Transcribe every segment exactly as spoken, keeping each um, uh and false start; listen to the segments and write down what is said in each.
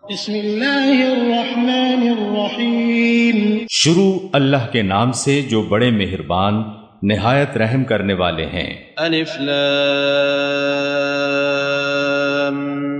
بسم اللہ الرحمن الرحیم شروع اللہ کے نام سے جو بڑے مہربان نہایت رحم کرنے والے ہیں۔ الف لام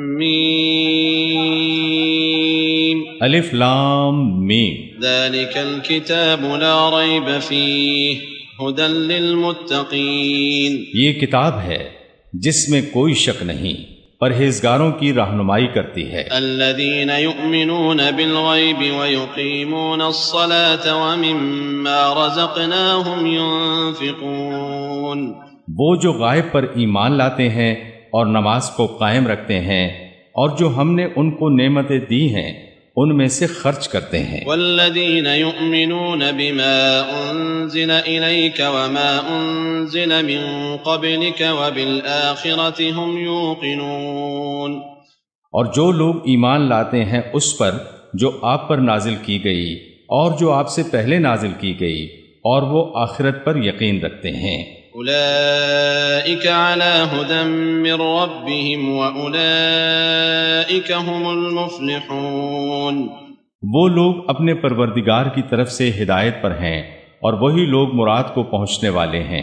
میم الف لام میم ذلك الكتاب لا ریب فیہ ھدی للمتقین، یہ کتاب ہے جس میں کوئی شک نہیں، پرہیزگاروں کی رہنمائی کرتی ہے۔ الذین یؤمنون بالغیب ویقیمون الصلاة ومما رزقناہم ینفقون، وہ جو غائب پر ایمان لاتے ہیں اور نماز کو قائم رکھتے ہیں اور جو ہم نے ان کو نعمتیں دی ہیں ان میں سے خرچ کرتے ہیں۔ والذین یؤمنون بما انزل الیک وما انزل من قبلک وبالآخرۃ هم یوقنون، اور جو لوگ ایمان لاتے ہیں اس پر جو آپ پر نازل کی گئی اور جو آپ سے پہلے نازل کی گئی اور وہ آخرت پر یقین رکھتے ہیں۔ اولئک علی ھدی من ربہم واولئک هم المفلحون، وہ لوگ اپنے پروردگار کی طرف سے ہدایت پر ہیں اور وہی لوگ مراد کو پہنچنے والے ہیں۔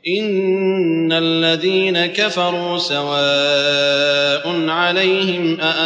ان الذین کفروا سواء علیہم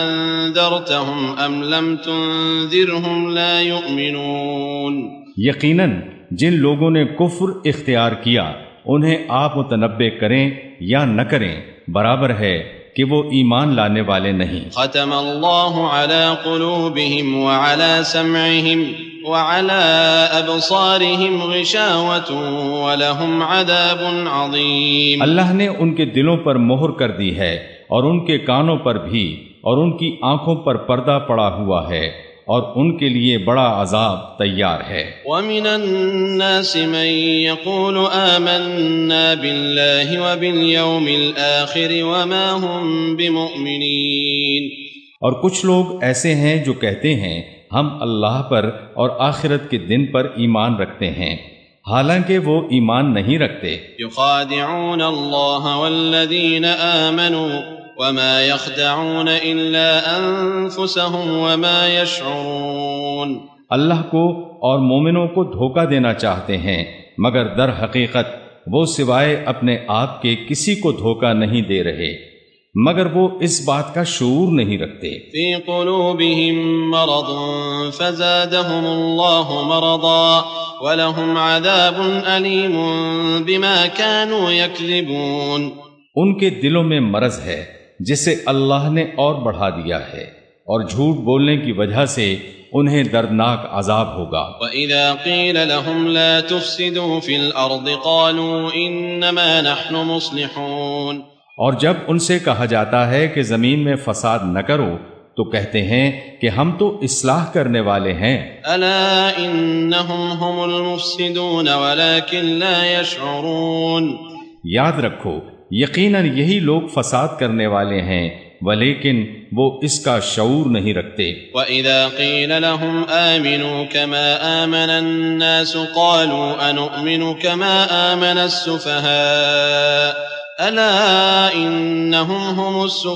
اانذرتہم ام لم تنذرہم لا یؤمنون، یقیناً جن لوگوں نے کفر اختیار کیا انہیں آپ متنبع کریں یا نہ کریں برابر ہے کہ وہ ایمان لانے والے نہیں۔ ختم اللہ علی قلوبہم وعلی سمعہم وعلی ابصارہم غشاوۃ ولہم عذاب عظیم، اللہ نے ان کے دلوں پر مہر کر دی ہے اور ان کے کانوں پر بھی اور ان کی آنکھوں پر پردہ پڑا ہوا ہے اور ان کے لیے بڑا عذاب تیار ہے۔ وَمِنَ النَّاسِ مَن يَقُولُ آمَنَّا بِاللَّهِ وَبِالْيَوْمِ الْآخِرِ وَمَا هُمْ بِمُؤْمِنِينَ، اور کچھ لوگ ایسے ہیں جو کہتے ہیں ہم اللہ پر اور آخرت کے دن پر ایمان رکھتے ہیں حالانکہ وہ ایمان نہیں رکھتے۔ يُخَادِعُونَ اللَّهَ وَالَّذِينَ آمَنُوا وما يخدعون الا انفسهم وما يشعرون، اللہ کو اور مومنوں کو دھوکہ دینا چاہتے ہیں مگر در حقیقت وہ سوائے اپنے آپ کے کسی کو دھوکہ نہیں دے رہے مگر وہ اس بات کا شعور نہیں رکھتے۔ في قلوبهم مرض فزادهم الله مرضا ولهم عذاب أليم بما كانوا يكذبون، ان کے دلوں میں مرض ہے جسے اللہ نے اور بڑھا دیا ہے اور جھوٹ بولنے کی وجہ سے انہیں دردناک عذاب ہوگا۔ وَإِذَا قِيلَ لَهُمْ لَا تُفْسِدُوا فِي الْأَرْضِ قَالُوا إِنَّمَا نَحْنُ مُصْلِحُونَ، اور جب ان سے کہا جاتا ہے کہ زمین میں فساد نہ کرو تو کہتے ہیں کہ ہم تو اصلاح کرنے والے ہیں۔ أَلَا إِنَّهُمْ هُمُ الْمُفْسِدُونَ وَلَكِنْ لَا يَشْعُرُونَ، یاد رکھو یقیناً یہی لوگ فساد کرنے والے ہیں ولیکن وہ اس کا شعور نہیں رکھتے۔ وَإِذَا قِيلَ لَهُمْ آمِنُوا كَمَا آمَنَ النَّاسُ قَالُوا أَنُؤْمِنُ كَمَا آمَنَ السُّفَهَاءُ أَلَا إِنَّهُمْ هُمُ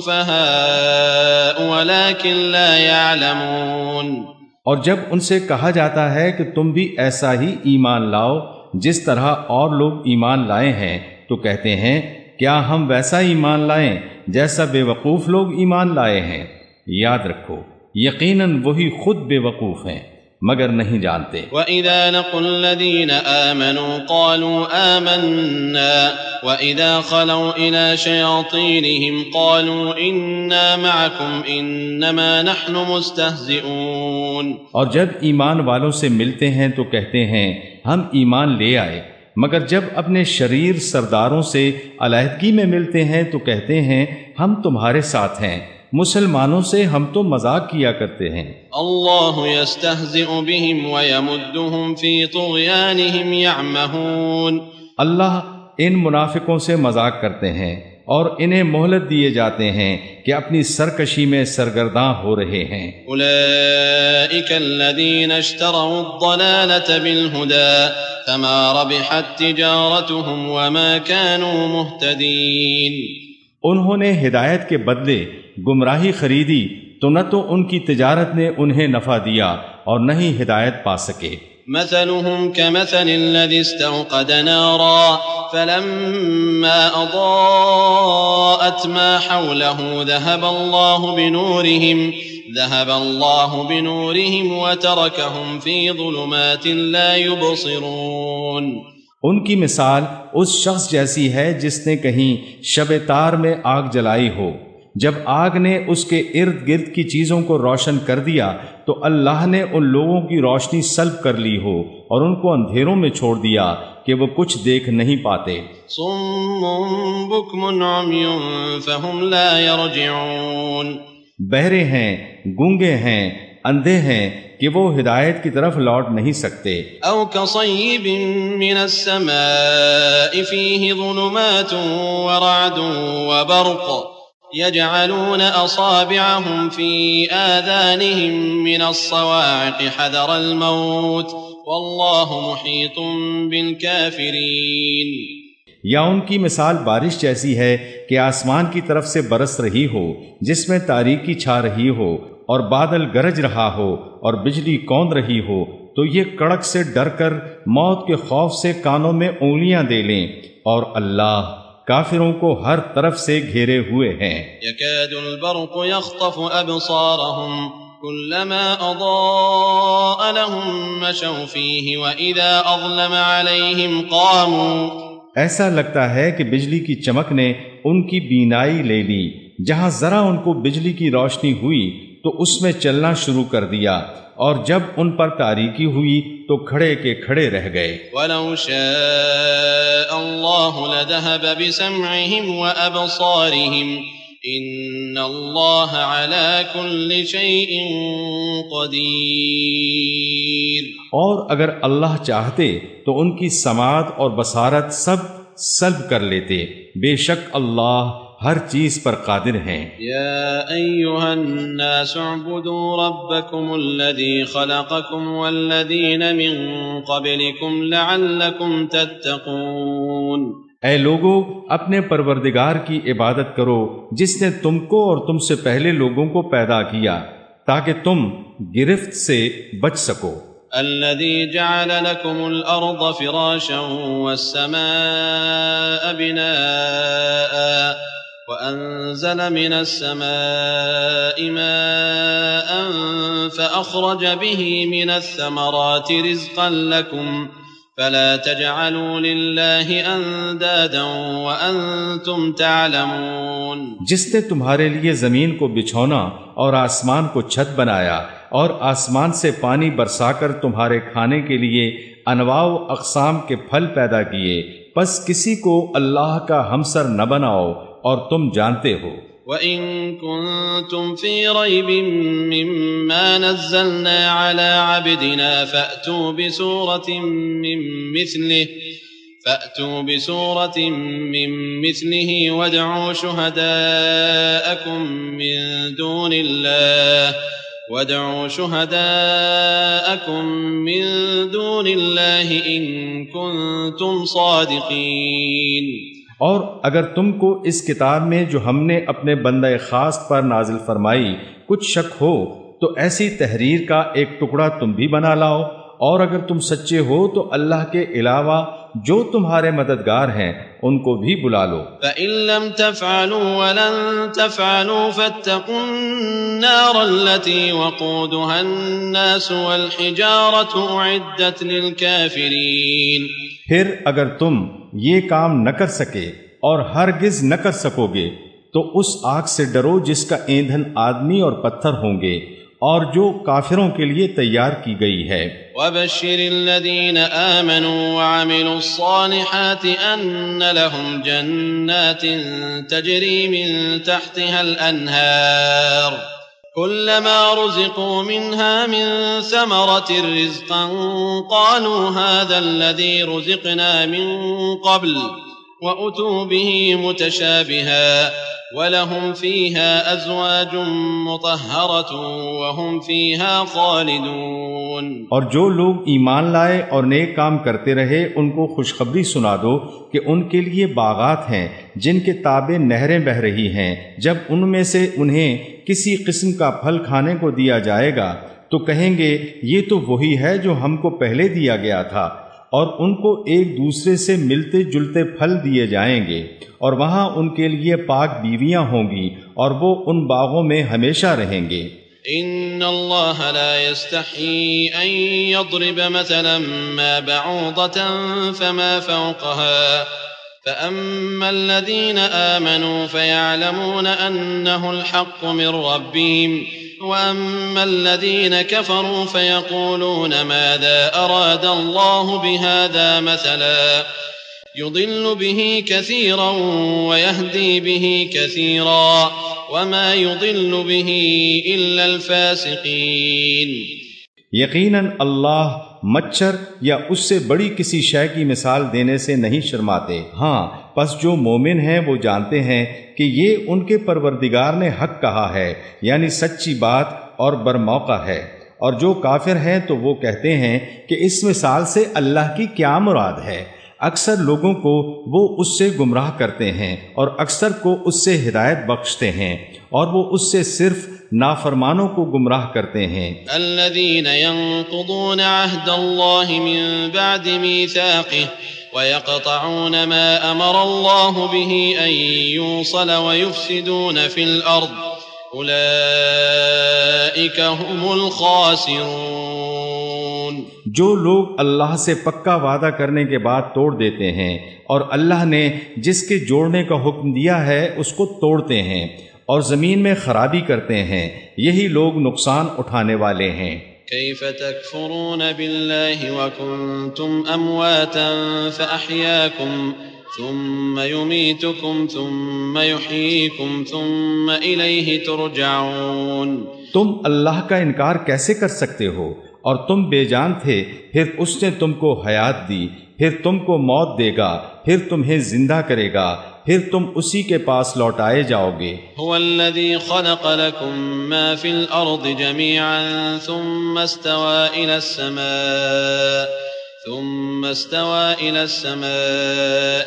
السُّفَهَاءُ وَلَكِنْ لَا يَعْلَمُونَ، اور جب ان سے کہا جاتا ہے کہ تم بھی ایسا ہی ایمان لاؤ جس طرح اور لوگ ایمان لائے ہیں تو کہتے ہیں کیا ہم ویسا ایمان لائیں جیسا بے وقوف لوگ ایمان لائے ہیں۔ یاد رکھو یقیناً وہی خود بے وقوف ہیں مگر نہیں جانتے۔ وَإِذَا لَقُوا الَّذِينَ آمَنُوا قَالُوا آمَنَّا وَإِذَا خَلَوْا إِلَى شَيَاطِينِهِمْ قَالُوا إِنَّا مَعَكُمْ إِنَّمَا نَحْنُ مُسْتَهْزِئُونَ، اور جب ایمان والوں سے ملتے ہیں تو کہتے ہیں ہم ایمان لے آئے مگر جب اپنے شریر سرداروں سے علیحدگی میں ملتے ہیں تو کہتے ہیں ہم تمہارے ساتھ ہیں، مسلمانوں سے ہم تو مذاق کیا کرتے ہیں۔ اللہ یستہزئ بہم ویمدہم فی طغیانہم یعمہون، اللہ ان منافقوں سے مذاق کرتے ہیں اور انہیں مہلت دیے جاتے ہیں کہ اپنی سرکشی میں سرگرداں ہو رہے ہیں۔ اولئک الذین اشتروا الضلالة بالہدى فما ربحت تجارتهم وما كانوا مهتدین، انہوں نے ہدایت کے بدلے گمراہی خریدی تو نہ تو ان کی تجارت نے انہیں نفع دیا اور نہ ہی ہدایت پا سکے۔ مثلهم كمثل الذي استوقد نارا فلما أضاءت ما حوله ذهب الله بنورهم ذهب الله بنورهم وتركهم في ظلمات لا يبصرون۔ ان کی مثال اس شخص جیسی ہے جس نے کہیں شب تار میں آگ جلائی ہو، جب آگ نے اس کے ارد گرد کی چیزوں کو روشن کر دیا تو اللہ نے ان لوگوں کی روشنی سلب کر لی ہو اور ان کو اندھیروں میں چھوڑ دیا کہ وہ کچھ دیکھ نہیں پاتے۔ صم بكم عمي فهم لا يرجعون، بہرے ہیں، گونگے ہیں، اندھے ہیں کہ وہ ہدایت کی طرف لوٹ نہیں سکتے۔ او كصيب من السماء فيه ظلمات ورعد وبرق يجعلون أصابعهم في آذانهم من الصواعق حذر الموت والله محيط بالكافرين۔ یا ان کی مثال بارش جیسی ہے کہ آسمان کی طرف سے برس رہی ہو جس میں تاریکی چھا رہی ہو اور بادل گرج رہا ہو اور بجلی کوند رہی ہو تو یہ کڑک سے ڈر کر موت کے خوف سے کانوں میں انگلیاں دے لیں، اور اللہ کافروں کو ہر طرف سے گھیرے ہوئے ہیں۔ يكاد البرق يخطف أبصارهم كلما أضاء لهم مشوا فيه وإذا أظلم عليهم قاموا۔ ایسا لگتا ہے کہ بجلی کی چمک نے ان کی بینائی لے لی، جہاں ذرا ان کو بجلی کی روشنی ہوئی تو اس میں چلنا شروع کر دیا، اور جب ان پر تاریکی ہوئی تو کھڑے کے کھڑے رہ گئے۔ وَلَوْ شَاءَ اللَّهُ لَذَهَبَ بِسَمْعِهِمْ وَأَبْصَارِهِمْ إِنَّ اللَّهَ عَلَى كُلِّ شَيْءٍ قَدِيرٌ۔ اور اگر اللہ چاہتے تو ان کی سماعت اور بصارت سب سلب کر لیتے، بے شک اللہ ہر چیز پر قادر ہیں۔ یا ایھا الناس اعبدوا ربکم الذی خلقکم والذین من قبلکم لعلکم تتقون۔ اے لوگو، اپنے پروردگار کی عبادت کرو جس نے تم کو اور تم سے پہلے لوگوں کو پیدا کیا تاکہ تم گرفت سے بچ سکو۔ الذي جعل لكم الأرض فراشا والسماء بناء وأنزل من السماء ماء فأخرج به من الثمرات رزقا لكم فلا تجعلوا لله أندادا وأنتم تعلمون۔ جس نے تمہارے لیے زمین کو بچھونا اور آسمان کو چھت بنایا اور آسمان سے پانی برسا کر تمہارے کھانے کے لیے انواع و اقسام کے پھل پیدا کیے، پس کسی کو اللہ کا ہمسر نہ بناؤ اور تم جانتے ہو۔ وَإِن كُنتُمْ فِي رَيْبٍ مِّمَّا نَزَّلْنَا عَلَىٰ عَبْدِنَا فَأْتُوا بِسُورَةٍ مِّن مِّثْلِهِ فَأْتُوا بِسُورَةٍ مِّن مِّثْلِهِ وَادْعُوا شُهَدَاءَكُم مِّن دُونِ اللَّهِ وَادْعُوا شُهَدَاءَكُم مِّن دُونِ اللَّهِ إِن كُنتُمْ صَادِقِينَ۔ اور اگر تم کو اس کتاب میں جو ہم نے اپنے بندہ خاص پر نازل فرمائی کچھ شک ہو تو ایسی تحریر کا ایک ٹکڑا تم بھی بنا لاؤ، اور اگر تم سچے ہو تو اللہ کے علاوہ جو تمہارے مددگار ہیں ان کو بھی بلا لو۔ فَإِن لَّمْ تَفْعَلُوا وَلَن تَفْعَلُوا فَاتَّقُوا النَّارَ الَّتِي وَقُودُهَا النَّاسُ وَالْحِجَارَةُ أُعِدَّتْ لِلْكَافِرِينَ۔ پھر اگر تم یہ کام نہ کر سکے اور ہرگز نہ کر سکو گے تو اس آگ سے ڈرو جس کا ایندھن آدمی اور پتھر ہوں گے اور جو کافروں کے لیے تیار کی گئی ہے۔ وَبَشِّرِ الَّذِينَ آمَنُوا وَعَمِلُوا الصَّالِحَاتِ أَنَّ لَهُمْ جَنَّاتٍ تَجْرِي مِن تَحْتِهَا الْأَنْهَارُ كُلَّمَا رُزِقُوا مِنْهَا مِن ثَمَرَةٍ رِزْقًا قَالُوا هَذَا الَّذِي رُزِقْنَا مِن قَبْلُ وأتوا به متشابها وَلَهُمْ فِيهَا أَزْوَاجٌ مُطَهَّرَةٌ وَهُمْ فِيهَا خَالِدُونَ۔ اور جو لوگ ایمان لائے اور نیک کام کرتے رہے ان کو خوشخبری سنا دو کہ ان کے لیے باغات ہیں جن کے تابع نہریں بہہ رہی ہیں، جب ان میں سے انہیں کسی قسم کا پھل کھانے کو دیا جائے گا تو کہیں گے یہ تو وہی ہے جو ہم کو پہلے دیا گیا تھا، اور ان کو ایک دوسرے سے ملتے جلتے پھل دیے جائیں گے، اور وہاں ان کے لیے پاک بیویاں ہوں گی اور وہ ان باغوں میں ہمیشہ رہیں گے۔ ان اللہ لا يستحی ان يضرب مثلا ما بعوضة فما فوقها فأما الذين آمنوا فيعلمون أنه الحق من ربهم وأما الذين كفروا فيقولون ماذا أراد الله بهذا مثلا يضل به كثيرا ويهدي به كثيرا وما يضل به إلا الفاسقين۔ یقیناً اللہ مچھر یا اس سے بڑی کسی شے کی مثال دینے سے نہیں شرماتے، ہاں پس جو مومن ہیں وہ جانتے ہیں کہ یہ ان کے پروردگار نے حق کہا ہے، یعنی سچی بات اور برموقع ہے، اور جو کافر ہیں تو وہ کہتے ہیں کہ اس مثال سے اللہ کی کیا مراد ہے۔ اکثر لوگوں کو وہ اس سے گمراہ کرتے ہیں اور اکثر کو اس سے ہدایت بخشتے ہیں، اور وہ اس سے صرف نافرمانوں کو گمراہ کرتے ہیں۔ الذين ينقضون عهد الله من بعد ميثاقه ويقطعون ما امر الله به ان يوصل ويفسدون في الارض اولئك هم الخاسرون۔ جو لوگ اللہ سے پکا وعدہ کرنے کے بعد توڑ دیتے ہیں اور اللہ نے جس کے جوڑنے کا حکم دیا ہے اس کو توڑتے ہیں اور زمین میں خرابی کرتے ہیں، یہی لوگ نقصان اٹھانے والے ہیں۔ کیف تکفرون باللہ وکنتم امواتا فاحیاکم ثم یمیتکم ثم یحییکم ثم الیہ ترجعون۔ تم اللہ کا انکار کیسے کر سکتے ہو، اور تم بے جان تھے، پھر اس نے تم کو حیات دی، پھر تم کو موت دے گا، پھر تمہیں زندہ کرے گا، پھر تم اسی کے پاس لوٹائے جاؤ گے۔ هو الذي خلق لكم ما في الارض جميعا ثم استوى الى السماء ثم استوى الى السماء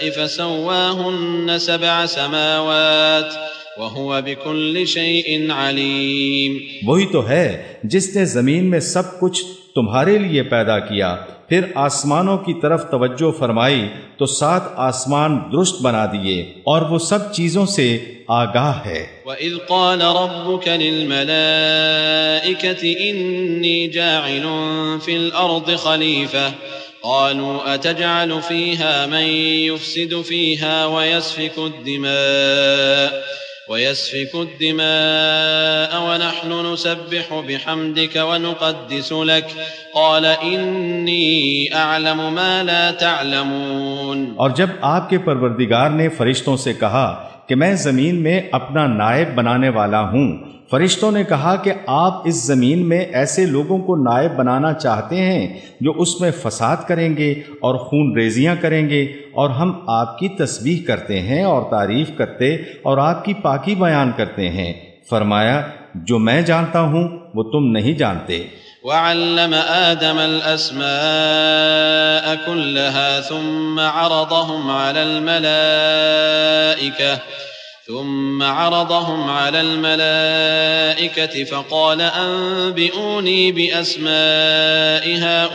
فسواهن سبع سماوات وَهُوَ بِكُلِّ شَيْءٍ عَلِيمٌ۔ وہی تو ہے جس نے زمین میں سب کچھ تمہارے لیے پیدا کیا، پھر آسمانوں کی طرف توجہ فرمائی تو سات آسمان درست بنا دیے، اور وہ سب چیزوں سے آگاہ ہے۔ وَإِذْ قَالَ رَبُّكَ لِلْمَلَائِكَةِ إِنِّي جَاعِلٌ فِي الْأَرْضِ خَلِيفَةً قالوا أتجعل فيها من يفسد فيها ويسفك الدماء ويسفك الدماء ونحن نسبح بحمدك ونقدس لك قال إني أعلم ما لا تعلمون۔ اور جب آپ کے پروردگار نے فرشتوں سے کہا کہ میں زمین میں اپنا نائب بنانے والا ہوں، فرشتوں نے کہا کہ آپ اس زمین میں ایسے لوگوں کو نائب بنانا چاہتے ہیں جو اس میں فساد کریں گے اور خون ریزیاں کریں گے، اور ہم آپ کی تسبیح کرتے ہیں اور تعریف کرتے اور آپ کی پاکی بیان کرتے ہیں۔ فرمایا جو میں جانتا ہوں وہ تم نہیں جانتے۔ وعلم آدم الأسماء كلها ثم عرضهم على الملائكة ثم عرضهم على الملائكة فقال أنبئوني بأسماء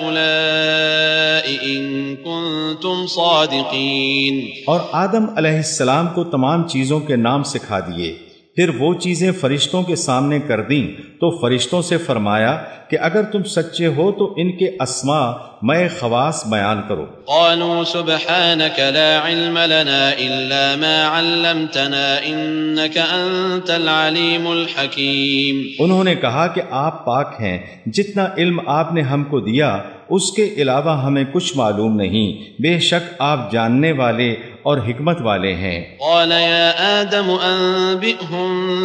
هؤلاء إن كنتم صادقين۔ اور آدم علیہ السلام کو تمام چیزوں کے نام سکھا دیے، پھر وہ چیزیں فرشتوں کے سامنے کر دیں تو فرشتوں سے فرمایا کہ اگر تم سچے ہو تو ان کے اسماء میں خواص بیان کرو۔ قالوا سبحانك لا علم لنا الا ما علمتنا انك انت العليم الحكيم۔ انہوں نے کہا کہ آپ پاک ہیں، جتنا علم آپ نے ہم کو دیا اس کے علاوہ ہمیں کچھ معلوم نہیں، بے شک آپ جاننے والے اور حکمت والے ہیں۔ قال يا آدم انبئهم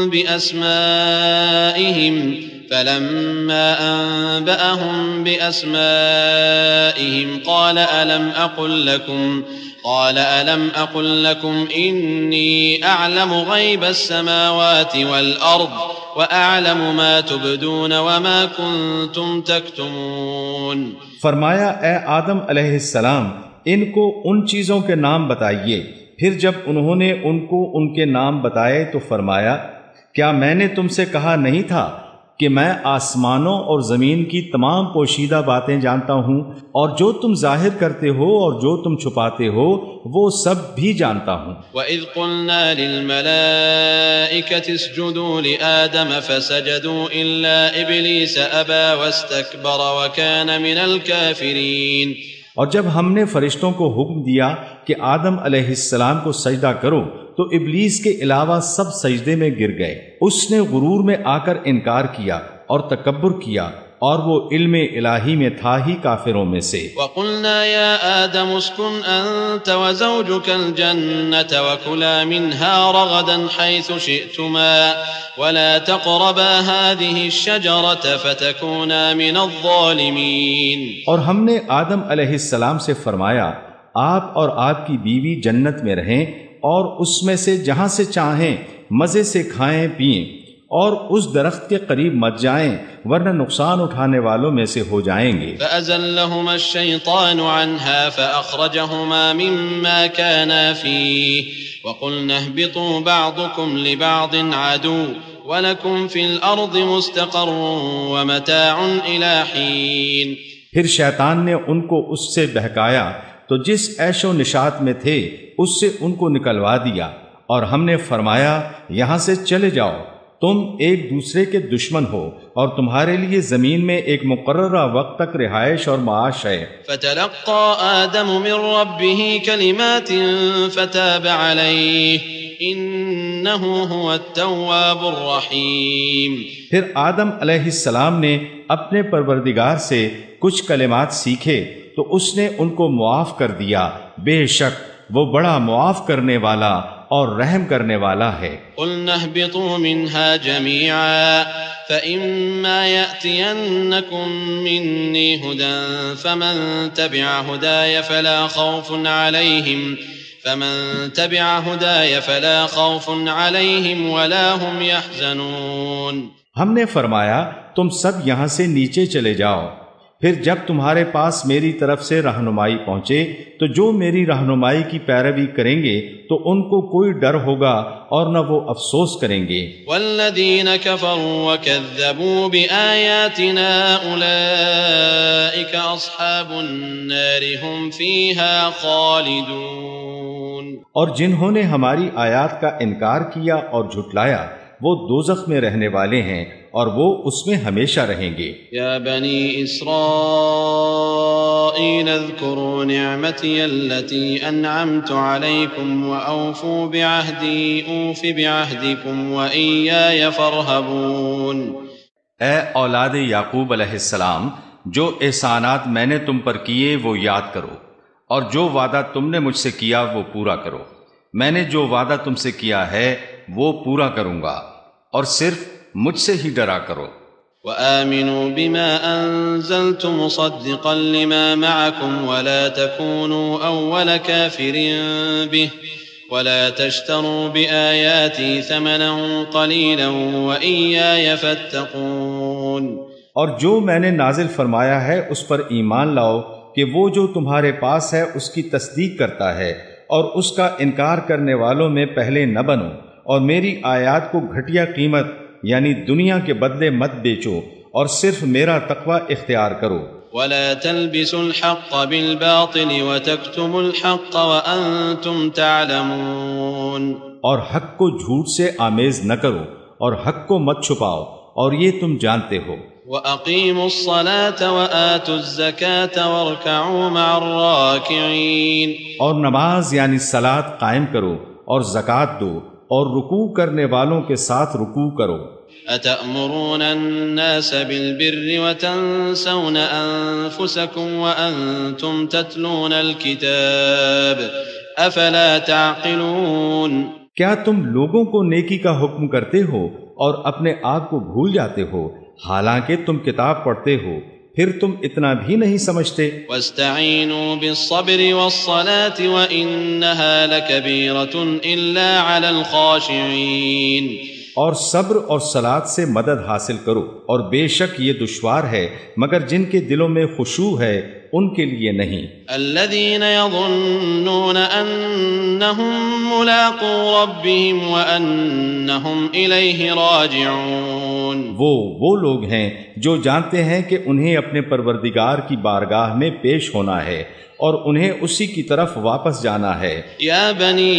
بأسمائهم فلما أنبأهم بأسمائهم قال ألم أقل لكم قال ألم أقل لكم إني أعلم غيب السماوات والأرض وأعلم ما تبدون وما كنتم تكتمون. فرمایا اے آدم علیہ السلام ان کو ان چیزوں کے نام بتائیے. پھر جب انہوں نے ان کو ان کے نام بتائے تو فرمایا کیا میں نے تم سے کہا نہیں تھا کہ میں آسمانوں اور زمین کی تمام پوشیدہ باتیں جانتا ہوں اور جو تم ظاہر کرتے ہو اور جو تم چھپاتے ہو وہ سب بھی جانتا ہوں. وَإِذْ قُلْنَا لِلْمَلَائِكَةِ اسْجُدُوا لِآدَمَ فَسَجَدُوا إِلَّا إِبْلِيسَ أَبَى وَاسْتَكْبَرَ وَكَانَ مِنَ الْكَافِرِينَ. اور جب ہم نے فرشتوں کو حکم دیا کہ آدم علیہ السلام کو سجدہ کرو تو ابلیس کے علاوہ سب سجدے میں گر گئے. اس نے غرور میں آ کر انکار کیا اور تکبر کیا اور وہ علم الہی میں تھا ہی کافروں میں سے. وَقُلْنَا يَا آدَمُ اسْكُنْ أَنْتَ وَزَوْجُكَ الْجَنَّةَ وَكُلَا مِنْهَا رَغَدًا حَيْثُ شِئْتُمَا وَلَا تَقْرَبَا هَذِهِ الشَّجَرَةَ فَتَكُونَا مِنَ الظَّالِمِينَ. اور ہم نے آدم علیہ السلام سے فرمایا آپ اور آپ کی بیوی جنت میں رہیں اور اس میں سے جہاں سے چاہیں مزے سے کھائیں پئیں اور اس درخت کے قریب مت جائیں ورنہ نقصان اٹھانے والوں میں سے ہو جائیں گے. فَأَزَلَّهُمَا الشَّيْطَانُ عَنْهَا فَأَخْرَجَهُمَا مِمَّا كَانَا فِيهِ وَقُلْنَا اهْبِطُوا بَعْضُكُمْ لِبَعْضٍ عَدُوٌّ وَلَكُمْ فِي الْأَرْضِ مُسْتَقَرٌّ وَمَتَاعٌ إِلَى حِينٍ. پھر شیطان نے ان کو اس سے بہکایا تو جس عیش و نشاط میں تھے اس سے ان کو نکلوا دیا اور ہم نے فرمایا یہاں سے چلے جاؤ تم ایک دوسرے کے دشمن ہو اور تمہارے لیے زمین میں ایک مقررہ وقت تک رہائش اور معاش ہے. فتلقى آدم من ربه كلمات فتاب عليه انه هو التواب الرحيم. پھر آدم علیہ السلام نے اپنے پروردگار سے کچھ کلمات سیکھے تو اس نے ان کو معاف کر دیا بے شک وہ بڑا معاف کرنے والا اور رحم کرنے والا ہے. قُلْنَا اهْبِطُوا مِنْهَا جَمِيعًا فَإِمَّا يَأْتِيَنَّكُمْ مِنِّي هُدًى فَمَنْ تَبِعَ هُدَايَ فَلَا خَوْفٌ عَلَيْهِمْ فَمَنْ تَبِعَ هُدَايَ فَلَا خَوْفٌ عَلَيْهِمْ وَلَا هُمْ يَحْزَنُونَ. ہم نے فرمایا تم سب یہاں سے نیچے چلے جاؤ پھر جب تمہارے پاس میری طرف سے رہنمائی پہنچے تو جو میری رہنمائی کی پیروی کریں گے تو ان کو کوئی ڈر ہوگا اور نہ وہ افسوس کریں گے. والذین کفروا وکذبوا بآیاتنا اولئک اصحاب النار هم فیہا خالدون. اور جنہوں نے ہماری آیات کا انکار کیا اور جھٹلایا وہ دوزخ میں رہنے والے ہیں اور وہ اس میں ہمیشہ رہیں گے. یا بنی اسرائیل اذکروا نعمتی التي انعمت علیکم واوفوا بعہدی اوف بعہدکم وإیای فارہبون. اے اولاد یعقوب علیہ السلام جو احسانات میں نے تم پر کیے وہ یاد کرو اور جو وعدہ تم نے مجھ سے کیا وہ پورا کرو. میں نے جو وعدہ تم سے کیا ہے وہ پورا کروں گا اور صرف مجھ سے ہی ڈرا کرو. وآمنوا بما انزلت مصدقا لما معكم ولا تكونوا اول كافر به ولا تشتروا بآياتي ثمنا قليلا وإياي فاتقون. اور جو میں نے نازل فرمایا ہے اس پر ایمان لاؤ کہ وہ جو تمہارے پاس ہے اس کی تصدیق کرتا ہے اور اس کا انکار کرنے والوں میں پہلے نہ بنو اور میری آیات کو گھٹیا قیمت یعنی دنیا کے بدلے مت بیچو اور صرف میرا تقوی اختیار کرو. ولا تلبسوا الحق بالباطل وتكتموا الحق وانتم تعلمون. اور حق کو جھوٹ سے آمیز نہ کرو اور حق کو مت چھپاؤ اور یہ تم جانتے ہو. وَأَقِيمُوا الصَّلَاةَ وَآتُوا الزَّكَاةَ وَارْكَعُوا مَعَ الرَّاكِعِينَ. اور نماز یعنی صلاۃ قائم کرو اور زکوٰۃ دو اور رکوع کرنے والوں کے ساتھ رکوع کرو. أَتَأْمُرُونَ النَّاسَ بِالْبِرِّ وَتَنْسَوْنَ أَنفُسَكُمْ وَأَنْتُمْ تَتْلُونَ الْكِتَابَ أَفَلَا تَعْقِلُونَ. کیا تم لوگوں کو نیکی کا حکم کرتے ہو اور اپنے آپ کو بھول جاتے ہو حالانکہ تم کتاب پڑھتے ہو؟ پھر تم اتنا بھی نہیں سمجھتے؟ واستعینوا بالصبر والصلاة وإنها لكبیرة إلا على الخاشعین، اور صبر اور صلاۃ سے مدد حاصل کرو، اور بے شک یہ دشوار ہے مگر جن کے دلوں میں خشوع ہے ان کے لیے نہیں۔ الذین یظنون انہم ملاقو ربہم وانہم الیہ راجعون، وہ وہ لوگ ہیں جو جانتے ہیں کہ انہیں اپنے پروردگار کی بارگاہ میں پیش ہونا ہے اور انہیں اسی کی طرف واپس جانا ہے۔ یا بنی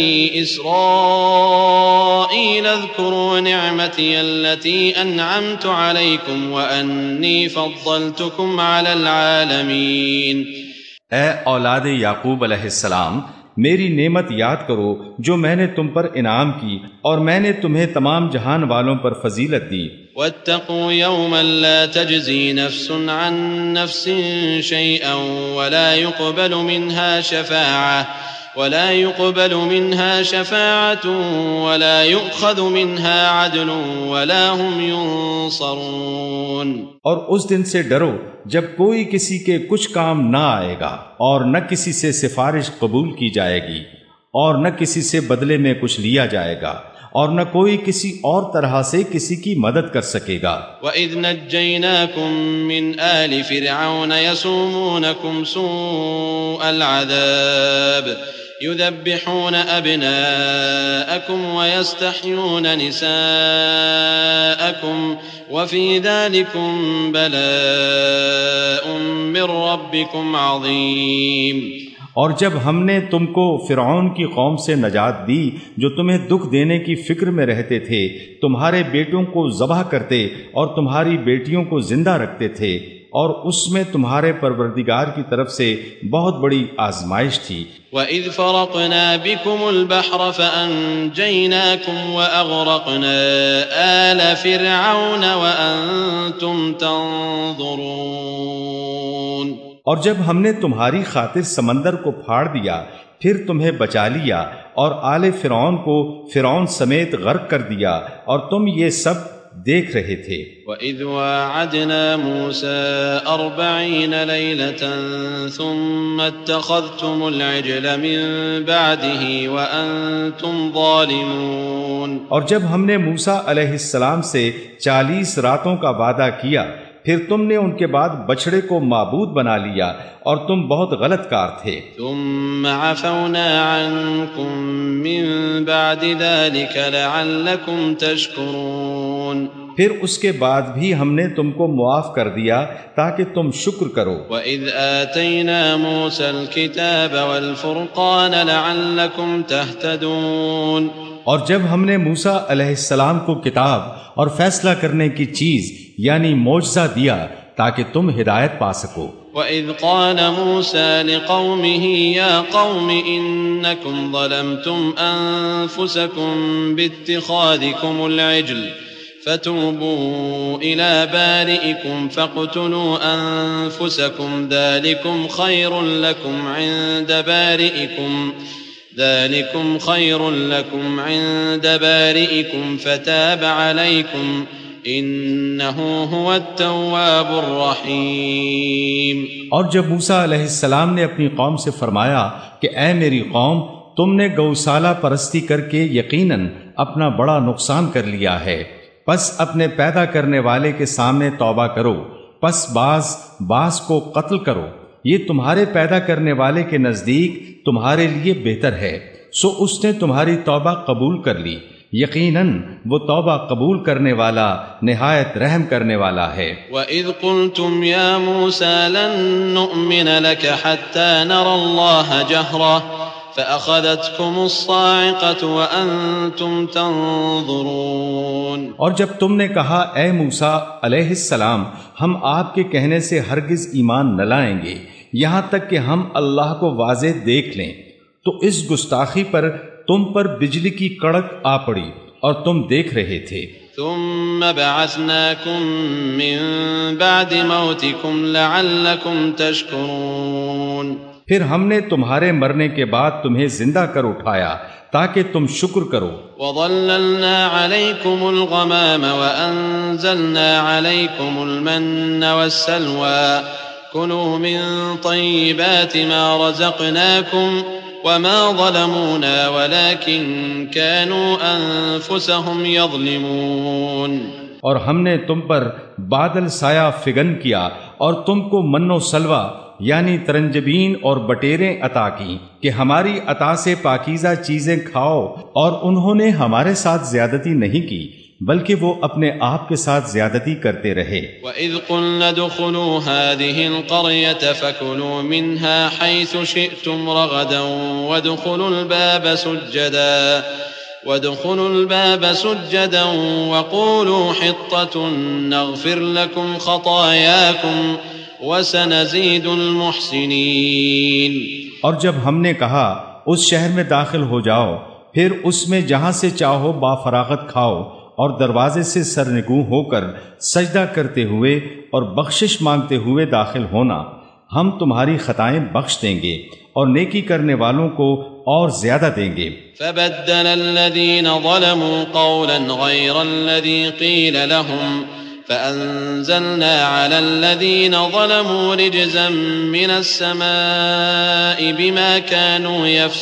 اسرائیل اذکروا نعمتی التي انعمت علیکم وانی فضلتکم علی العالمین، اے اولاد یعقوب علیہ السلام، میری نعمت یاد کرو جو میں نے تم پر انعام کی اور میں نے تمہیں تمام جہان والوں پر فضیلت دی۔ واتقوا يوما لا تجزي نفس عن نفس شيئا ولا يقبل منها شفاعة ولا يقبل منها شفاعة ولا يؤخذ منها عدل ولا هم ينصرون، اور اس دن سے ڈرو جب کوئی کسی کے کچھ کام نہ آئے گا اور نہ کسی سے سفارش قبول کی جائے گی اور نہ کسی سے بدلے میں کچھ لیا جائے گا اور نہ کوئی کسی اور طرح سے کسی کی مدد کر سکے گا۔ وَإِذْ نَجَّيْنَاكُمْ مِنْ آلِ فِرْعَوْنَ يَسُومُونَكُمْ سُوءَ الْعَذَابِ يُذَبِّحُونَ أَبْنَاءَكُمْ وَيَسْتَحْيُونَ نِسَاءَكُمْ وَفِي ذَلِكُمْ بَلَاءٌ مِّن رَّبِّكُمْ عَظِيمٌ، اور جب ہم نے تم کو فرعون کی قوم سے نجات دی جو تمہیں دکھ دینے کی فکر میں رہتے تھے، تمہارے بیٹوں کو ذبح کرتے اور تمہاری بیٹیوں کو زندہ رکھتے تھے، اور اس میں تمہارے پروردگار کی طرف سے بہت بڑی آزمائش تھی۔ وَإِذْ فَرَقْنَا بِكُمُ الْبَحْرَ فَأَنْجَيْنَاكُمْ وَأَغْرَقْنَا آلَ فِرْعَوْنَ وَأَنْتُمْ تَنْظُرُونَ، اور جب ہم نے تمہاری خاطر سمندر کو پھاڑ دیا پھر تمہیں بچا لیا اور آل فرعون کو فرعون سمیت غرق کر دیا اور تم یہ سب دیکھ رہے تھے۔ وَإِذْ وَاعَدْنَا مُوسَىٰ أَرْبَعِينَ لَيْلَةً ثُمَّ اتَّخَذْتُمُ الْعِجْلَ مِن بَعْدِهِ وَأَنْتُمْ ظَالِمُونَ، اور جب ہم نے موسیٰ علیہ السلام سے چالیس راتوں کا وعدہ کیا پھر تم نے ان کے بعد بچڑے کو معبود بنا لیا اور تم بہت غلط کار تھے۔ ثم عفونا عنكم من بعد ذلك لعلكم تشكرون، پھر اس کے بعد بھی ہم نے تم کو معاف کر دیا تاکہ تم شکر کرو۔ وَإِذْ آتَيْنَا مُوسَى الْكِتَابَ وَالْفُرْقَانَ لَعَلَّكُمْ تَهْتَدُونَ، اور جب ہم نے موسیٰ علیہ السلام کو کتاب اور فیصلہ کرنے کی چیز یعنی معجزہ دیا تاکہ تم ہدایت پا سکو۔ وَإِذْ قَالَ مُوسَى لِقَوْمِهِ يَا قَوْمِ إِنَّكُمْ ظَلَمْتُمْ أَنفُسَكُمْ بِاتِّخَاذِكُمُ الْعِجْلَ فَتُوبُوا إِلَى بَارِئِكُمْ فَاقْتُلُوا أَنفُسَكُمْ ذَلِكُمْ خَيْرٌ لَكُمْ عِندَ بَارِئِكُمْ ذَلِكُمْ خَيْرٌ لَكُمْ عِندَ بَارِئِكُمْ فَتَابَ عَلَيْكُمْ إِنَّهُ هُوَ التَّوَّابُ الرَّحِيمُ، اور جب موسیٰ علیہ السلام نے اپنی قوم سے فرمایا کہ اے میری قوم، تم نے گوسالہ پرستی کر کے یقیناً اپنا بڑا نقصان کر لیا ہے، پس اپنے پیدا کرنے والے کے سامنے توبہ کرو، پس باز باز کو قتل کرو، یہ تمہارے پیدا کرنے والے کے نزدیک تمہارے لیے بہتر ہے، سو اس نے تمہاری توبہ قبول کر لی، یقیناً وہ توبہ قبول کرنے والا نہایت رحم کرنے والا ہے۔ وَإِذْ قُلْتُمْ يَا مُوسَىٰ لَن نُّؤْمِنَ لَكَ حَتَّىٰ نَرَى اللَّهَ جَهْرَةً فَأَخَذَتْكُمُ الصَّاعِقَةُ وَأَنْتُمْ تَنْظُرُونَ، اور جب تم نے کہا اے موسیٰ علیہ السلام ہم آپ کے کہنے سے ہرگز ایمان نہ لائیں گے یہاں تک کہ ہم اللہ کو واضح دیکھ لیں، تو اس گستاخی پر تم پر بجلی کی کڑک آ پڑی اور تم دیکھ رہے تھے۔ ثم بعثناكم من بعد موتكم لعلكم تشكرون، پھر ہم نے تمہارے مرنے کے بعد تمہیں زندہ کر اٹھایا تاکہ تم شکر کرو. وَظَلَّلْنَا عَلَيْكُمُ الْغَمَامَ وَأَنزَلْنَا عَلَيْكُمُ الْمَنَّ وَالسَّلْوَىٰ كُلُوا مِن طَيِّبَاتِ مَا رَزَقْنَاكُمْ وَمَا ظَلَمُونَا وَلَكِن كَانُوا أَنفُسَهُمْ يَظْلِمُونَ. اور ہم نے تم پر بادل سایہ فگن کیا اور تم کو من و سلوہ یعنی ترنجبین اور بٹیریں عطا کی کہ ہماری عطا سے پاکیزہ چیزیں کھاؤ، اور انہوں نے ہمارے ساتھ زیادتی نہیں کی بلکہ وہ اپنے آپ کے ساتھ زیادتی کرتے رہے. وَإِذْ قُلْنَا ادْخُلُوا هَٰذِهِ الْقَرْيَةَ فَكُلُوا مِنْهَا حَيْثُ شِئْتُمْ رَغَدًا وَادْخُلُوا الْبَابَ سُجَّدًا وَادْخُلُوا الْبَابَ سُجَّدًا وَقُولُوا حِطَّةٌ نَغْفِرْ لَكُمْ خَطَايَاكُمْ وَسَنَزِيدُ الْمُحْسِنِينَ. اور جب ہم نے کہا اس شہر میں داخل ہو جاؤ، پھر اس میں جہاں سے چاہو با فراغت کھاؤ، اور دروازے سے سرنگوں ہو کر سجدہ کرتے ہوئے اور بخشش مانگتے ہوئے داخل ہونا، ہم تمہاری خطائیں بخش دیں گے اور نیکی کرنے والوں کو اور زیادہ دیں گے. فَبَدَّلَ الَّذِينَ ظَلَمُوا قَوْلًا غَيْرَ الَّذِي قِيلَ لَهُمْ فَأَنزَلْنَا عَلَى الَّذِينَ ظَلَمُوا رِجْزًا مِّنَ السَّمَاءِ بِمَا كَانُوا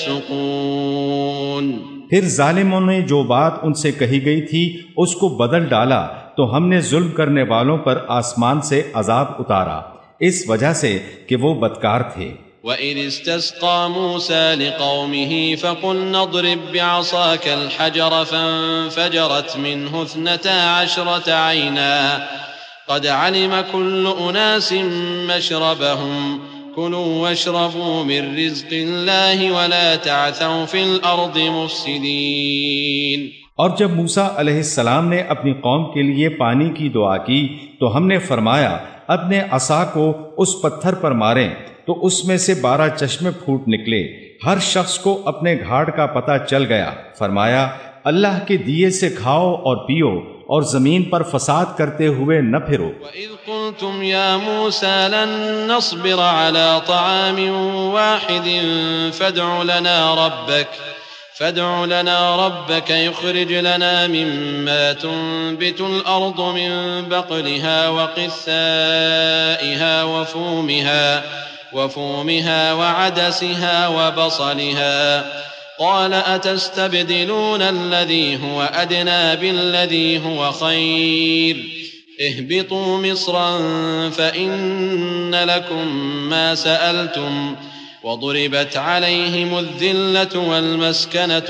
يَفْسُقُونَ. پھر ظالموں نے جو بات ان سے کہی گئی تھی اس کو بدل ڈالا تو ہم نے ظلم کرنے والوں پر آسمان سے عذاب اتارا اس وجہ سے کہ وہ بدکار تھے. وَإِذِ اسْتَسْقَىٰ مُوسَىٰ لِقَوْمِهِ فَقُلْنَا اضْرِب بِّعَصَاكَ الْحَجَرَ فَانفَجَرَتْ مِنْهُ اثْنَتَا عَشْرَةَ عَيْنًا قَدْ عَلِمَ كُلُّ أُنَاسٍ مَّشْرَبَهُمْ كُلُوا وَاشْرَبُوا مِن رِّزْقِ اللَّهِ وَلَا تَعْثَوْا فِي الْأَرْضِ مُفْسِدِينَ. اور جب موسیٰ علیہ السلام نے اپنی قوم کے لیے پانی کی دعا کی تو ہم نے فرمایا اپنے عصا کو اس پتھر پر ماریں تو اس میں سے بارہ چشمے پھوٹ نکلے، ہر شخص کو اپنے گھاٹ کا پتہ چل گیا. فرمایا اللہ کے دیے سے کھاؤ اور پیو اور زمین پر فساد کرتے ہوئے نہ پھرو. وَإِذْ قُلْتُمْ يَا مُوسَىٰ لَن نَّصْبِرَ عَلَىٰ طَعَامٍ وَاحِدٍ فَادْعُ لَنَا رَبَّكَ فَادْعُ لَنَا رَبَّكَ يُخْرِجْ لَنَا مِمَّا تُنبِتُ الْأَرْضُ مِن بَقْلِهَا وَقِثَّائِهَا وَفُومِهَا وَفُومِهَا وَعَدَسِهَا وَبَصَلِهَا قَالَ أَتَسْتَبْدِلُونَ الَّذِي هُوَ أَدْنَىٰ بِالَّذِي هُوَ خَيْرٌ اهْبِطُوا مِصْرًا فَإِنَّ لَكُم مَّا سَأَلْتُمْ وَضُرِبَتْ عَلَيْهِمُ الذِّلَّةُ وَالْمَسْكَنَةُ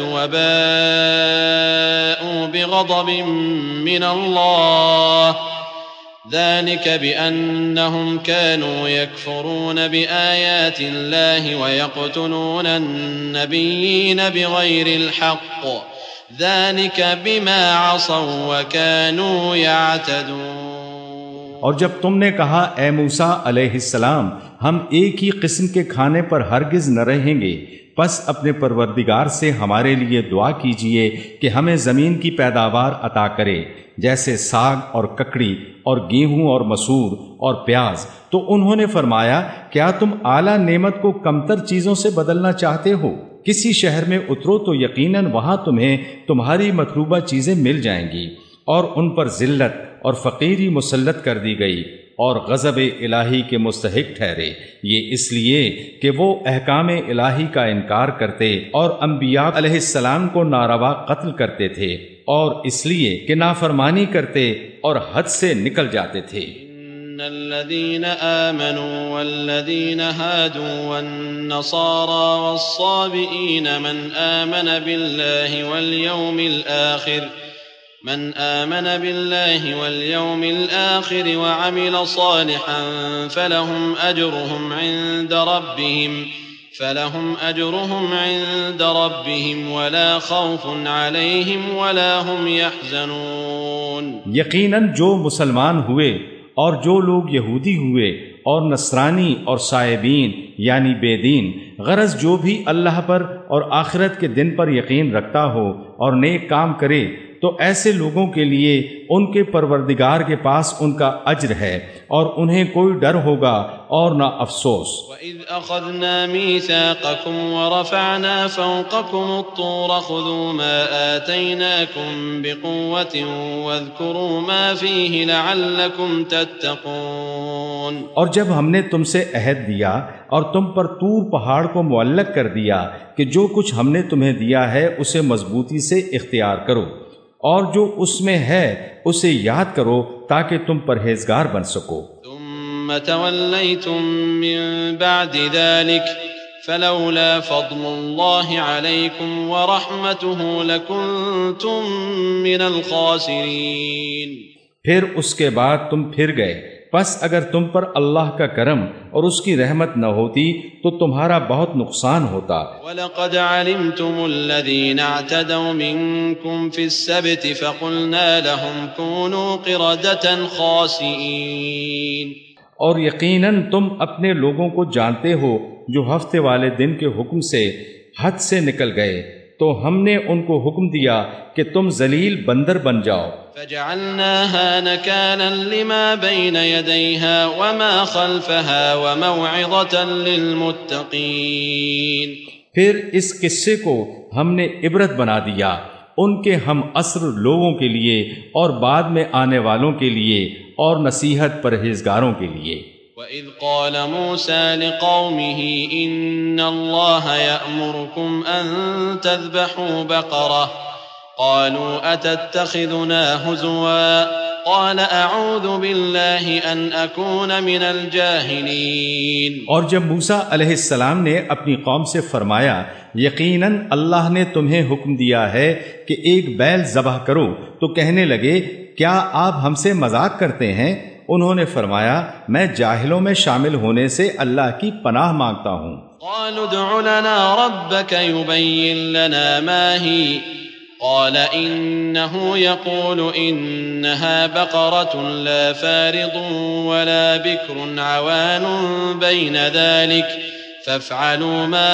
وَبَاءُوا بِغَضَبٍ مِّنَ اللَّهِ ذَلِكَ بِأَنَّهُمْ كَانُوا يَكْفُرُونَ بِآيَاتِ اللَّهِ وَيَقْتُلُونَ النَّبِيِّينَ بِغَيْرِ الْحَقِّ ذَلِكَ بِمَا عَصَوا وَكَانُوا يَعْتَدُونَ. اور جب تم نے کہا اے موسیٰ علیہ السلام ہم ایک ہی قسم کے کھانے پر ہرگز نہ رہیں گے، پس اپنے پروردگار سے ہمارے لیے دعا کیجئے کہ ہمیں زمین کی پیداوار عطا کرے جیسے ساگ اور ککڑی اور گیہوں اور مسور اور پیاز. تو انہوں نے فرمایا کیا تم اعلیٰ نعمت کو کمتر چیزوں سے بدلنا چاہتے ہو؟ کسی شہر میں اترو تو یقیناً وہاں تمہیں تمہاری مطلوبہ چیزیں مل جائیں گی. اور ان پر ذلت اور فقیری مسلط کر دی گئی اور غضب الہی کے مستحق ٹھہرے، یہ اس لیے کہ وہ احکام الہی کا انکار کرتے اور انبیاء علیہ السلام کو ناروا قتل کرتے تھے، اور اس لیے کہ نافرمانی کرتے اور حد سے نکل جاتے تھے. ان الذين آمنوا والذين هادوا والنصارى والصابئين من آمن بالله واليوم الآخر من آمن بالله واليوم الآخر وعمل صالحا فلهم أجرهم عند ربهم فلهم أجرهم عند ربهم ولا خوف عليهم ولا هم يحزنون. یقیناً جو مسلمان ہوئے اور جو لوگ یہودی ہوئے اور نصرانی اور صائبین یعنی بے دین، غرض جو بھی اللہ پر اور آخرت کے دن پر یقین رکھتا ہو اور نیک کام کرے تو ایسے لوگوں کے لیے ان کے پروردگار کے پاس ان کا اجر ہے اور انہیں کوئی ڈر ہوگا اور نہ افسوس۔ وَإِذْ أَخَذْنَا مِيثَاقَكُمْ وَرَفَعْنَا فَوْقَكُمُ الطُّورَ خُذُوا مَا آتَيْنَاكُمْ بِقُوَّةٍ وَاذْكُرُوا مَا فِيهِ لَعَلَّكُمْ تَتَّقُونَ۔ اور جب ہم نے تم سے عہد دیا اور تم پر طور پہاڑ کو معلق کر دیا کہ جو کچھ ہم نے تمہیں دیا ہے اسے مضبوطی سے اختیار کرو اور جو اس میں ہے اسے یاد کرو تاکہ تم پرہیزگار بن سکو۔ ثم توليتم من بعد ذلك فلولا فضل الله عليكم ورحمته لكنتم من الخاسرين۔ پھر اس کے بعد تم پھر گئے، پس اگر تم پر اللہ کا کرم اور اس کی رحمت نہ ہوتی تو تمہارا بہت نقصان ہوتا۔ وَلَقَدْ عَلِمْتُمُ الَّذِينَ اعْتَدَوْا مِنْكُمْ فِي السَّبْتِ فَقُلْنَا لَهُمْ كُونُوا قِرَدَةً خَاسِئِينَ۔ اور یقیناً تم اپنے لوگوں کو جانتے ہو جو ہفتے والے دن کے حکم سے حد سے نکل گئے، تو ہم نے ان کو حکم دیا کہ تم ذلیل بندر بن جاؤ۔ فَجَعَلْنَاهَا نَكَالًا لِمَا بَيْنَ يَدَيْهَا وَمَا خَلْفَهَا وَمَوْعِظَةً لِلْمُتَّقِينَ۔ پھر اس قصے کو ہم نے عبرت بنا دیا ان کے ہم عصر لوگوں کے لیے اور بعد میں آنے والوں کے لیے اور نصیحت پرہیزگاروں کے لیے۔ وَإِذْ قَالَ مُوسَى لِقَوْمِهِ إِنَّ اللَّهَ يَأْمُرُكُمْ أَن تَذْبَحُوا بَقَرَةً قَالُوا أَتَتَّخِذُنَا هُزُوًا قَالَ أَعُوذُ بِاللَّهِ أَنْ أَكُونَ مِنَ الْجَاهِلِينَ۔ اور جب موسیٰ علیہ السلام نے اپنی قوم سے فرمایا یقیناً اللہ نے تمہیں حکم دیا ہے کہ ایک بیل ذبح کرو، تو کہنے لگے کیا آپ ہم سے مذاق کرتے ہیں؟ انہوں نے فرمایا میں جاہلوں میں شامل ہونے سے اللہ کی پناہ مانگتا ہوں۔ قالوا ادع لنا ربك يبين لنا ما هي قال إنه يقول إنها بقرة لا فارض ولا بكر عوان بين ذلك فافعلوا ما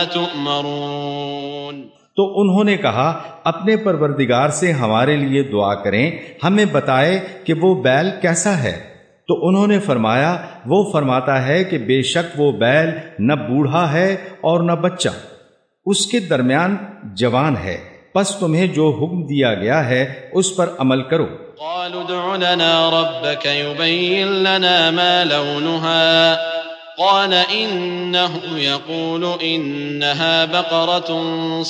تؤمرون۔ تو انہوں نے کہا اپنے پروردگار سے ہمارے لیے دعا کریں، ہمیں بتائے کہ وہ بیل کیسا ہے۔ تو انہوں نے فرمایا وہ فرماتا ہے کہ بے شک وہ بیل نہ بوڑھا ہے اور نہ بچہ، اس کے درمیان جوان ہے، پس تمہیں جو حکم دیا گیا ہے اس پر عمل کرو۔ قالوا ادع لنا ربك يبين لنا ما لونها قال إنه يقول إنها بقرة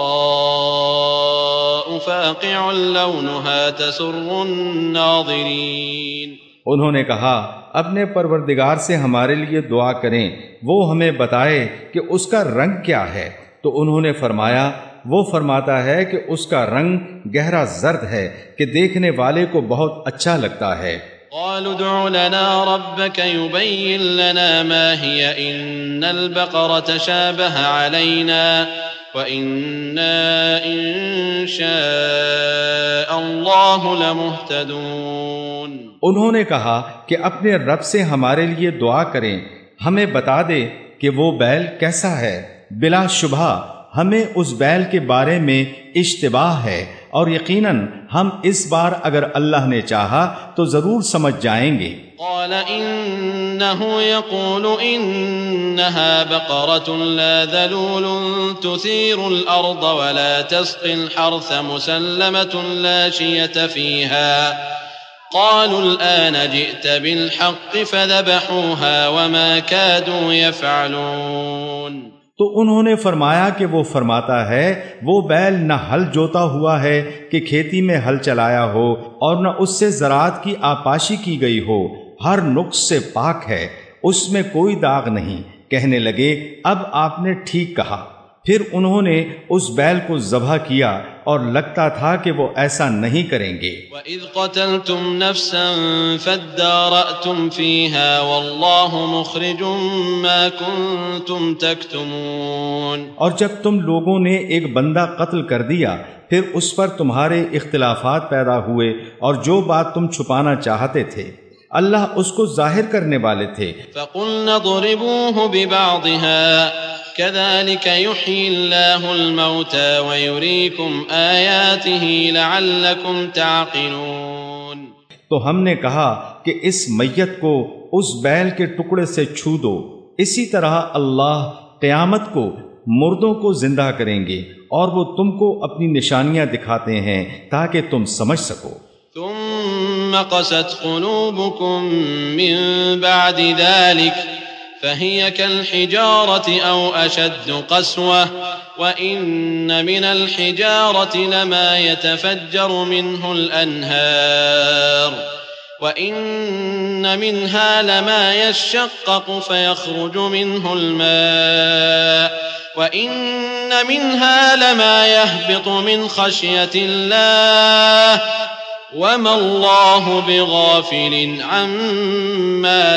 صفراء فاقع لونها تسر الناظرين۔ انہوں نے کہا اپنے پروردگار سے ہمارے لیے دعا کریں، وہ ہمیں بتائے کہ اس کا رنگ کیا ہے۔ تو انہوں نے فرمایا وہ فرماتا ہے کہ اس کا رنگ گہرا زرد ہے کہ دیکھنے والے کو بہت اچھا لگتا ہے۔ قالوا ادع لنا ربك يبين لنا ما هي إن البقرة شابه علينا وإنا إن شاء الله لمهتدون۔ انہوں نے کہا کہ اپنے رب سے ہمارے لیے دعا کریں، ہمیں بتا دے کہ وہ بیل کیسا ہے۔ بلا شبہ ہمیں اس بیل کے بارے میں اشتباہ ہے اور یقیناً ہم اس بار اگر اللہ نے چاہا تو ضرور سمجھ جائیں گے۔ قال إنه يقول إنها بقرة لا ذلول تثير الأرض ولا تسقي الحرث مسلمة لا شية فيها قالوا الآن جئت بالحق فذبحوها وما كادوا يفعلون۔ تو انہوں نے فرمایا کہ وہ فرماتا ہے وہ بیل نہ ہل جوتا ہوا ہے کہ کھیتی میں ہل چلایا ہو اور نہ اس سے زراعت کی آپاشی کی گئی ہو، ہر نقص سے پاک ہے، اس میں کوئی داغ نہیں۔ کہنے لگے اب آپ نے ٹھیک کہا۔ پھر انہوں نے اس بیل کو ذبح کیا اور لگتا تھا کہ وہ ایسا نہیں کریں گے۔ وَإِذْ قَتَلْتُمْ نَفْسًا فَادَّارَأْتُمْ فِيهَا وَاللَّهُ مُخْرِجٌ مَا كُنْتُمْ تَكْتُمُونَ۔ اور جب تم لوگوں نے ایک بندہ قتل کر دیا پھر اس پر تمہارے اختلافات پیدا ہوئے اور جو بات تم چھپانا چاہتے تھے اللہ اس کو ظاہر کرنے والے تھے۔ فَقُلْنَا اضْرِبُوهُ بِبَعْضِهَا كذلك يحيي الله الموتى ويريكم آياته لعلكم تعقلون۔ تو ہم نے کہا کہ اس میت کو اس بیل کے ٹکڑے سے چھو دو، اسی طرح اللہ قیامت کو مردوں کو زندہ کریں گے اور وہ تم کو اپنی نشانیاں دکھاتے ہیں تاکہ تم سمجھ سکو۔ ثم قست قلوبكم من بعد ذلك فهي كالحجارة أو أشد قسوة وإن من الحجارة لما يتفجر منه الأنهار وإن منها لما يشقق فيخرج منه الماء وإن منها لما يهبط من خشية الله وما الله بغافل عما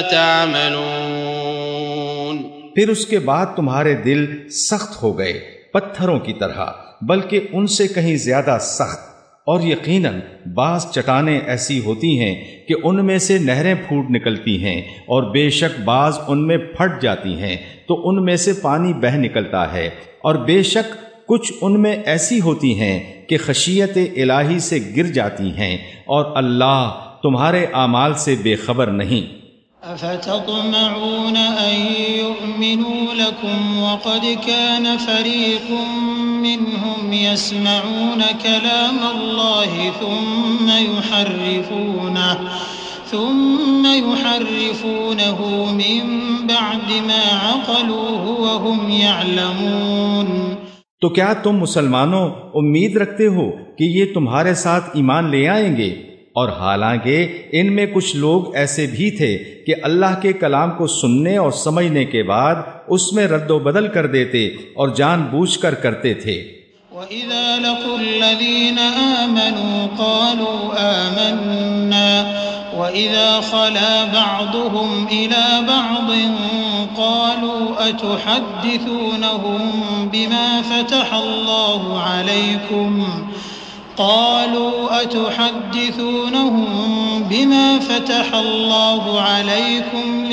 تعملون۔ پھر اس کے بعد تمہارے دل سخت ہو گئے پتھروں کی طرح، بلکہ ان سے کہیں زیادہ سخت، اور یقیناً بعض چٹانیں ایسی ہوتی ہیں کہ ان میں سے نہریں پھوٹ نکلتی ہیں، اور بے شک بعض ان میں پھٹ جاتی ہیں تو ان میں سے پانی بہہ نکلتا ہے، اور بے شک کچھ ان میں ایسی ہوتی ہیں کہ خشیت الہی سے گر جاتی ہیں، اور اللہ تمہارے اعمال سے بے خبر نہیں۔ أفتطمعون أن يؤمنوا لكم وقد كان فريق منهم يسمعون كلام الله ثم يحرفونه ثم يحرفونه من بعد ما عقلوه وهم يعلمون۔ تو کیا تم مسلمانوں امید رکھتے ہو کہ یہ تمہارے ساتھ ایمان لے آئیں گے؟ اور حالانکہ ان میں کچھ لوگ ایسے بھی تھے کہ اللہ کے کلام کو سننے اور سمجھنے کے بعد اس میں رد و بدل کر دیتے اور جان بوجھ کر کرتے تھے۔ وَإِذَا لَقُوا الَّذِينَ آمَنُوا قَالُوا آمَنَّا وَإِذَا خَلَا بَعْضُهُمْ إِلَى بَعْضٍ قَالُوا أَتُحَدِّثُونَهُم بِمَا فَتَحَ اللَّهُ عَلَيْكُمْ قالوا أتحدثونهم بما فتح الله عليكم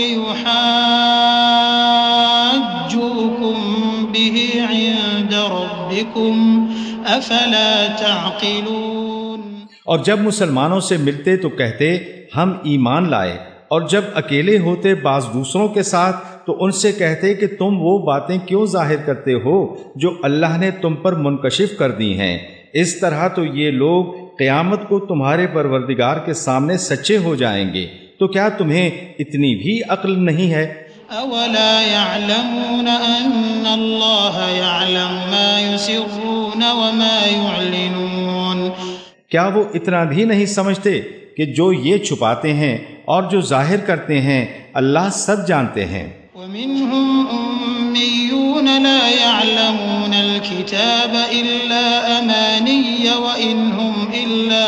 ليحاجوكم به عند ربكم أفلا تعقلون۔ اور جب مسلمانوں سے ملتے تو کہتے ہم ایمان لائے، اور جب اکیلے ہوتے بعض دوسروں کے ساتھ تو ان سے کہتے کہ تم وہ باتیں کیوں ظاہر کرتے ہو جو اللہ نے تم پر منکشف کر دی ہیں۔ اس طرح تو یہ لوگ قیامت کو تمہارے پروردگار کے سامنے سچے ہو جائیں گے۔ تو کیا تمہیں اتنی بھی عقل نہیں ہے؟ اولا يعلمون ان اللہ يعلم ما يسرون وما يعلنون۔ کیا وہ اتنا بھی نہیں سمجھتے کہ جو یہ چھپاتے ہیں اور جو ظاہر کرتے ہیں اللہ سب جانتے ہیں۔ ومنهم أميون لا يعلمون الكتاب إلا أماني وإن هم إلا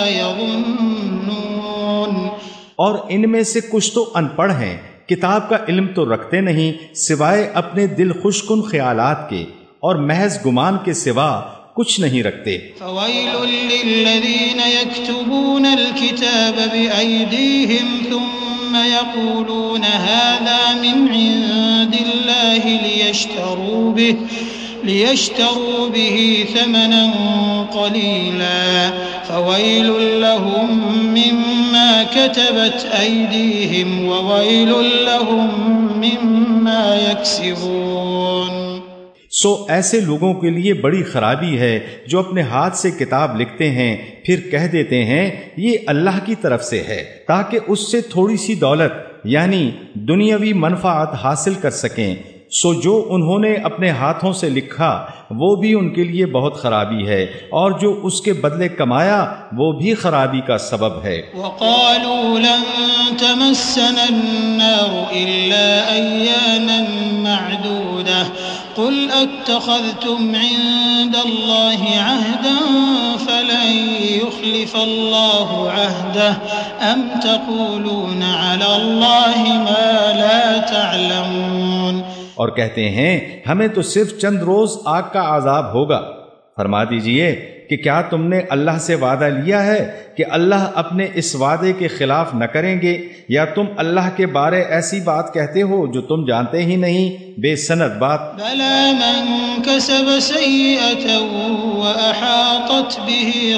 يظنون۔ اور ان میں سے کچھ تو ان پڑھ ہیں، کتاب کا علم تو رکھتے نہیں سوائے اپنے دل خوشکن خیالات کے، اور محض گمان کے سوا کچھ نہیں رکھتے۔ فويل للذين يكتبون الكتاب بأيديهم ثم يقولون هذا من عند الله ليشتروا به ليشتروا به ثمنا قليلا فويل لهم مما كتبت أيديهم وويل لهم مما يكسبون۔ سو ایسے لوگوں کے لیے بڑی خرابی ہے جو اپنے ہاتھ سے کتاب لکھتے ہیں پھر کہہ دیتے ہیں یہ اللہ کی طرف سے ہے تاکہ اس سے تھوڑی سی دولت یعنی دنیاوی منفعت حاصل کر سکیں۔ سو جو انہوں نے اپنے ہاتھوں سے لکھا وہ بھی ان کے لیے بہت خرابی ہے، اور جو اس کے بدلے کمایا وہ بھی خرابی کا سبب ہے۔ وقالوا لن تمسنا النار إلا أياما معدودة قل اتخذتم عند الله عهدا فلن يخلف الله عهده أم تقولون على الله ما لا تعلمون۔ اور کہتے ہیں ہمیں تو صرف چند روز آگ کا عذاب ہوگا۔ فرما دیجئے کہ کیا تم نے اللہ سے وعدہ لیا ہے کہ اللہ اپنے اس وعدے کے خلاف نہ کریں گے، یا تم اللہ کے بارے ایسی بات کہتے ہو جو تم جانتے ہی نہیں؟ بے سند بات۔ بلى من كسب سيئة وأحاطت به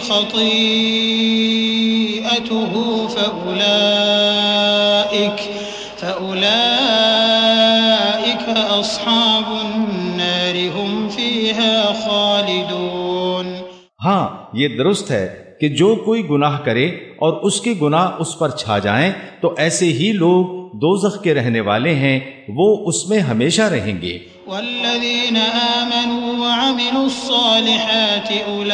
خطيئته فأولئك فأولئك أصحاب النار هم فيها خالدون۔ ہاں یہ درست ہے کہ جو کوئی گناہ کرے اور اس کے گناہ اس پر چھا جائیں تو ایسے ہی لوگ دوزخ کے رہنے والے ہیں، وہ اس میں ہمیشہ رہیں گے۔ والذین آمنوا وعملوا الصالحات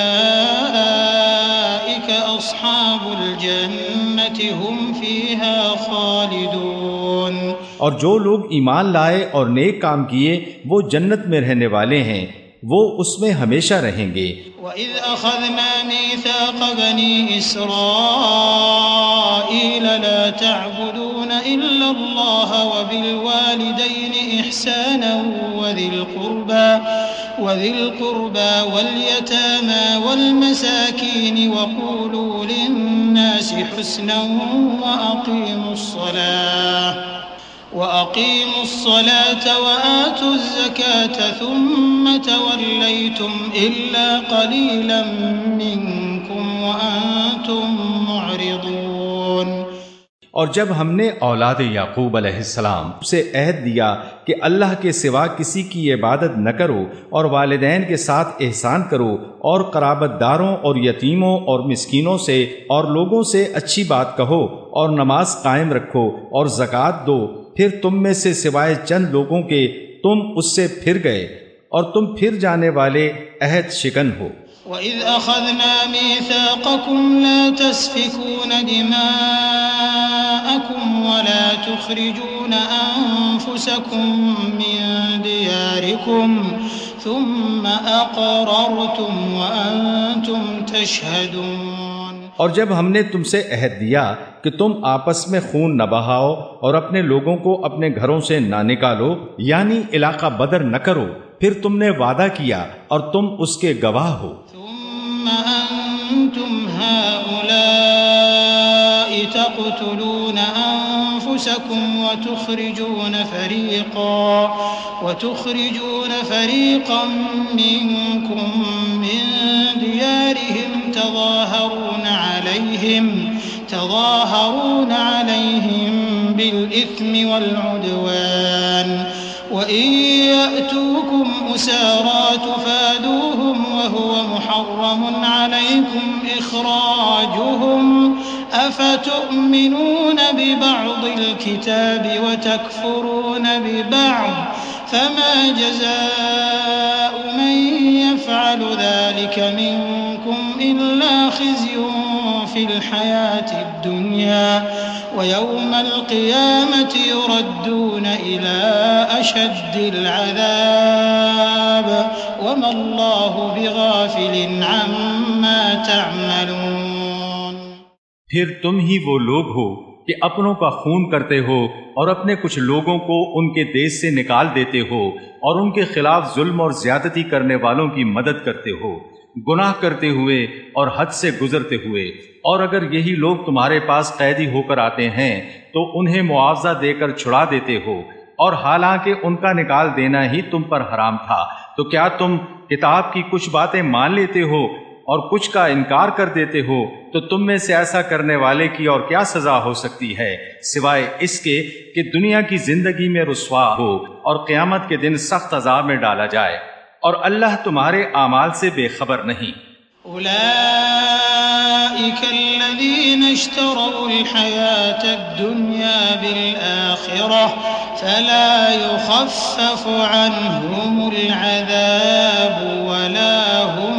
اولئک اصحاب الجنة هم فیہا خالدون۔ اور جو لوگ ایمان لائے اور نیک کام کیے وہ جنت میں رہنے والے ہیں، وہ اس میں ہمیشہ رہیں گے۔ وَإِذْ أَخَذْنَا مِيثَاقَ بَنِي إِسْرَائِيلَ لَا تَعْبُدُونَ إِلَّا اللَّهَ وَبِالْوَالِدَيْنِ إِحْسَانًا وَذِي الْقُرْبَى وَذِي الْقُرْبَى وَالْيَتَامَى وَالْمَسَاكِينِ وَقُولُوا لِلنَّاسِ حُسْنًا وَأَقِيمُوا الصَّلَاةَ وَأَقِيمُوا الصَّلَاةَ وَآتُوا الزَّكَاةَ ثُمَّ تَوَلَّيْتُمْ إِلَّا قَلِيلًا مِّنكُمْ وَأَنتُمْ مُعْرِضُونَ۔ اور جب ہم نے اولاد یعقوب علیہ السلام سے عہد دیا کہ اللہ کے سوا کسی کی عبادت نہ کرو اور والدین کے ساتھ احسان کرو اور قرابت داروں اور یتیموں اور مسکینوں سے اور لوگوں سے اچھی بات کہو اور نماز قائم رکھو اور زکوٰۃ دو، پھر تم میں سے سوائے چند لوگوں کے تم اس سے پھر گئے اور تم پھر جانے والے عہد شکن ہو۔ وَإِذْ أَخَذْنَا مِيثَاقَكُمْ لَا تَسْفِكُونَ دِمَاءَكُمْ وَلَا تُخْرِجُونَ أَنفُسَكُمْ مِنْ دِيَارِكُمْ ثُمَّ أَقْرَرْتُمْ وَأَنْتُمْ تَشْهَدُونَ۔ اور جب ہم نے تم سے عہد دیا کہ تم آپس میں خون نہ بہاؤ اور اپنے لوگوں کو اپنے گھروں سے نہ نکالو، یعنی علاقہ بدر نہ کرو، پھر تم نے وعدہ کیا اور تم اس کے گواہ ہو۔ ثم أنتم هؤلاء تقتلون أنفسكم وتخرجون فريقا وتخرجون فريقا منكم من ديارهم تظاهرون عليهم تظاهرون عليهم بالإثم والعدوان وَإِن يَأْتُوكُمْ أُسَارَىٰ تُفَادُوهُمْ وَهُوَ مُحَرَّمٌ عَلَيْكُمْ إِخْرَاجُهُمْ أَفَتُؤْمِنُونَ بِبَعْضِ الْكِتَابِ وَتَكْفُرُونَ بِبَعْضٍ فَمَا جَزَاءُ مَن يَفْعَلُ ذَلِكَ مِنكُمْ إِلَّا خِزْيٌ فِي الْحَيَاةِ الدُّنْيَا وَيَوْمَ الْقِيَامَةِ يُرَدُّونَ إِلَىٰ أَشَدِّ الْعَذَابِ وَمَا اللَّهُ بِغَافِلٍ عَمَّا تَعْمَلُونَ۔ پھر تم ہی وہ لوگ ہو کہ اپنوں کا خون کرتے ہو اور اپنے کچھ لوگوں کو ان کے دیش سے نکال دیتے ہو اور ان کے خلاف ظلم اور زیادتی کرنے والوں کی مدد کرتے ہو، گناہ کرتے ہوئے اور حد سے گزرتے ہوئے۔ اور اگر یہی لوگ تمہارے پاس قیدی ہو کر آتے ہیں تو انہیں معاوضہ دے کر چھڑا دیتے ہو، اور حالانکہ ان کا نکال دینا ہی تم پر حرام تھا، تو کیا تم کتاب کی کچھ باتیں مان لیتے ہو اور کچھ کا انکار کر دیتے ہو؟ تو تم میں سے ایسا کرنے والے کی اور کیا سزا ہو سکتی ہے سوائے اس کے کہ دنیا کی زندگی میں رسوا ہو اور قیامت کے دن سخت عذاب میں ڈالا جائے، اور اللہ تمہارے اعمال سے بے خبر نہیں۔ أولئك الذين اشتروا الحياة الدنيا بالآخرة فلا يخفف عنهم العذاب ولا هم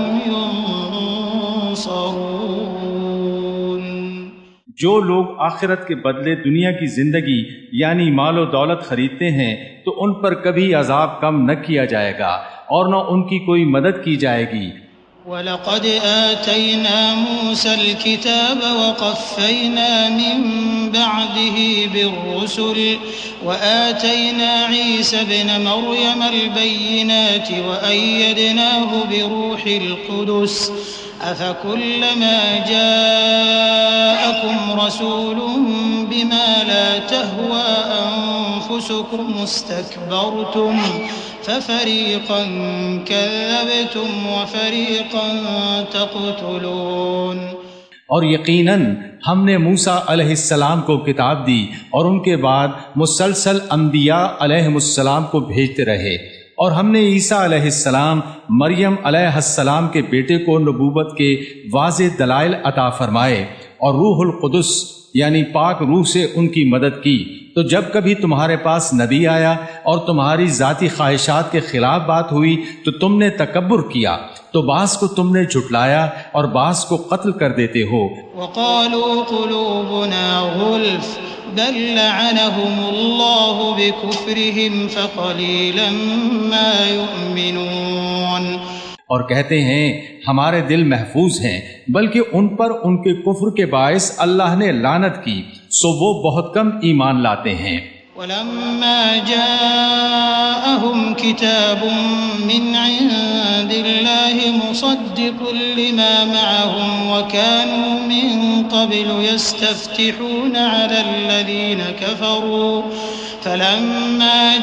ينصرون۔ جو لوگ آخرت کے بدلے دنیا کی زندگی یعنی مال و دولت خریدتے ہیں تو ان پر کبھی عذاب کم نہ کیا جائے گا اور نہ ان کی کوئی مدد کی جائے گی۔ وَلَقَدْ آتَيْنَا مُوسَى الْكِتَابَ وَقَفَّيْنَا مِن بَعْدِهِ بِالرُّسُلِ وَآتَيْنَا عِيسَى ابْنَ مَرْيَمَ الْبَيِّنَاتِ وَأَيَّدْنَاهُ بِرُوحِ الْقُدُسِ أفكلما جاءكم رسول بما لا تهوى أنفسكم استكبرتم ففريقا كذبتم وفريقا تقتلون۔ اور یقیناً ہم نے موسیٰ علیہ السلام کو کتاب دی اور ان کے بعد مسلسل انبیاء علیہ السلام کو بھیجتے رہے، اور ہم نے عیسیٰ علیہ السلام مریم علیہ السلام کے بیٹے کو نبوت کے واضح دلائل عطا فرمائے اور روح القدس یعنی پاک روح سے ان کی مدد کی۔ تو جب کبھی تمہارے پاس نبی آیا اور تمہاری ذاتی خواہشات کے خلاف بات ہوئی تو تم نے تکبر کیا، تو بعض کو تم نے جھٹلایا اور بعض کو قتل کر دیتے ہو۔ وقالوا قلوبنا غلف بل لعنهم الله بكفرهم فقليلا ما يؤمنون۔ اور کہتے ہیں ہمارے دل محفوظ ہیں، بلکہ ان پر ان کے کفر کے باعث اللہ نے لعنت کی، سو وہ بہت کم ایمان لاتے ہیں۔ ولما جاءهم كتاب من عند الله مصدق لما معهم وكانوا من قبل يستفتحون على الذين كفروا فلما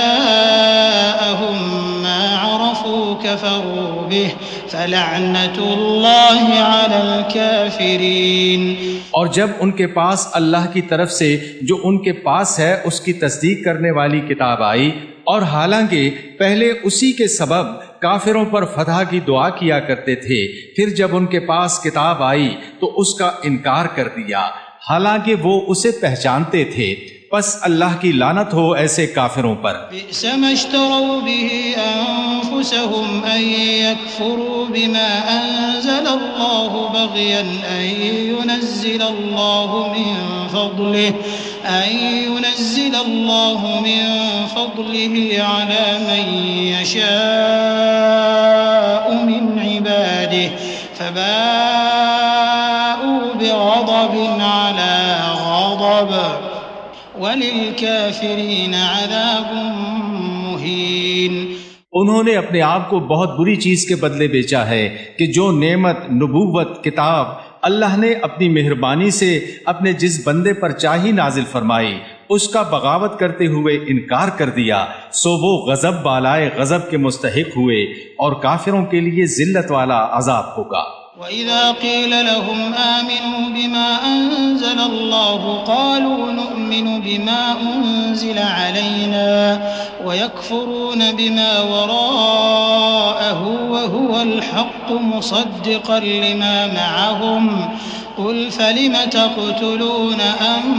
جاءهم ما عرفوا كفروا به فلعنة الله على الكافرين۔ اور جب ان کے پاس اللہ کی طرف سے جو ان کے پاس ہے اس کی تصدیق کرنے والی کتاب آئی، اور حالانکہ پہلے اسی کے سبب کافروں پر فتح کی دعا کیا کرتے تھے، پھر جب ان کے پاس کتاب آئی تو اس کا انکار کر دیا، حالانکہ وہ اسے پہچانتے تھے، پس اللہ کی لعنت ہو ایسے کافروں پر۔ بئس ما اشتروا به انفسهم ان يكفروا بما انزل الله بغيا ان ينزل الله من فضله ان ينزل الله من فضله على من يشاء من عباده فباءوا بغضب على غضب وَلِلْكَافِرِينَ عَذَابٌ مُهِينٌ۔ انہوں نے اپنے آپ کو بہت بری چیز کے بدلے بیچا ہے کہ جو نعمت نبوت کتاب اللہ نے اپنی مہربانی سے اپنے جس بندے پر چاہی نازل فرمائی اس کا بغاوت کرتے ہوئے انکار کر دیا، سو وہ غضب بالائے غضب کے مستحق ہوئے، اور کافروں کے لیے ذلت والا عذاب ہوگا۔ وَإِذَا قِيلَ لَهُمْ آمِنُوا بِمَا أَنزَلَ اللَّهُ قَالُوا نُؤْمِنُ بِمَا أُنزِلَ عَلَيْنَا وَيَكْفُرُونَ بِمَا وَرَاءَهُ وَهُوَ الْحَقُّ مُصَدِّقًا لِمَا مَعَهُمْ قُلْ فَلِمَ تَقْتُلُونَ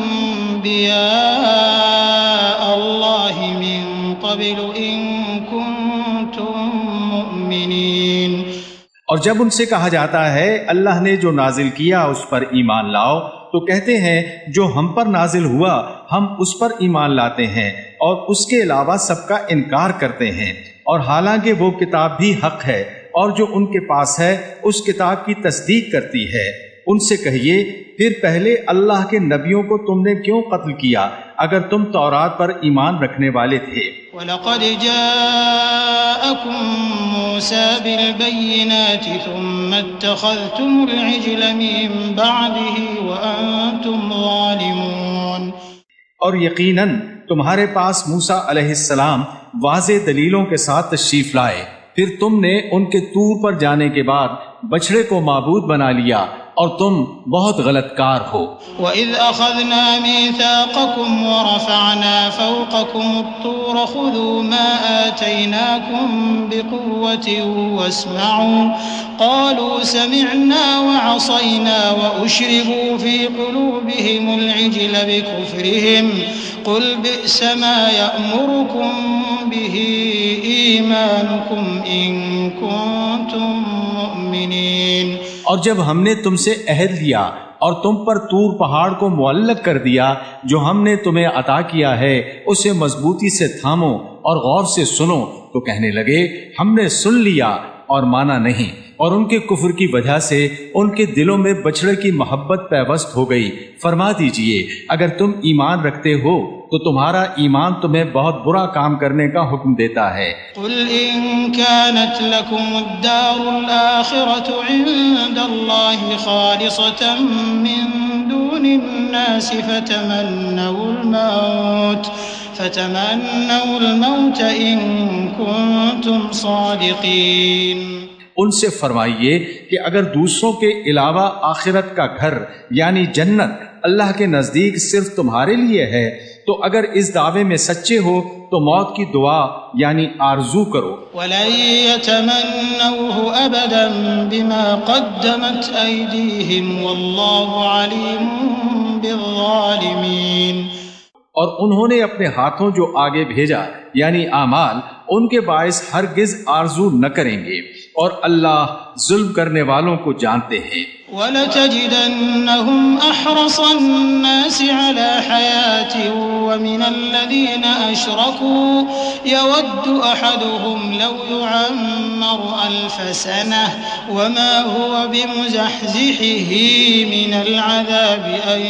أَنبِيَاءَ اللَّهِ مِن قَبْلُ إِن كُنتُم مُّؤْمِنِينَ۔ اور جب ان سے کہا جاتا ہے اللہ نے جو نازل کیا اس پر ایمان لاؤ، تو کہتے ہیں جو ہم پر نازل ہوا ہم اس پر ایمان لاتے ہیں، اور اس کے علاوہ سب کا انکار کرتے ہیں، اور حالانکہ وہ کتاب بھی حق ہے اور جو ان کے پاس ہے اس کتاب کی تصدیق کرتی ہے۔ ان سے کہیے پھر پہلے اللہ کے نبیوں کو تم نے کیوں قتل کیا اگر تم تورات پر ایمان رکھنے والے تھے؟ وَلَقَدْ جَاءَكُم مُوسَى بِالْبَيِّنَاتِ ثُمَّ اتَّخَذْتُمُ الْعِجْلَ مِن بَعْدِهِ وَأَنتُمْ ظَالِمُونَ۔ اور یقیناً تمہارے پاس موسیٰ علیہ السلام واضح دلیلوں کے ساتھ تشریف لائے، پھر تم نے ان کے طور پر جانے کے بعد بچڑے کو معبود بنا لیا، اور تم بہت غلط کار ہو۔ وَإِذْ أَخَذْنَا مِيثَاقَكُمْ وَرَفَعْنَا فَوْقَكُمُ الطُّورَ خُذُوا مَا آتَيْنَاكُمْ بِقُوَّةٍ وَاسْمَعُوا قَالُوا سَمِعْنَا وَعَصَيْنَا وَأُشْرِبُوا فِي قُلُوبِهِمُ الْعِجْلَ بِكُفْرِهِمْ قُلْ بِئْسَ مَا يَأْمُرُكُمْ بِهِ إِيمَانُكُمْ إِن كُنتُم مُّؤْمِنِينَ۔ اور جب ہم نے تم سے عہد لیا اور تم پر طور پہاڑ کو معلق کر دیا جو ہم نے تمہیں عطا کیا ہے، اسے مضبوطی سے تھامو اور غور سے سنو، تو کہنے لگے ہم نے سن لیا اور مانا نہیں، اور ان کے کفر کی وجہ سے ان کے دلوں میں بچڑے کی محبت پیوست ہو گئی۔ فرما دیجئے اگر تم ایمان رکھتے ہو تو تمہارا ایمان تمہیں بہت برا کام کرنے کا حکم دیتا ہے۔ قل ان كانت لكم الدار الآخرة عند الله خالصة من دون الناس فتمنوا الموت فتمنوا الموت ان كنتم صادقين۔ ان سے فرمائیے کہ اگر دوسروں کے علاوہ آخرت کا گھر یعنی جنت اللہ کے نزدیک صرف تمہارے لیے ہے تو اگر اس دعوے میں سچے ہو تو موت کی دعا یعنی آرزو کرو۔ وَلَن يَتَمَنَّوْهُ أَبَدًا بِمَا قَدَّمَتْ أَيْدِيهِمْ وَاللَّهُ عَلِيمٌ بِالظَّالِمِينَ۔ اور انہوں نے اپنے ہاتھوں جو آگے بھیجا یعنی اعمال ان کے باعث ہرگز آرزو نہ کریں گے، اور اللہ ظلم کرنے والوں کو جانتے ہیں۔ وَلَتَجِدَنَّهُمْ أَحْرَصَ النَّاسِ عَلَى حَيَاةٍ وَمِنَ الَّذِينَ أَشْرَكُوا يَوَدُّ أَحَدُهُمْ لَوْ يُعَمَّرُ أَلْفَ سَنَةٍ وَمَا هُوَ بِمُزَحْزِحِهِ مِنَ الْعَذَابِ أَن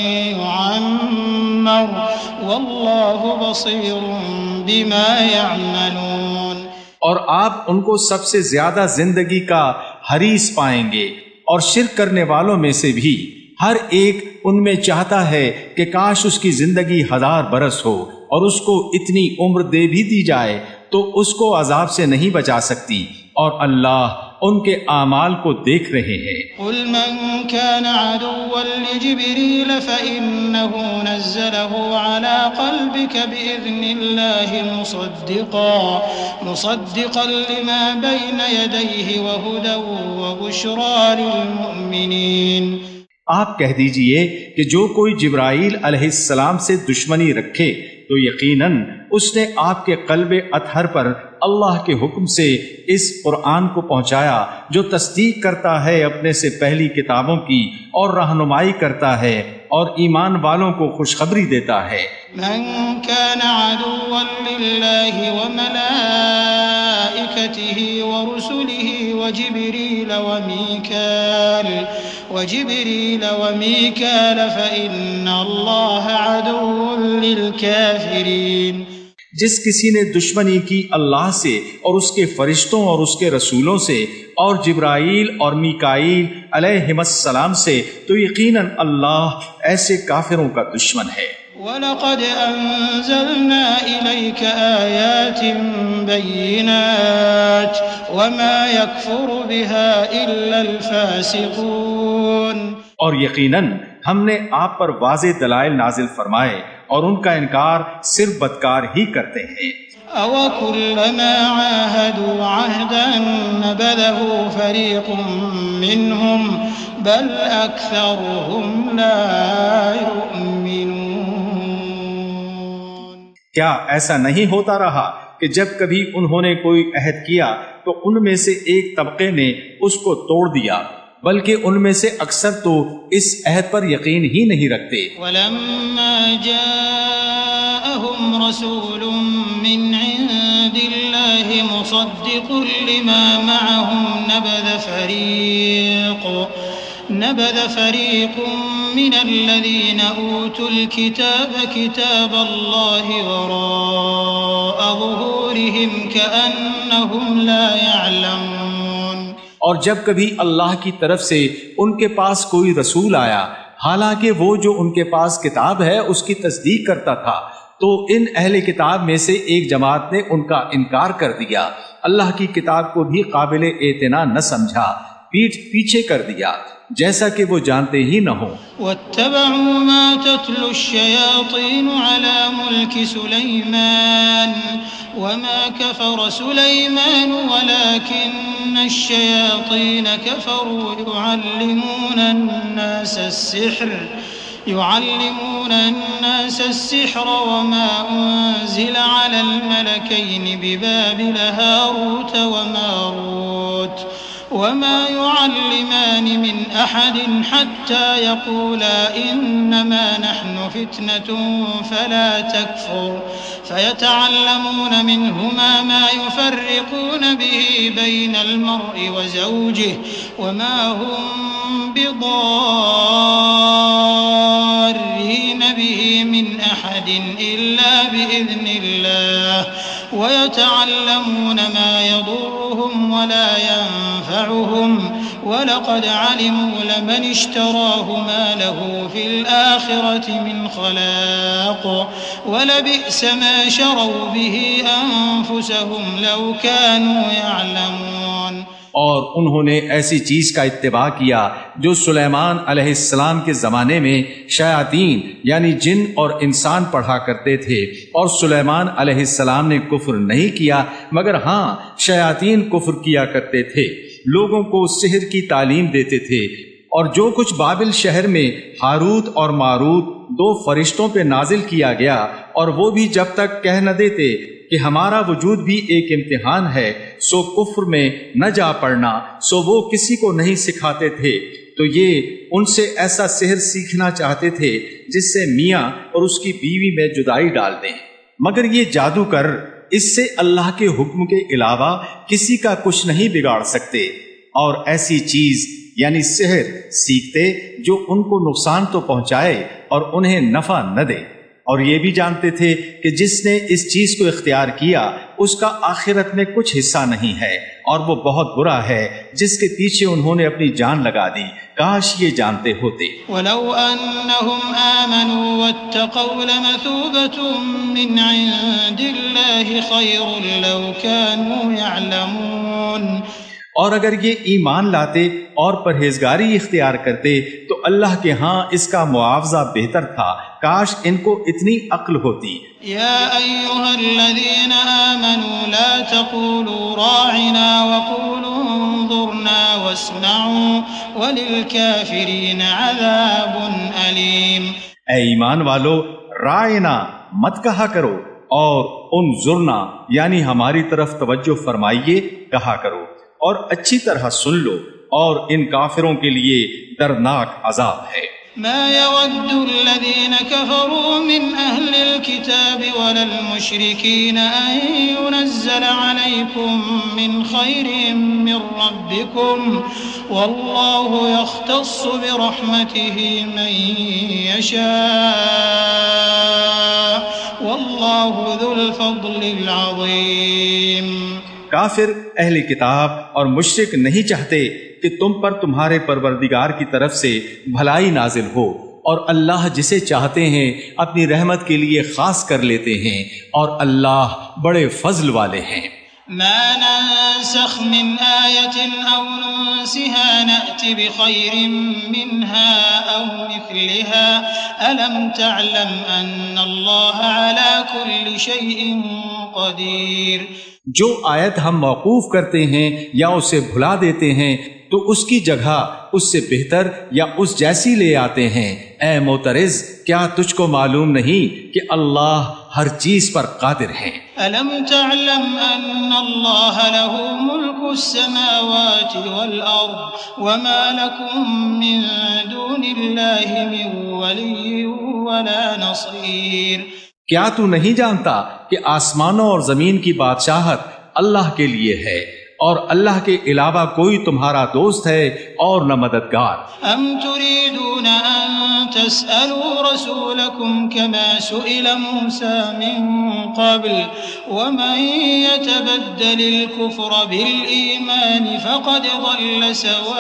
يُعَمَّرَ وَاللَّهُ بَصِيرٌ بِمَا يَعْمَلُونَ۔ اور آپ ان کو سب سے زیادہ زندگی کا حریص پائیں گے، اور شرک کرنے والوں میں سے بھی ہر ایک ان میں چاہتا ہے کہ کاش اس کی زندگی ہزار برس ہو، اور اس کو اتنی عمر دے بھی دی جائے تو اس کو عذاب سے نہیں بچا سکتی، اور اللہ ان کے اعمال کو دیکھ رہے ہیں۔ قل من كان عدوا لجبريل فإنه نزله على قلبك بإذن الله مصدقا مصدقا لما بين يديه وهدى وبشرى للمؤمنين۔ آپ کہہ دیجئے کہ جو کوئی جبرائیل علیہ السلام سے دشمنی رکھے تو یقیناً اس نے آپ کے قلب اطہر پر اللہ کے حکم سے اس قرآن کو پہنچایا جو تصدیق کرتا ہے اپنے سے پہلی کتابوں کی اور رہنمائی کرتا ہے اور ایمان والوں کو خوشخبری دیتا ہے۔ من كان عدوا لله وملائكته ورسله وجبريل وميكال وجبريل وميكال فإن الله عدو للكافرين۔ جس کسی نے دشمنی کی اللہ سے اور اس کے فرشتوں اور اس کے رسولوں سے اور جبرائیل اور میکائیل علیہم السلام سے تو یقیناً اللہ ایسے کافروں کا دشمن ہے۔ وَلَقَدْ أَنزَلْنَا إِلَيْكَ آيَاتٍ بَيِّنَاتٍ وَمَا يَكْفُرُ بِهَا إِلَّا الْفَاسِقُونَ۔ اور یقیناً ہم نے آپ پر واضح دلائل نازل فرمائے اور ان کا انکار صرف بدکار ہی کرتے ہیں۔ أَوَكُلَّمَا عَاهَدُوا عَهْدًا نَبَذَهُ فَرِيقٌ مِّنْهُمْ بَلْ أَكْثَرُهُمْ لَا يُؤْمِنُونَ۔ کیا ایسا نہیں ہوتا رہا کہ جب کبھی انہوں نے کوئی عہد کیا تو ان میں سے ایک طبقے نے اس کو توڑ دیا، بلکہ ان میں سے اکثر تو اس عہد پر یقین ہی نہیں رکھتے۔ وَلَمَّا جَاءَهُمْ رَسُولٌ مِّنْ عِندِ اللَّهِ مُصَدِّقٌ لِّمَا مَعَهُمْ نَبَذَ فَرِيقٌ نَبَذَ فَرِيقٌ مِّنَ الَّذِينَ أُوتُوا الْكِتَابَ كِتَابَ اللَّهِ وَرَاءَ ظُهُورِهِمْ كَأَنَّهُمْ لَا يَعْلَمُونَ۔ اور جب کبھی اللہ کی طرف سے ان کے پاس کوئی رسول آیا حالانکہ وہ جو ان کے پاس کتاب ہے اس کی تصدیق کرتا تھا تو ان اہل کتاب میں سے ایک جماعت نے ان کا انکار کر دیا، اللہ کی کتاب کو بھی قابل اعتنا نہ سمجھا، پیٹھ پیچھے کر دیا جیسا کہ وہ جانتے ہی نہ ہوں۔ وَاتَّبَعُوا مَا تَتْلُو الشَّيَاطِينُ عَلَى مُلْكِ سُلَيْمَانَ وَمَا كَفَرَ سُلَيْمَانُ وَلَكِنَّ الشَّيَاطِينَ كَفَرُوا يُعَلِّمُونَ النَّاسَ السِّحْرَ يُعَلِّمُونَ النَّاسَ السِّحْرَ وَمَا أُنزِلَ عَلَى الْمَلَكَيْنِ بِبَابِلَ هَارُوتَ وَمَارُوتَ وَمَا يُعَلِّمَانِ مِنْ أَحَدٍ حَتَّى يَقُولَا إِنَّمَا نَحْنُ فِتْنَةٌ فَلَا تَكْفُرْ فَيَتَعَلَّمُونَ مِنْهُمَا مَا يُفَرِّقُونَ بِهِ بَيْنَ الْمَرْءِ وَزَوْجِهِ وَمَا هُمْ بِضَارِّينَ بِهِ مِنْ أَحَدٍ إلا بإذن الله ويتعلمون ما يضرهم ولا ينفعهم وَلَقَدْ عَلِمُوا لَمَنِ اشْتَرَاهُ مَا لَهُ فِي الْآخِرَةِ مِنْ خَلَاقٍ وَلَبِئْسَ مَا شَرَوْا بِهِ أَنفُسَهُمْ لَوْ كَانُوا يَعْلَمُونَ۔ اور انہوں نے ایسی چیز کا اتباع کیا جو سلیمان علیہ السلام کے زمانے میں شیاطین یعنی جن اور انسان پڑھا کرتے تھے، اور سلیمان علیہ السلام نے کفر نہیں کیا مگر ہاں شیاطین کفر کیا کرتے تھے، لوگوں کو سحر کی تعلیم دیتے تھے، اور جو کچھ بابل شہر میں ہاروت اور ماروت دو فرشتوں پہ نازل کیا گیا، اور وہ بھی جب تک کہہ نہ دیتے کہ ہمارا وجود بھی ایک امتحان ہے، سو کفر میں نہ جا پڑنا، سو وہ کسی کو نہیں سکھاتے تھے، تو یہ ان سے ایسا سحر سیکھنا چاہتے تھے جس سے میاں اور اس کی بیوی میں جدائی ڈال دیں، مگر یہ جادوگر اس سے اللہ کے حکم کے علاوہ کسی کا کچھ نہیں بگاڑ سکتے، اور ایسی چیز یعنی سحر سیکھتے جو ان کو نقصان تو پہنچائے اور انہیں نفع نہ دے، اور یہ بھی جانتے تھے کہ جس نے اس چیز کو اختیار کیا اس کا آخرت میں کچھ حصہ نہیں ہے، اور وہ بہت برا ہے جس کے پیچھے انہوں نے اپنی جان لگا دی، کاش یہ جانتے ہوتے۔ وَلَوْ أَنَّهُمْ آمَنُوا وَاتَّقَوْا لَمَثُوبَةٌ مِّنْ عِندِ اللَّهِ خَيْرٌ لَوْ كَانُوا يَعْلَمُونَ۔ اور اگر یہ ایمان لاتے اور پرہیزگاری اختیار کرتے تو اللہ کے ہاں اس کا معاوضہ بہتر تھا، کاش ان کو اتنی عقل ہوتی۔ یا ایھا الذین آمنوا لا تقولوا راعنا وقولوا انظرنا واسمعوا وللکافرین عذاب علیم۔ اے ایمان والو، راعنا مت کہا کرو، اور انظرنا یعنی ہماری طرف توجہ فرمائیے کہا کرو، اور اچھی طرح سن لو، اور ان کافروں کے لیے دردناک عذاب ہے۔ ما يود الذين كفروا من أهل الكتاب ولا المشركين أن ينزل عليكم من خير من ربكم والله يختص برحمته من يشاء والله ذو الفضل العظيم۔ کافر اہل کتاب اور مشرک نہیں چاہتے کہ تم پر تمہارے پروردگار کی طرف سے بھلائی نازل ہو، اور اللہ جسے چاہتے ہیں اپنی رحمت کے لیے خاص کر لیتے ہیں، اور اللہ بڑے فضل والے ہیں۔ ما ننسخ من آية أو ننسها نأت بخير منها أو مثلها ألم تعلم أن الله على كل شيء قدير۔ جو آیت ہم موقوف کرتے ہیں یا اسے بھلا دیتے ہیں تو اس کی جگہ اس سے بہتر یا اس جیسی لے آتے ہیں۔ اے معترض، کیا تجھ کو معلوم نہیں کہ اللہ ہر چیز پر قادر ہے؟ أَلَمْ تَعْلَمْ أَنَّ اللَّهَ لَهُ مُلْكُ السَّمَاوَاتِ وَالْأَرْضِ وَمَا لَكُم مِّن دُونِ اللَّهِ مِن وَلِيٍّ وَلَا نَصِيرٍ۔ کیا تو نہیں جانتا کہ آسمانوں اور زمین کی بادشاہت اللہ کے لیے ہے، اور اللہ کے علاوہ کوئی تمہارا دوست ہے اور نہ مددگار؟ ام تريدون ان تسألوا رسولكم كما سئل موسى من قبل ومن يتبدل الكفر بالإيمان فقد ضل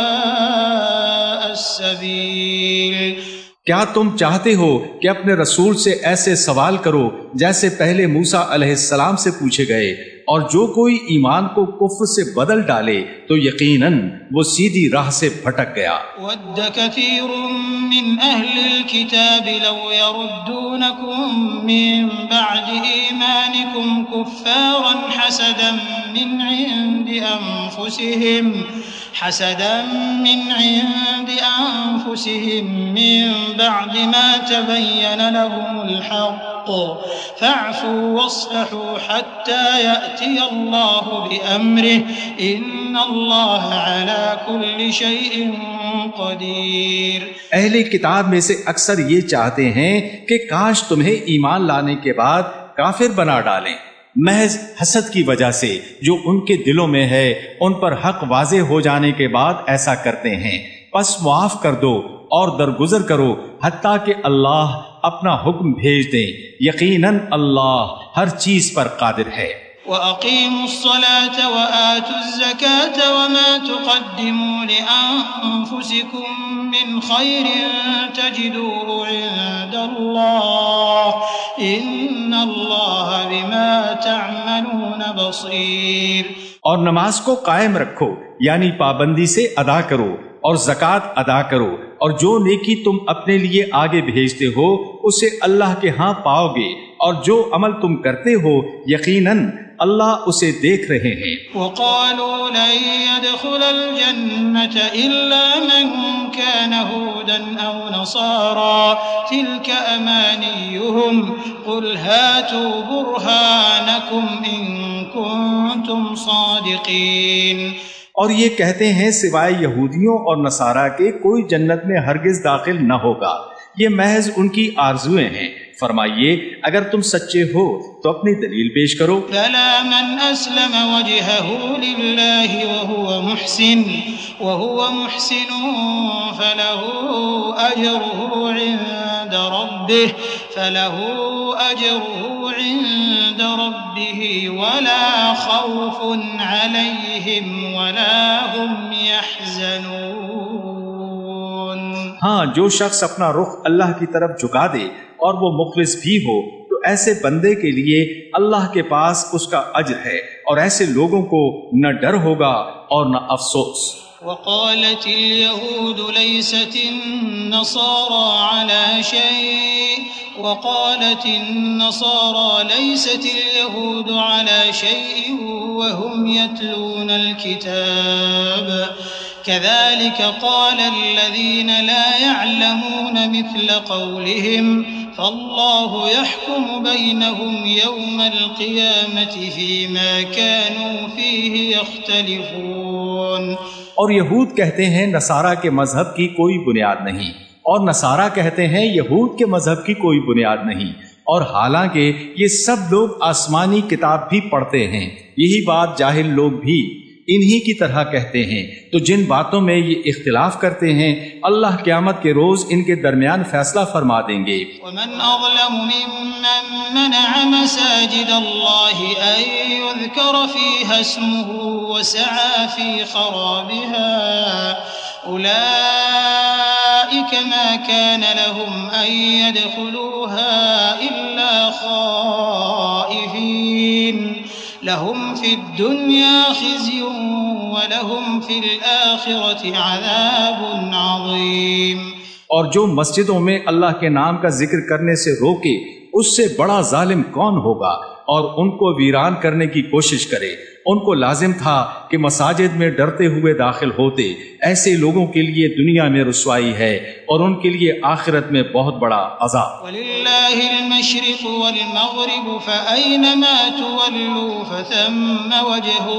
سواء السبيل۔ کیا تم چاہتے ہو کہ اپنے رسول سے ایسے سوال کرو جیسے پہلے موسیٰ علیہ السلام سے پوچھے گئے، اور جو کوئی ایمان کو کفر سے بدل ڈالے تو یقیناً وہ سیدھی راہ سے بھٹک گیا۔ وَدَّ كَثِيرٌ مِّنْ أَهْلِ الْكِتَابِ لَوْ يَرُدُّونَكُم مِّن بَعْدِ إِيمَانِكُمْ كُفَّارًا حَسَدًا مِّنْ عِندِ أَنفُسِهِمْ حسدا من عند أنفسهم من بعد ما تبين لهم الحق فاعفوا واصلحوا حتى يأتي الله بأمره إن الله على كل شيء قدير۔ اہل کتاب میں سے اکثر یہ چاہتے ہیں کہ کاش تمہیں ایمان لانے کے بعد کافر بنا ڈالیں، محض حسد کی وجہ سے جو ان کے دلوں میں ہے، ان پر حق واضح ہو جانے کے بعد ایسا کرتے ہیں۔ پس معاف کر دو اور درگزر کرو حتیٰ کہ اللہ اپنا حکم بھیج دیں، یقیناً اللہ ہر چیز پر قادر ہے۔ وَأَقِيمُوا الصَّلَاةَ وَآتُوا الزَّكَاةَ وَمَا تُقَدِّمُوا لِأَنفُسِكُم مِّنْ خَيْرٍ تَجِدُوهُ عِندَ اللَّهِ إِنَّ اللَّهَ بِمَا تَعْمَلُونَ بَصِيرٌ۔ اور نماز کو قائم رکھو، یعنی پابندی سے ادا کرو، اور زکوٰۃ ادا کرو، اور جو نیکی تم اپنے لیے آگے بھیجتے ہو اسے اللہ کے ہاں پاؤ گے، اور جو عمل تم کرتے ہو یقیناً اللہ اسے دیکھ رہے ہیں۔ وَقَالُوا لَن يَدْخُلَ الْجَنَّةَ إِلَّا مَن كَانَ هُودًا أَوْ نَصَارَىٰ تِلْكَ أَمَانِيُّهُمْ قُلْ هَاتُوا بُرْهَانَكُمْ إِن كُنتُمْ صَادِقِينَ۔ اور یہ کہتے ہیں سوائے یہودیوں اور نصارہ کے کوئی جنت میں ہرگز داخل نہ ہوگا، یہ محض ان کی آرزویں ہیں۔ فرمائیے اگر تم سچے ہو تو اپنی دلیل پیش کرو۔ بَلَىٰ مَنْ أَسْلَمَ وَجْهَهُ لِلَّهِ وَهُوَ مُحْسِنٌ وَهُوَ مُحْسِنٌ فَلَهُ أَجْرُهُ عِندَ رَبِّهِ فَلَهُ أَجْرُهُ عِندَ رَبِّهِ وَلَا خَوْفٌ عَلَيْهِمْ وَلَا هُمْ يَحْزَنُونَ۔ ہاں، جو شخص اپنا رخ اللہ کی طرف جھکا دے اور وہ مخلص بھی ہو تو ایسے بندے کے لیے اللہ کے پاس اس کا اجر ہے، اور ایسے لوگوں کو نہ ڈر ہوگا اور نہ افسوس۔ وقالت اليهود ليست النصارى على شيء وقالت النصارى ليست اليهود على شيء وهم يتلون الكتاب كذلك قال الذين لا يعلمون مثل قولهم فالله يحكم بينهم يوم القيامة فيما كانوا فيه يختلفون۔ اور یہود کہتے ہیں نصارہ کے مذہب کی کوئی بنیاد نہیں، اور نصارہ کہتے ہیں یہود کے مذہب کی کوئی بنیاد نہیں، اور حالانکہ یہ سب لوگ آسمانی کتاب بھی پڑھتے ہیں، یہی بات جاہل لوگ بھی انہی کی طرح کہتے ہیں۔ تو جن باتوں میں یہ اختلاف کرتے ہیں اللہ قیامت کے روز ان کے درمیان فیصلہ فرما دیں گے۔ ومن اظلم ممن منع مساجد الله ان يذكر فيها اسمه وسعى في خرابها اولئك ما كان لهم ان يدخلوها الا خائفين لهم في الدنيا خزي ولهم في الآخرة عذاب عظيم۔ اور جو مسجدوں میں اللہ کے نام کا ذکر کرنے سے روکے اس سے بڑا ظالم کون ہوگا، اور ان کو ویران کرنے کی کوشش کرے۔ ان کو لازم تھا کہ مساجد میں ڈرتے ہوئے داخل ہوتے، ایسے لوگوں کے لیے دنیا میں رسوائی ہے اور ان کے لیے آخرت میں بہت بڑا عذاب۔ وَلِلَّهِ الْمَشْرِقُ وَالْمَغْرِبُ فَأَيْنَمَا تُوَلُّوا فَثَمَّ وَجْهُ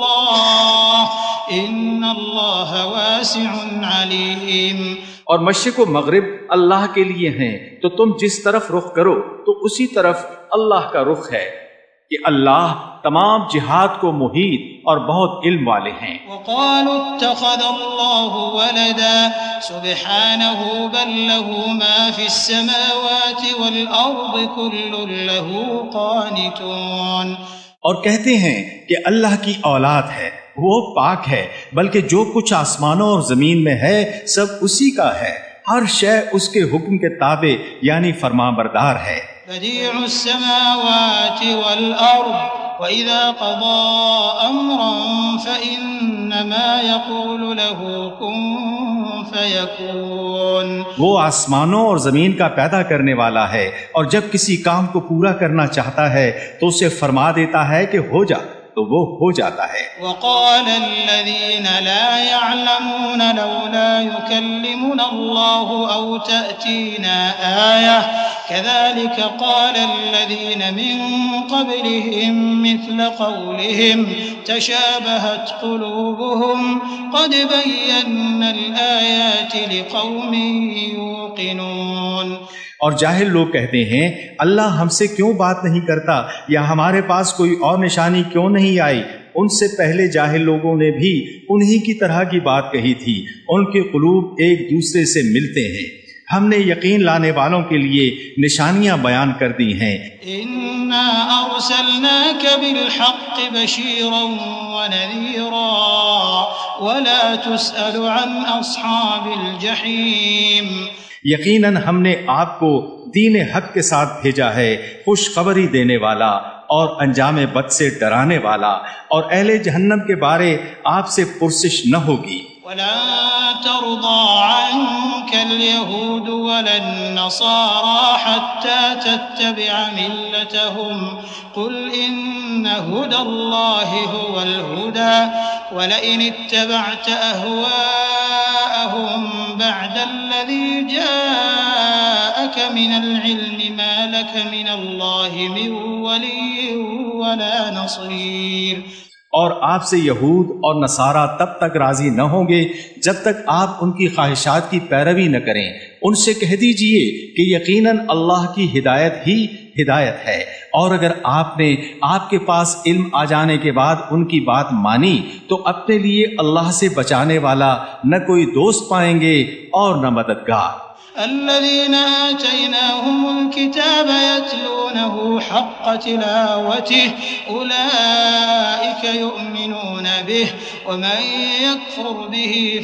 اللَّهِ إِنَّ اللَّهَ وَاسِعٌ عَلِيمٌ۔ اور مشرق و مغرب اللہ کے لیے ہیں، تو تم جس طرف رخ کرو تو اسی طرف اللہ کا رخ ہے، کہ اللہ تمام جہاد کو محیط اور بہت علم والے ہیں۔ وقالوا اتخذ الله ولدا سبحانه بل له ما في السماوات والأرض كل له قانتون۔ اور کہتے ہیں کہ اللہ کی اولاد ہے، وہ پاک ہے، بلکہ جو کچھ آسمانوں اور زمین میں ہے سب اسی کا ہے، ہر شے اس کے حکم کے تابع یعنی فرمان بردار ہے۔ بديع السماوات والأرض وإذا قضى أمرا فإنما يقول له كن فيكون۔ وہ آسمانوں اور زمین کا پیدا کرنے والا ہے، اور جب کسی کام کو پورا کرنا چاہتا ہے تو اسے فرما دیتا ہے کہ ہو جا، تو وہ ہو جاتا ہے۔ وقال الذين لا يعلمون لولا يكلمنا الله أو تأتينا آية كذلك قال الذين من قبلهم مثل قولهم تشابهت قلوبهم قد بينا الآيات لقوم يوقنون۔ اور جاہل لوگ کہتے ہیں اللہ ہم سے کیوں بات نہیں کرتا، یا ہمارے پاس کوئی اور نشانی کیوں نہیں آئی۔ ان سے پہلے جاہل لوگوں نے بھی انہی کی طرح کی بات کہی تھی، ان کے قلوب ایک دوسرے سے ملتے ہیں، ہم نے یقین لانے والوں کے لیے نشانیاں بیان کر دی ہیں۔ انا ارسلناک بالحق بشیرا ونذیرا ولا تسأل عن اصحاب الجحیم، یقیناً ہم نے آپ کو دین حق کے ساتھ بھیجا ہے، خوشخبری دینے والا اور انجام بد سے ڈرانے والا، اور اہل جہنم کے بارے آپ سے پرسش نہ ہوگی۔ وَلَن تَرْضَىٰ عَنكَ الْيَهُودُ وَلَا النَّصَارَىٰ حَتَّىٰ تَتَّبِعَ مِلَّتَهُمْ قُلْ إِنَّ هُدَى اللَّهِ هُوَ الْهُدَىٰ وَلَئِنِ اتَّبَعْتَ أَهْوَاءَهُم بَعْدَ الَّذِي جَاءَكَ مِنَ الْعِلْمِ مَا لَكَ مِنَ اللَّهِ مِن وَلِيٍّ وَلَا نَصِيرٍ۔ اور آپ سے یہود اور نصارہ تب تک راضی نہ ہوں گے جب تک آپ ان کی خواہشات کی پیروی نہ کریں۔ ان سے کہہ دیجئے کہ یقیناً اللہ کی ہدایت ہی ہدایت ہے، اور اگر آپ نے آپ کے پاس علم آ جانے کے بعد ان کی بات مانی تو اپنے لیے اللہ سے بچانے والا نہ کوئی دوست پائیں گے اور نہ مددگار۔ الذين آتيناهم الكتاب يتلونه حق تلاوته أولئك يؤمنون به ومن يكفر به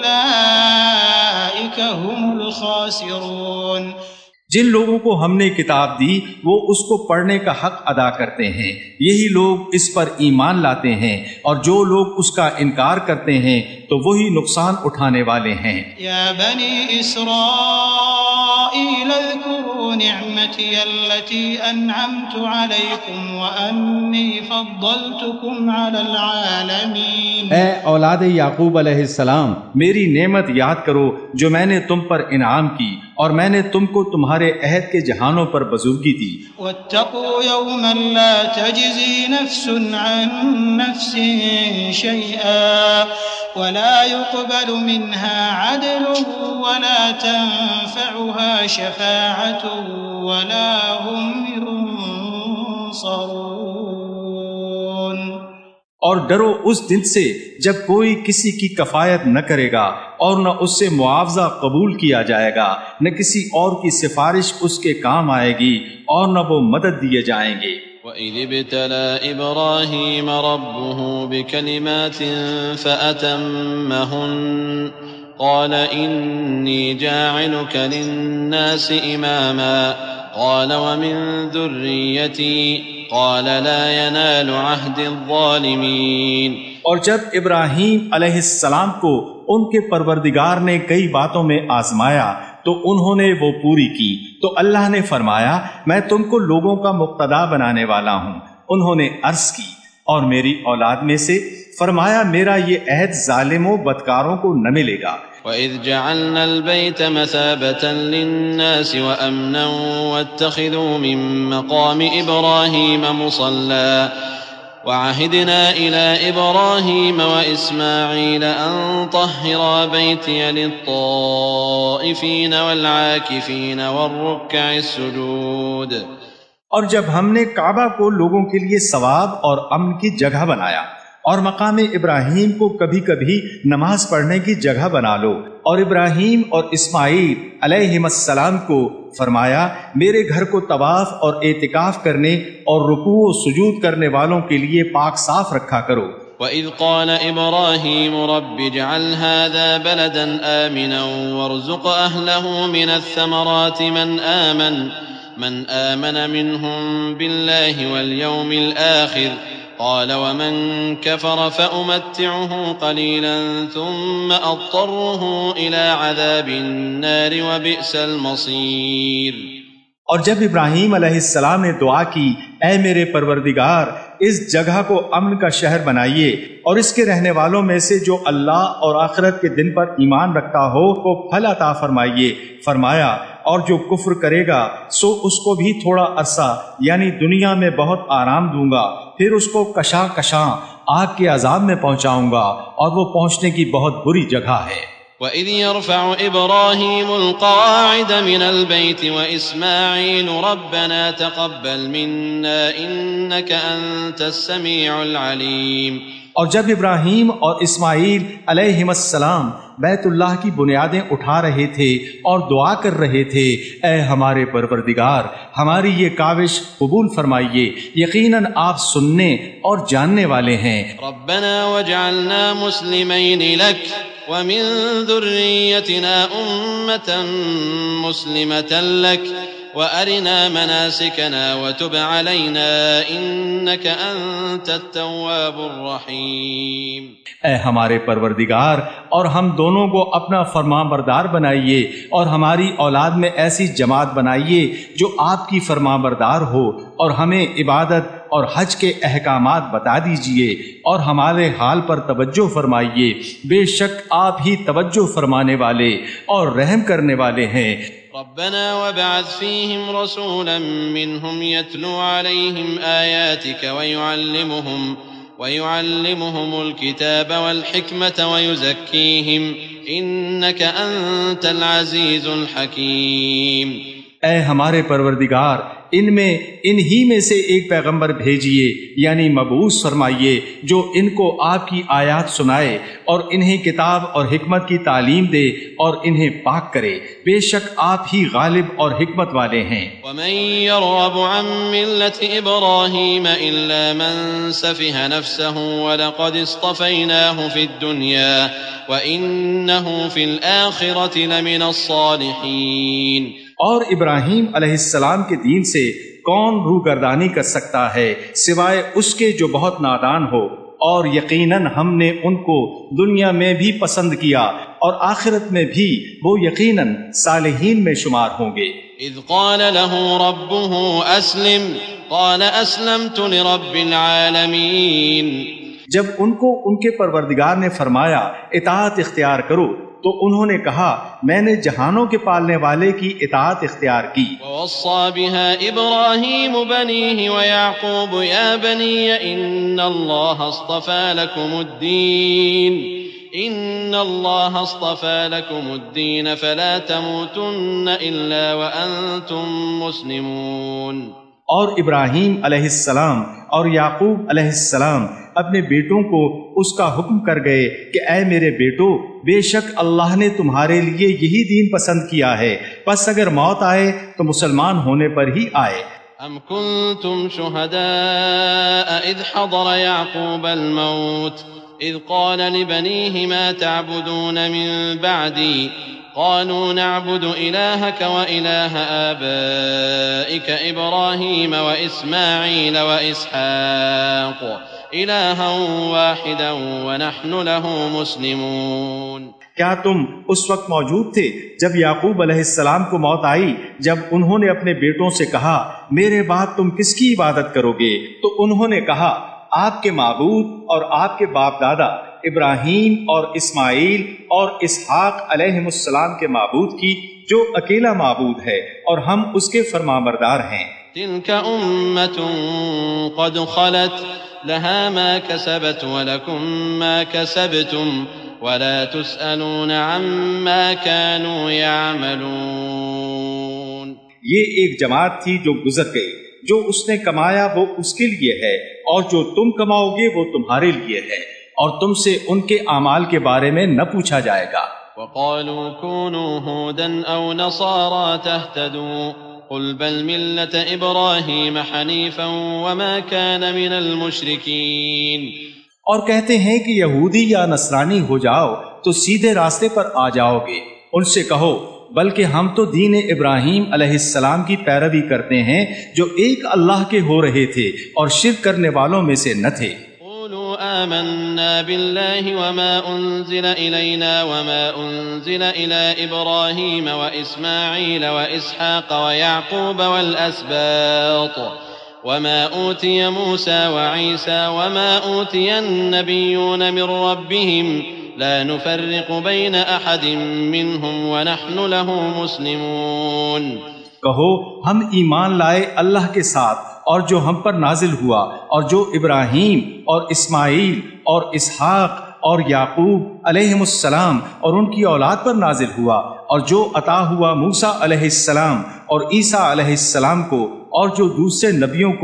فأولئك هم الخاسرون۔ جن لوگوں کو ہم نے کتاب دی وہ اس کو پڑھنے کا حق ادا کرتے ہیں، یہی لوگ اس پر ایمان لاتے ہیں، اور جو لوگ اس کا انکار کرتے ہیں تو وہی نقصان اٹھانے والے ہیں۔ یا بنی اسرائیل اذکروا نعمتی التي انعمت علیکم وانی فضلتکم علی العالمین۔ اے اولاد یعقوب علیہ السلام، میری نعمت یاد کرو جو میں نے تم پر انعام کی، اور میں نے تم کو تمہارے عہد کے جہانوں پر بزرگی دی۔ واتقوا یوما لا تجزی نفس عن نفس شیئا ولا يقبل منها عدل ولا تنفعها شفاعة ولا هم ينصرون۔ اور ڈرو اس دن سے جب کوئی کسی کی کفایت نہ کرے گا اور نہ اس سے معاوضہ قبول کیا جائے گا، نہ کسی اور کی سفارش اس کے کام آئے گی، اور نہ وہ مدد دیے جائیں گے۔ وَإِذِ ابْتَلَىٰ إِبْرَاهِيمَ رَبُّهُ بِكَلِمَاتٍ فَأَتَمَّهُنَّ قَالَ إِنِّي جَاعِلُكَ لِلنَّاسِ إِمَامًا قَالَ وَمِن ذُرِّيَّتِي قَالَ لَا يَنَالُ عَهْدِ الظَّالِمِينَ۔ اور جب ابراہیم علیہ السلام کو ان کے پروردگار نے کئی باتوں میں آزمایا تو انہوں نے وہ پوری کی، تو اللہ نے فرمایا میں تم کو لوگوں کا مقتدا بنانے والا ہوں۔ انہوں نے عرض کی اور میری اولاد میں سے؟ فرمایا میرا یہ عہد ظالموں بدکاروں کو نہ ملے گا۔ وَإِذْ جَعَلْنَا الْبَيْتَ مَثَابَةً لِلنَّاسِ وَأَمْنًا وَاتَّخِذُوا مِن مَّقَامِ إِبْرَاهِيمَ مُصَلًّى وَعَهِدْنَا إِلَىٰ إِبْرَاهِيمَ وَإِسْمَاعِيلَ أَن طَهِّرَا بَيْتِيَ لِلطَّائِفِينَ وَالْعَاكِفِينَ وَالرُّكَّعِ السُّجُودِ۔ اور جب ہم نے کعبہ کو لوگوں کے لیے ثواب اور امن کی جگہ بنایا، اور مقام ابراہیم کو کبھی کبھی نماز پڑھنے کی جگہ بنا لو، اور ابراہیم اور اسماعیل علیہم السلام کو فرمایا میرے گھر کو طواف اور اعتکاف کرنے اور رکوع و سجود کرنے والوں کے لیے پاک صاف رکھا کرو۔ وَإِذْ قَالَ إِبْرَاهِيمُ رَبِّ اجْعَلْ هَٰذَا بَلَدًا آمِنًا وَارْزُقْ أَهْلَهُ مِنَ الثَّمَرَاتِ مَنْ آمَنَ مَنْ آمَنَ مِنْهُمْ بِاللَّهِ وَالْيَوْمِ الْآخِرِ قال ومن كفر فأمتعه قليلا ثم أضطره إلى عذاب النار وبئس المصير۔ اور جب ابراہیم علیہ السلام نے دعا کی اے میرے پروردگار اس جگہ کو امن کا شہر بنائیے اور اس کے رہنے والوں میں سے جو اللہ اور آخرت کے دن پر ایمان رکھتا ہو کو پھل عطا فرمائیے۔ فرمایا اور جو کفر کرے گا سو اس کو بھی تھوڑا عرصہ یعنی دنیا میں بہت آرام دوں گا، پھر اس کو کشاں کشاں آگ کے عذاب میں پہنچاؤں گا، اور وہ پہنچنے کی بہت بری جگہ ہے۔ وَإِذْ يَرْفَعُ إِبْرَاهِيمُ الْقَوَاعِدَ مِنَ الْبَيْتِ وَإِسْمَاعِيلُ رَبَّنَا تَقَبَّلْ مِنَّا إِنَّكَ أَنتَ السَّمِيعُ الْعَلِيمُ۔ اور جب ابراہیم اور اسماعیل علیہم السلام بیت اللہ کی بنیادیں اٹھا رہے تھے اور دعا کر رہے تھے، اے ہمارے پروردگار ہماری یہ کاوش قبول فرمائیے، یقیناً آپ سننے اور جاننے والے ہیں۔ ربنا وجعلنا مسلمین لک ومن ذریتنا امة مسلمة لک وَأَرِنَا مَنَاسِكَنَا وَتُبْ عَلَيْنَا إِنَّكَ أَنْتَ التَّوَّابُ الرَّحِيمُ۔ اے ہمارے پروردگار، اور ہم دونوں کو اپنا فرمان بردار بنائیے اور ہماری اولاد میں ایسی جماعت بنائیے جو آپ کی فرمان بردار ہو، اور ہمیں عبادت اور حج کے احکامات بتا دیجئے اور ہمارے حال پر توجہ فرمائیے، بے شک آپ ہی توجہ فرمانے والے اور رحم کرنے والے ہیں۔ ربنا وابعث فيهم رسولا منهم يتلو عليهم آياتك ويعلمهم ويعلمهم الكتاب والحكمة ويزكيهم إنك أنت العزيز الحكيم۔ اے ہمارے پروردگار، ان میں انہی میں سے ایک پیغمبر بھیجیے، یعنی مبعوث فرمائیے، جو ان کو آپ کی آیات سنائے اور انہیں کتاب اور حکمت کی تعلیم دے اور انہیں پاک کرے، بے شک آپ ہی غالب اور حکمت والے ہیں۔ وَمَن يَرْغَبُ عَن مِّلَّةِ إِبْرَاهِيمَ إِلَّا مَن سَفِهَ نَفْسَهُ وَلَقَدِ اصْطَفَيْنَاهُ فِي الدُّنْيَا وَإِنَّهُ فِي الْآخِرَةِ لَمِنَ الصَّالِحِينَ۔ اور ابراہیم علیہ السلام کے دین سے کون روگردانی کر سکتا ہے سوائے اس کے جو بہت نادان ہو، اور یقیناً ہم نے ان کو دنیا میں بھی پسند کیا اور آخرت میں بھی وہ یقیناً صالحین میں شمار ہوں گے۔ اذ قال له ربه اسلم قال اسلمت لرب العالمین۔ جب ان کو ان کے پروردگار نے فرمایا اطاعت اختیار کرو تو انہوں نے کہا میں نے جہانوں کے پالنے والے کی اطاعت اختیار کی۔ وَوَصَّى بِهَا إِبْرَاهِيمُ بَنِيهِ وَيَعْقُوبُ يَا بَنِيَّ إِنَّ اللَّهَ اصْطَفَى لَكُمُ الدِّينَ إِنَّ اللَّهَ اصْطَفَى لَكُمُ الدِّينَ فَلَا تَمُوتُنَّ إِلَّا وَأَنْتُمْ مُسْلِمُونَ۔ اور ابراہیم علیہ السلام اور یعقوب علیہ السلام اپنے بیٹوں کو اس کا حکم کر گئے کہ اے میرے بیٹو، بے شک اللہ نے تمہارے لیے یہی دین پسند کیا ہے، پس اگر موت آئے تو مسلمان ہونے پر ہی آئے۔ ام کنتم شہداء اذ حضر یعقوب الموت اذ قال لبنیہ ما تعبدون من بعدی قالوا نعبد إلهك وإله آبائك إبراهيم وإسماعيل وإسحاق إلها واحدا ونحن له مسلمون۔ کیا تم اس وقت موجود تھے جب یعقوب علیہ السلام کو موت آئی، جب انہوں نے اپنے بیٹوں سے کہا میرے بعد تم کس کی عبادت کرو گے؟ تو انہوں نے کہا آپ کے معبود اور آپ کے باپ دادا ابراہیم اور اسماعیل اور اسحاق علیہم السلام کے معبود کی، جو اکیلا معبود ہے اور ہم اس کے فرمانبردار ہیں۔ تلک امت قد خلت لها ما كسبت ولكم ما كسبتم ولا تسألون عما كانوا يعملون۔ یہ ایک جماعت تھی جو گزر گئی، جو اس نے کمایا وہ اس کے لیے ہے، اور جو تم کماؤ گے وہ تمہارے لیے ہے، اور تم سے ان کے اعمال کے بارے میں نہ پوچھا جائے گا۔ وَقَالُوا كُونُوا هُودًا أَوْ نَصَارَىٰ تَهْتَدُوا قُلْ بَلْ مِلَّةَ إِبْرَاهِيمَ حَنِيفًا وَمَا كَانَ مِنَ الْمُشْرِكِينَ۔ اور کہتے ہیں کہ یہودی یا نصرانی ہو جاؤ تو سیدھے راستے پر آ جاؤ گے۔ ان سے کہو بلکہ ہم تو دین ابراہیم علیہ السلام کی پیروی کرتے ہیں جو ایک اللہ کے ہو رہے تھے اور شرک کرنے والوں میں سے نہ تھے۔ آمنا بالله وما أنزل إلينا وما أنزل إلى إبراهيم وإسماعيل وإسحاق ويعقوب والأسباط وما أوتي موسى وعيسى وما أوتي النبيون من ربهم لا نفرق بين أحد منهم ونحن له مسلمون۔ کہو ہم ایمان لائے اللہ کے ساتھ اور جو ہم پر نازل ہوا اور جو ابراہیم اور اسماعیل اور اسحاق اور یعقوب علیہم السلام اور ان کی اولاد پر نازل ہوا، اور جو عطا ہوا موسیٰ علیہ السلام اور عیسیٰ علیہ السلام کو، اور جو دوسرے نبیوں کو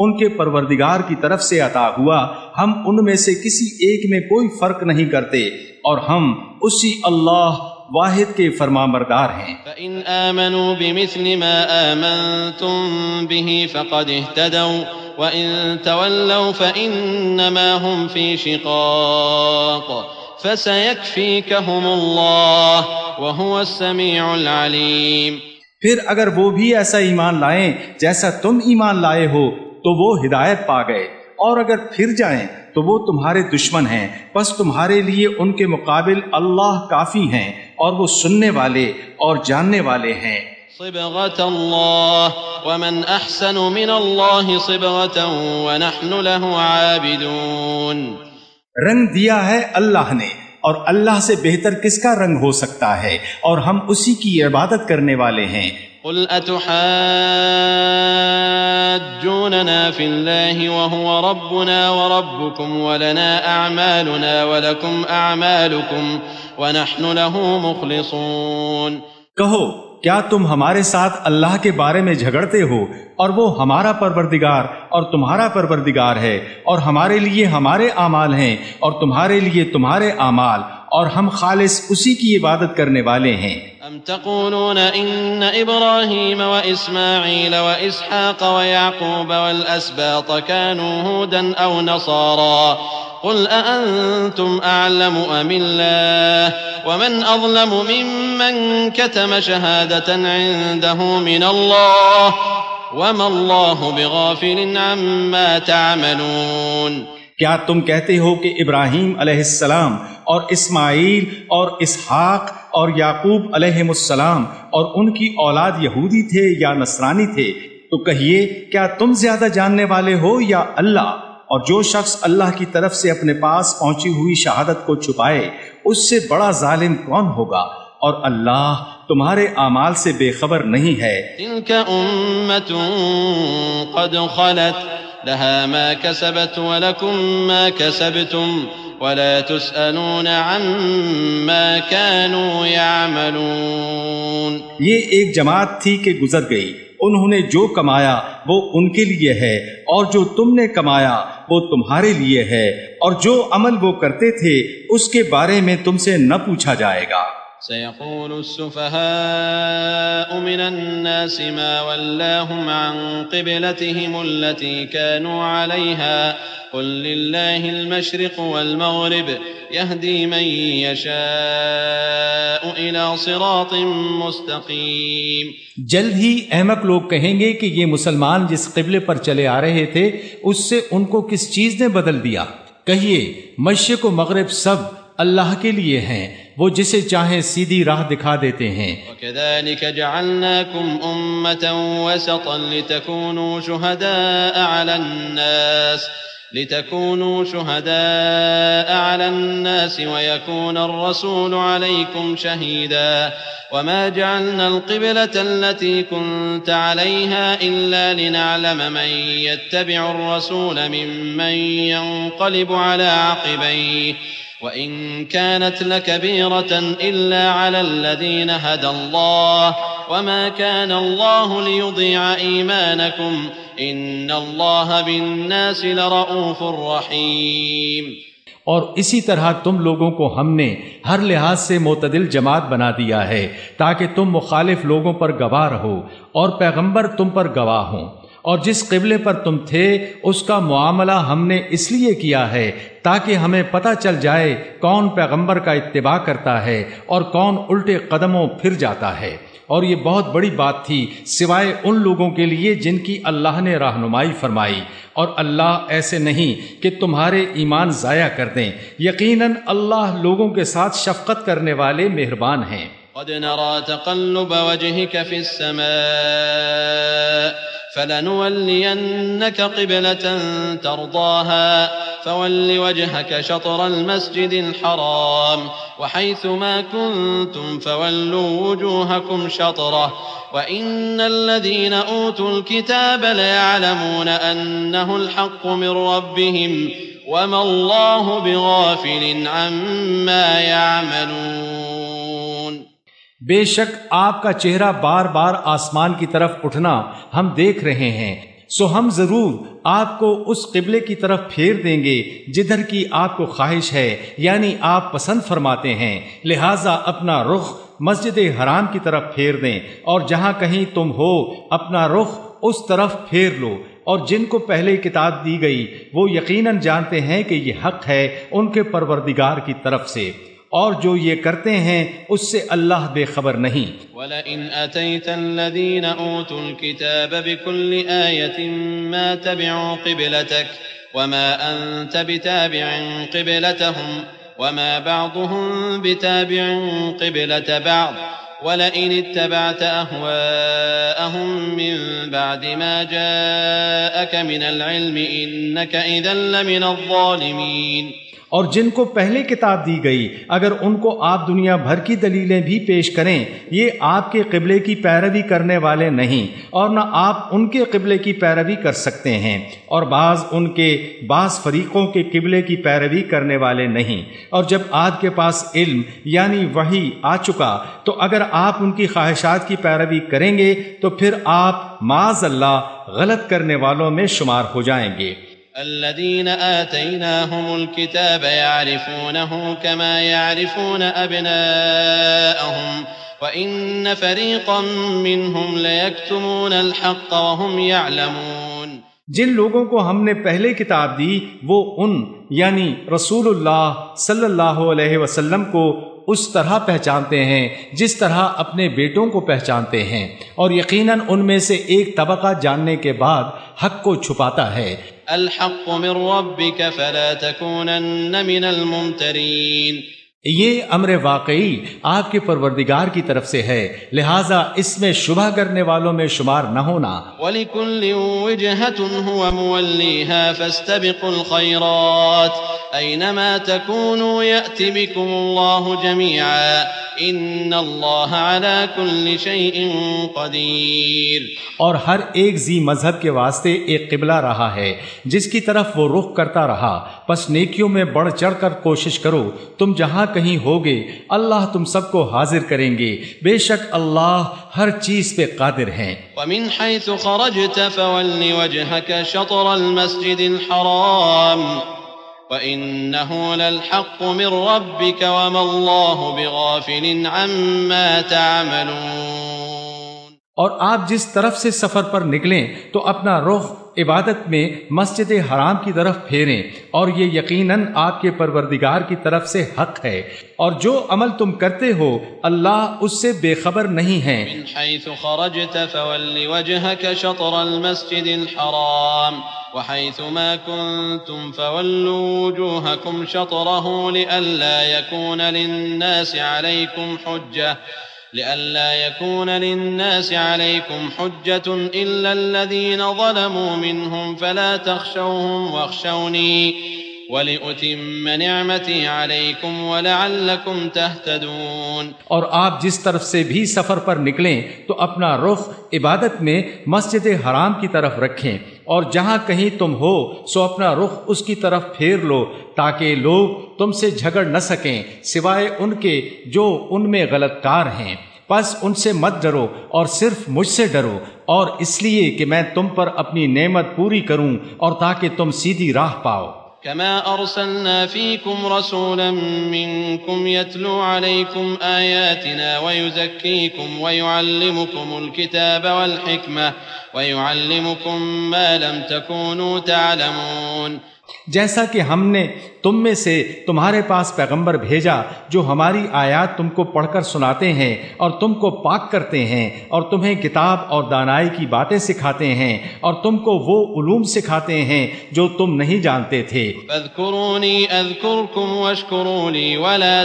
ان کے پروردگار کی طرف سے عطا ہوا، ہم ان میں سے کسی ایک میں کوئی فرق نہیں کرتے، اور ہم اسی اللہ واحد کے فرمانبردار ہیں۔ فَإِنْ آمَنُوا بِمِثْلِ مَا آمَنْتُمْ بِهِ فَقَدْ اهْتَدَوْا وَإِنْ تَوَلَّوْا فَإِنَّمَا هُمْ فِي شِقَاقٍ فَسَيَكْفِيكَهُمُ اللَّهُ وَهُوَ السَّمِيعُ الْعَلِيمُ۔ پھر اگر وہ بھی ایسا ایمان لائیں جیسا تم ایمان لائے ہو تو وہ ہدایت پا گئے، اور اگر پھر جائیں تو وہ تمہارے دشمن ہیں، بس تمہارے لیے ان کے مقابل اللہ کافی ہیں، اور وہ سننے والے اور جاننے والے ہیں۔ صبغة الله ومن أحسن من الله صبغة ونحن له عابدون۔ رنگ دیا ہے اللہ نے، اور اللہ سے بہتر کس کا رنگ ہو سکتا ہے، اور ہم اسی کی عبادت کرنے والے ہیں۔ قل أتحاجوننا في الله وهو ربنا وربكم ولنا أعمالنا ولكم أعمالكم ونحن له مخلصون۔ کہو کیا تم ہمارے ساتھ اللہ کے بارے میں جھگڑتے ہو، اور وہ ہمارا پروردگار اور تمہارا پروردگار ہے، اور ہمارے لیے ہمارے اعمال ہیں اور تمہارے لیے تمہارے اعمال، اور ہم خالص اسی کی عبادت کرنے والے ہیں۔ ام تقولون ان ابراہیم واسماعیل واسحاق ویعقوب والاسباط كانوا هودا او نصارا قل أأنتم أعلم أم الله ومن أظلم ممن كتم شهادة عنده من الله وما الله بغافل عما تعملون۔ کیا تم کہتے ہو کہ ابراہیم علیہ السلام اور اسماعیل اور اسحاق اور یعقوب علیہ السلام اور ان کی اولاد یہودی تھے یا نصرانی تھے؟ تو کہیے کیا تم زیادہ جاننے والے ہو یا اللہ؟ اور جو شخص اللہ کی طرف سے اپنے پاس پہنچی ہوئی شہادت کو چھپائے اس سے بڑا ظالم کون ہوگا؟ اور اللہ تمہارے اعمال سے بے خبر نہیں ہے۔ تلك أمة قد خلت لها ما كسبت ولكم ما كسبتم ولا تسألون عما كانوا يعملون۔ یہ ایک جماعت تھی کہ گزر گئی، انہوں نے جو کمایا وہ ان کے لیے ہے، اور جو تم نے کمایا وہ تمہارے لیے ہے، اور جو عمل وہ کرتے تھے اس کے بارے میں تم سے نہ پوچھا جائے گا۔ سيقول السفهاء من الناس ما ولاهم عن قبلتهم التي كانوا عليها قل لله المشرق والمغرب يهدي من يشاء إلى صراط مستقيم۔ جلد ہی احمق لوگ کہیں گے کہ یہ مسلمان جس قبلے پر چلے آ رہے تھے اس سے ان کو کس چیز نے بدل دیا؟ کہیے مشرق و مغرب سب اللہ کے لیے ہیں، وہ جسے چاہیں سیدھی راہ دکھا دیتے ہیں۔ وَكَذَلِكَ جَعَلْنَاكُمْ أُمَّةً وَسَطًا لِتَكُونُوا شُهَدَاءَ عَلَى النَّاسِ لِتَكُونُوا شُهَدَاءَ عَلَى النَّاسِ وَيَكُونَ الرَّسُولُ عَلَيْكُمْ شَهِيدًا وَمَا جَعَلْنَا الْقِبْلَةَ الَّتِي كُنْتَ عَلَيْهَا إِلَّا لِنَعْلَمَ مَنْ يَتَّبِعُ الرَّسُولَ مِمَّنْ يَنْقَلِبُ عَلَى عَقِبَيْهِ وَإِنْ كَانَتْ لَكَبِيرَةً إِلَّا عَلَى الَّذِينَ هَدَى اللَّهُ وَمَا كَانَ اللَّهُ لِيُضِيعَ إِيمَانَكُمْ إِنَّ اللَّهَ بِالنَّاسِ لَرَءُوفٌ رَحِيمٌ۔ اور اسی طرح تم لوگوں کو ہم نے ہر لحاظ سے معتدل جماعت بنا دیا ہے تاکہ تم مخالف لوگوں پر گواہ رہو اور پیغمبر تم پر گواہ ہوں، اور جس قبلے پر تم تھے اس کا معاملہ ہم نے اس لیے کیا ہے تاکہ ہمیں پتہ چل جائے کون پیغمبر کا اتباع کرتا ہے اور کون الٹے قدموں پھر جاتا ہے۔ اور یہ بہت بڑی بات تھی سوائے ان لوگوں کے لیے جن کی اللہ نے رہنمائی فرمائی، اور اللہ ایسے نہیں کہ تمہارے ایمان ضائع کر دیں، یقیناً اللہ لوگوں کے ساتھ شفقت کرنے والے مہربان ہیں۔ قد نرى تقلب وجهك في السماء فلنولينك قبلة ترضاها فول وجهك شطر المسجد الحرام وحيث ما كنتم فولوا وجوهكم شطره وإن الذين أوتوا الكتاب ليعلمون أنه الحق من ربهم وما الله بغافل عما يعملون۔ بے شک آپ کا چہرہ بار بار آسمان کی طرف اٹھنا ہم دیکھ رہے ہیں، سو ہم ضرور آپ کو اس قبلے کی طرف پھیر دیں گے جدھر کی آپ کو خواہش ہے، یعنی آپ پسند فرماتے ہیں، لہٰذا اپنا رخ مسجد حرام کی طرف پھیر دیں، اور جہاں کہیں تم ہو اپنا رخ اس طرف پھیر لو۔ اور جن کو پہلے کتاب دی گئی وہ یقیناً جانتے ہیں کہ یہ حق ہے ان کے پروردگار کی طرف سے، اور جو یہ کرتے ہیں اس سے اللہ بے خبر نہیں۔ وَلَئِنْ أَتَيْتَ الَّذِينَ أُوتُوا الْكِتَابَ بِكُلِّ آيَةٍ مَا تَبِعُوا قِبْلَتَكَ وَمَا أَنْتَ بِتَابِعٍ قِبْلَتَهُمْ وَمَا بَعْضُهُمْ بِتَابِعٍ قِبْلَةَ بَعْضٍ وَلَئِنِ اتَّبَعْتَ أَهْوَاءَهُمْ مِنْ بَعْدِ مَا جَاءَكَ مِنَ الْعِلْمِ إِنَّكَ إِذًا لَمِنَ الظَّالِمِينَ۔ اور جن کو پہلے کتاب دی گئی اگر ان کو آپ دنیا بھر کی دلیلیں بھی پیش کریں، یہ آپ کے قبلے کی پیروی کرنے والے نہیں، اور نہ آپ ان کے قبلے کی پیروی کر سکتے ہیں، اور بعض ان کے بعض فریقوں کے قبلے کی پیروی کرنے والے نہیں۔ اور جب آپ کے پاس علم یعنی وحی آ چکا تو اگر آپ ان کی خواہشات کی پیروی کریں گے تو پھر آپ معاذ اللہ غلط کرنے والوں میں شمار ہو جائیں گے۔ الذين آتيناهم الكتاب يعرفونه كما يعرفون أبناءهم وإن فريقا منهم ليكتمون الحق وهم يعلمون۔ جن لوگوں کو ہم نے پہلے کتاب دی وہ ان یعنی رسول اللہ صلی اللہ علیہ وسلم کو اس طرح پہچانتے ہیں جس طرح اپنے بیٹوں کو پہچانتے ہیں، اور یقیناً ان میں سے ایک طبقہ جاننے کے بعد حق کو چھپاتا ہے۔ الحق من ربك فلا تكونن من الممترين۔ یہ امر واقعی آپ کے پروردگار کی طرف سے ہے، لہٰذا اس میں شبہ کرنے والوں میں شمار نہ ہونا۔ وَلِكُلِّ وِجْهَةٌ هُوَ مُوَلِّيهَا فَاسْتَبِقُوا الْخَيْرَاتِ أَيْنَمَا تَكُونُوا يَأْتِ بِكُمُ اللَّهُ جَمِيعًا إِنَّ اللَّهَ عَلَى كُلِّ شَيْءٍ قَدِيرٌ۔ اور ہر ایک ذی مذہب کے واسطے ایک قبلہ رہا ہے جس کی طرف وہ رخ کرتا رہا، پس نیکیوں میں بڑھ چڑھ کر کوشش کرو، تم جہاں کہیں ہوگے اللہ تم سب کو حاضر کریں گے، بے شک اللہ ہر چیز پہ قادر ہیں۔ وَمِنْ حَيْثُ خَرَجْتَ فَوَلِّ وَجْهَكَ شَطْرَ الْمَسْجِدِ الْحَرَامِ وَإِنَّهُ لَلْحَقُّ مِنْ رَبِّكَ وَمَا اللَّهُ بِغَافِلٍ عَمَّا تَعْمَلُونَ۔ اور آپ جس طرف سے سفر پر نکلیں تو اپنا رخ عبادت میں مسجد حرام کی طرف پھیریں، اور یہ یقیناً آپ کے پروردگار کی طرف سے حق ہے، اور جو عمل تم کرتے ہو اللہ اس سے بے خبر نہیں ہے۔ من حيث خرجت فول وجهك شطر المسجد الحرام وحيث ما كنتم فولوا وجوهكم شطره لئلا يكون للناس عليكم حجة لئلا يكون للناس عليكم حجة إلا الذين ظلموا منهم فلا تخشوهم واخشوني وَلِأُتِمَّ نِعْمَتِي عَلَيْكُمْ وَلَعَلَّكُمْ تَهْتَدُونَ۔ اور آپ جس طرف سے بھی سفر پر نکلیں تو اپنا رخ عبادت میں مسجد حرام کی طرف رکھیں، اور جہاں کہیں تم ہو سو اپنا رخ اس کی طرف پھیر لو تاکہ لوگ تم سے جھگڑ نہ سکیں سوائے ان کے جو ان میں غلط کار ہیں، پس ان سے مت ڈرو اور صرف مجھ سے ڈرو، اور اس لیے کہ میں تم پر اپنی نعمت پوری کروں اور تاکہ تم سیدھی راہ پاؤ۔ كما أرسلنا فيكم رسولا منكم يتلو عليكم آياتنا ويزكيكم ويعلمكم الكتاب والحكمة ويعلمكم ما لم تكونوا تعلمون۔ جیسا کہ ہم نے تم میں سے تمہارے پاس پیغمبر بھیجا جو ہماری آیات تم کو پڑھ کر سناتے ہیں اور تم کو پاک کرتے ہیں، اور تمہیں کتاب اور دانائی کی باتیں سکھاتے ہیں، اور تم کو وہ علوم سکھاتے ہیں جو تم نہیں جانتے تھے۔ فاذکرونی اذکرکم واشکروا لی ولا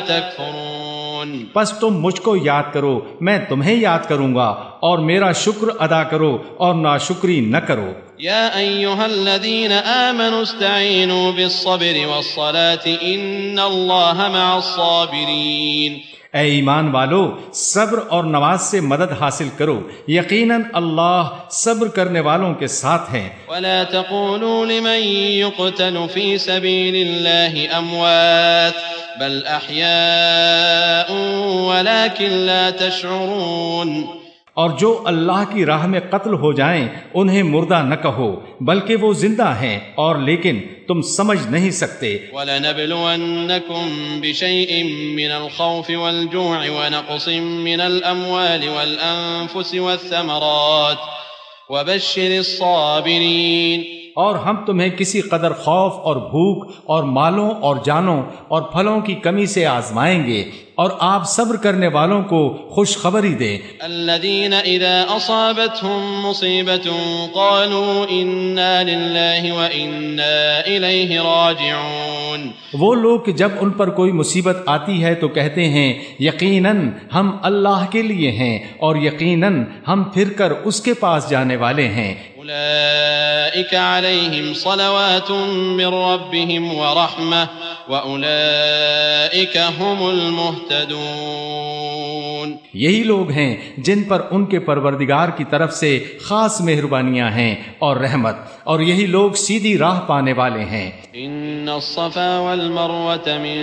تکفرون۔ پس تم مجھ کو یاد کرو میں تمہیں یاد کروں گا، اور میرا شکر ادا کرو اور ناشکری نہ کرو۔ یا ایھا الذین آمنوا استعینوا بالصبر والصلاة ان اللہ مع الصابرین۔ اے ایمان والو صبر اور نماز سے مدد حاصل کرو، یقیناً اللہ صبر کرنے والوں کے ساتھ ہیں۔ ولا تقولوا لمن يقتل في سبيل الله اموات بل احياء ولكن لا تشعرون۔ اور جو اللہ کی راہ میں قتل ہو جائیں انہیں مردہ نہ کہو بلکہ وہ زندہ ہیں اور لیکن تم سمجھ نہیں سکتے. وَلَنَبْلُوَنَّكُمْ بِشَيْءٍ مِّنَ الْخَوْفِ وَالْجُوعِ وَنَقْصٍ مِّنَ الْأَمْوَالِ وَالْأَنفُسِ وَالثَّمَرَاتِ وَبَشِّرِ الصَّابِرِينَ. اور ہم تمہیں کسی قدر خوف اور بھوک اور مالوں اور جانوں اور پھلوں کی کمی سے آزمائیں گے اور آپ صبر کرنے والوں کو خوشخبری دیں. الذين اذا اصابتهم مصيبة قالوا انا لله وانا اليه راجعون. وہ لوگ کہ جب ان پر کوئی مصیبت آتی ہے تو کہتے ہیں یقیناً ہم اللہ کے لیے ہیں اور یقیناً ہم پھر کر اس کے پاس جانے والے ہیں. أولئك عليهم صلوات من ربهم ورحمة وأولئك هم المهتدون. یہی لوگ ہیں جن پر ان کے پروردگار کی طرف سے خاص مہربانیاں ہیں اور رحمت، اور یہی لوگ سیدھی راہ پانے والے ہیں. ان الصفا والمروة من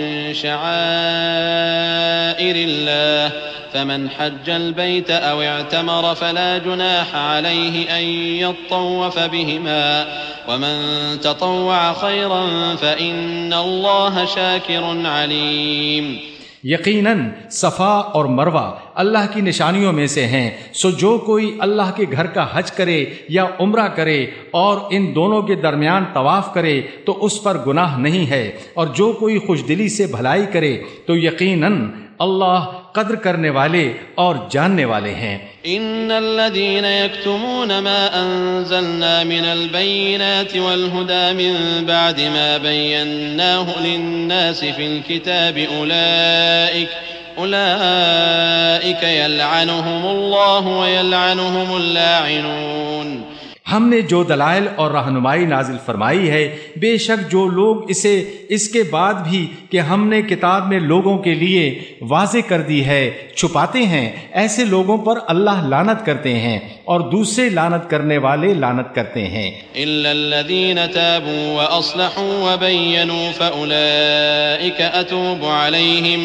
شعائر الله فمن حج البيت او اعتمر فلا جناح عليه ان يطوف بهما ومن تطوع خيرا فإن الله شاكر عليم. یقیناً صفا اور مروہ اللہ کی نشانیوں میں سے ہیں، سو جو کوئی اللہ کے گھر کا حج کرے یا عمرہ کرے اور ان دونوں کے درمیان طواف کرے تو اس پر گناہ نہیں ہے، اور جو کوئی خوش دلی سے بھلائی کرے تو یقیناً اللہ قدر کرنے والے اور جاننے والے ہیں. ان الذين يكتمون ما انزلنا من البينات والهدى من بعد ما بيناه للناس في الكتاب اولئك اولئك يلعنهم الله ويلعنهم اللاعنون. ہم نے جو دلائل اور رہنمائی نازل فرمائی ہے، بے شک جو لوگ اسے اس کے بعد بھی کہ ہم نے کتاب میں لوگوں کے لیے واضح کر دی ہے چھپاتے ہیں، ایسے لوگوں پر اللہ لعنت کرتے ہیں اور دوسرے لعنت کرنے والے لعنت کرتے ہیں. الا الذين تابوا واصلحوا وبينوا فاولئك اتوب عليهم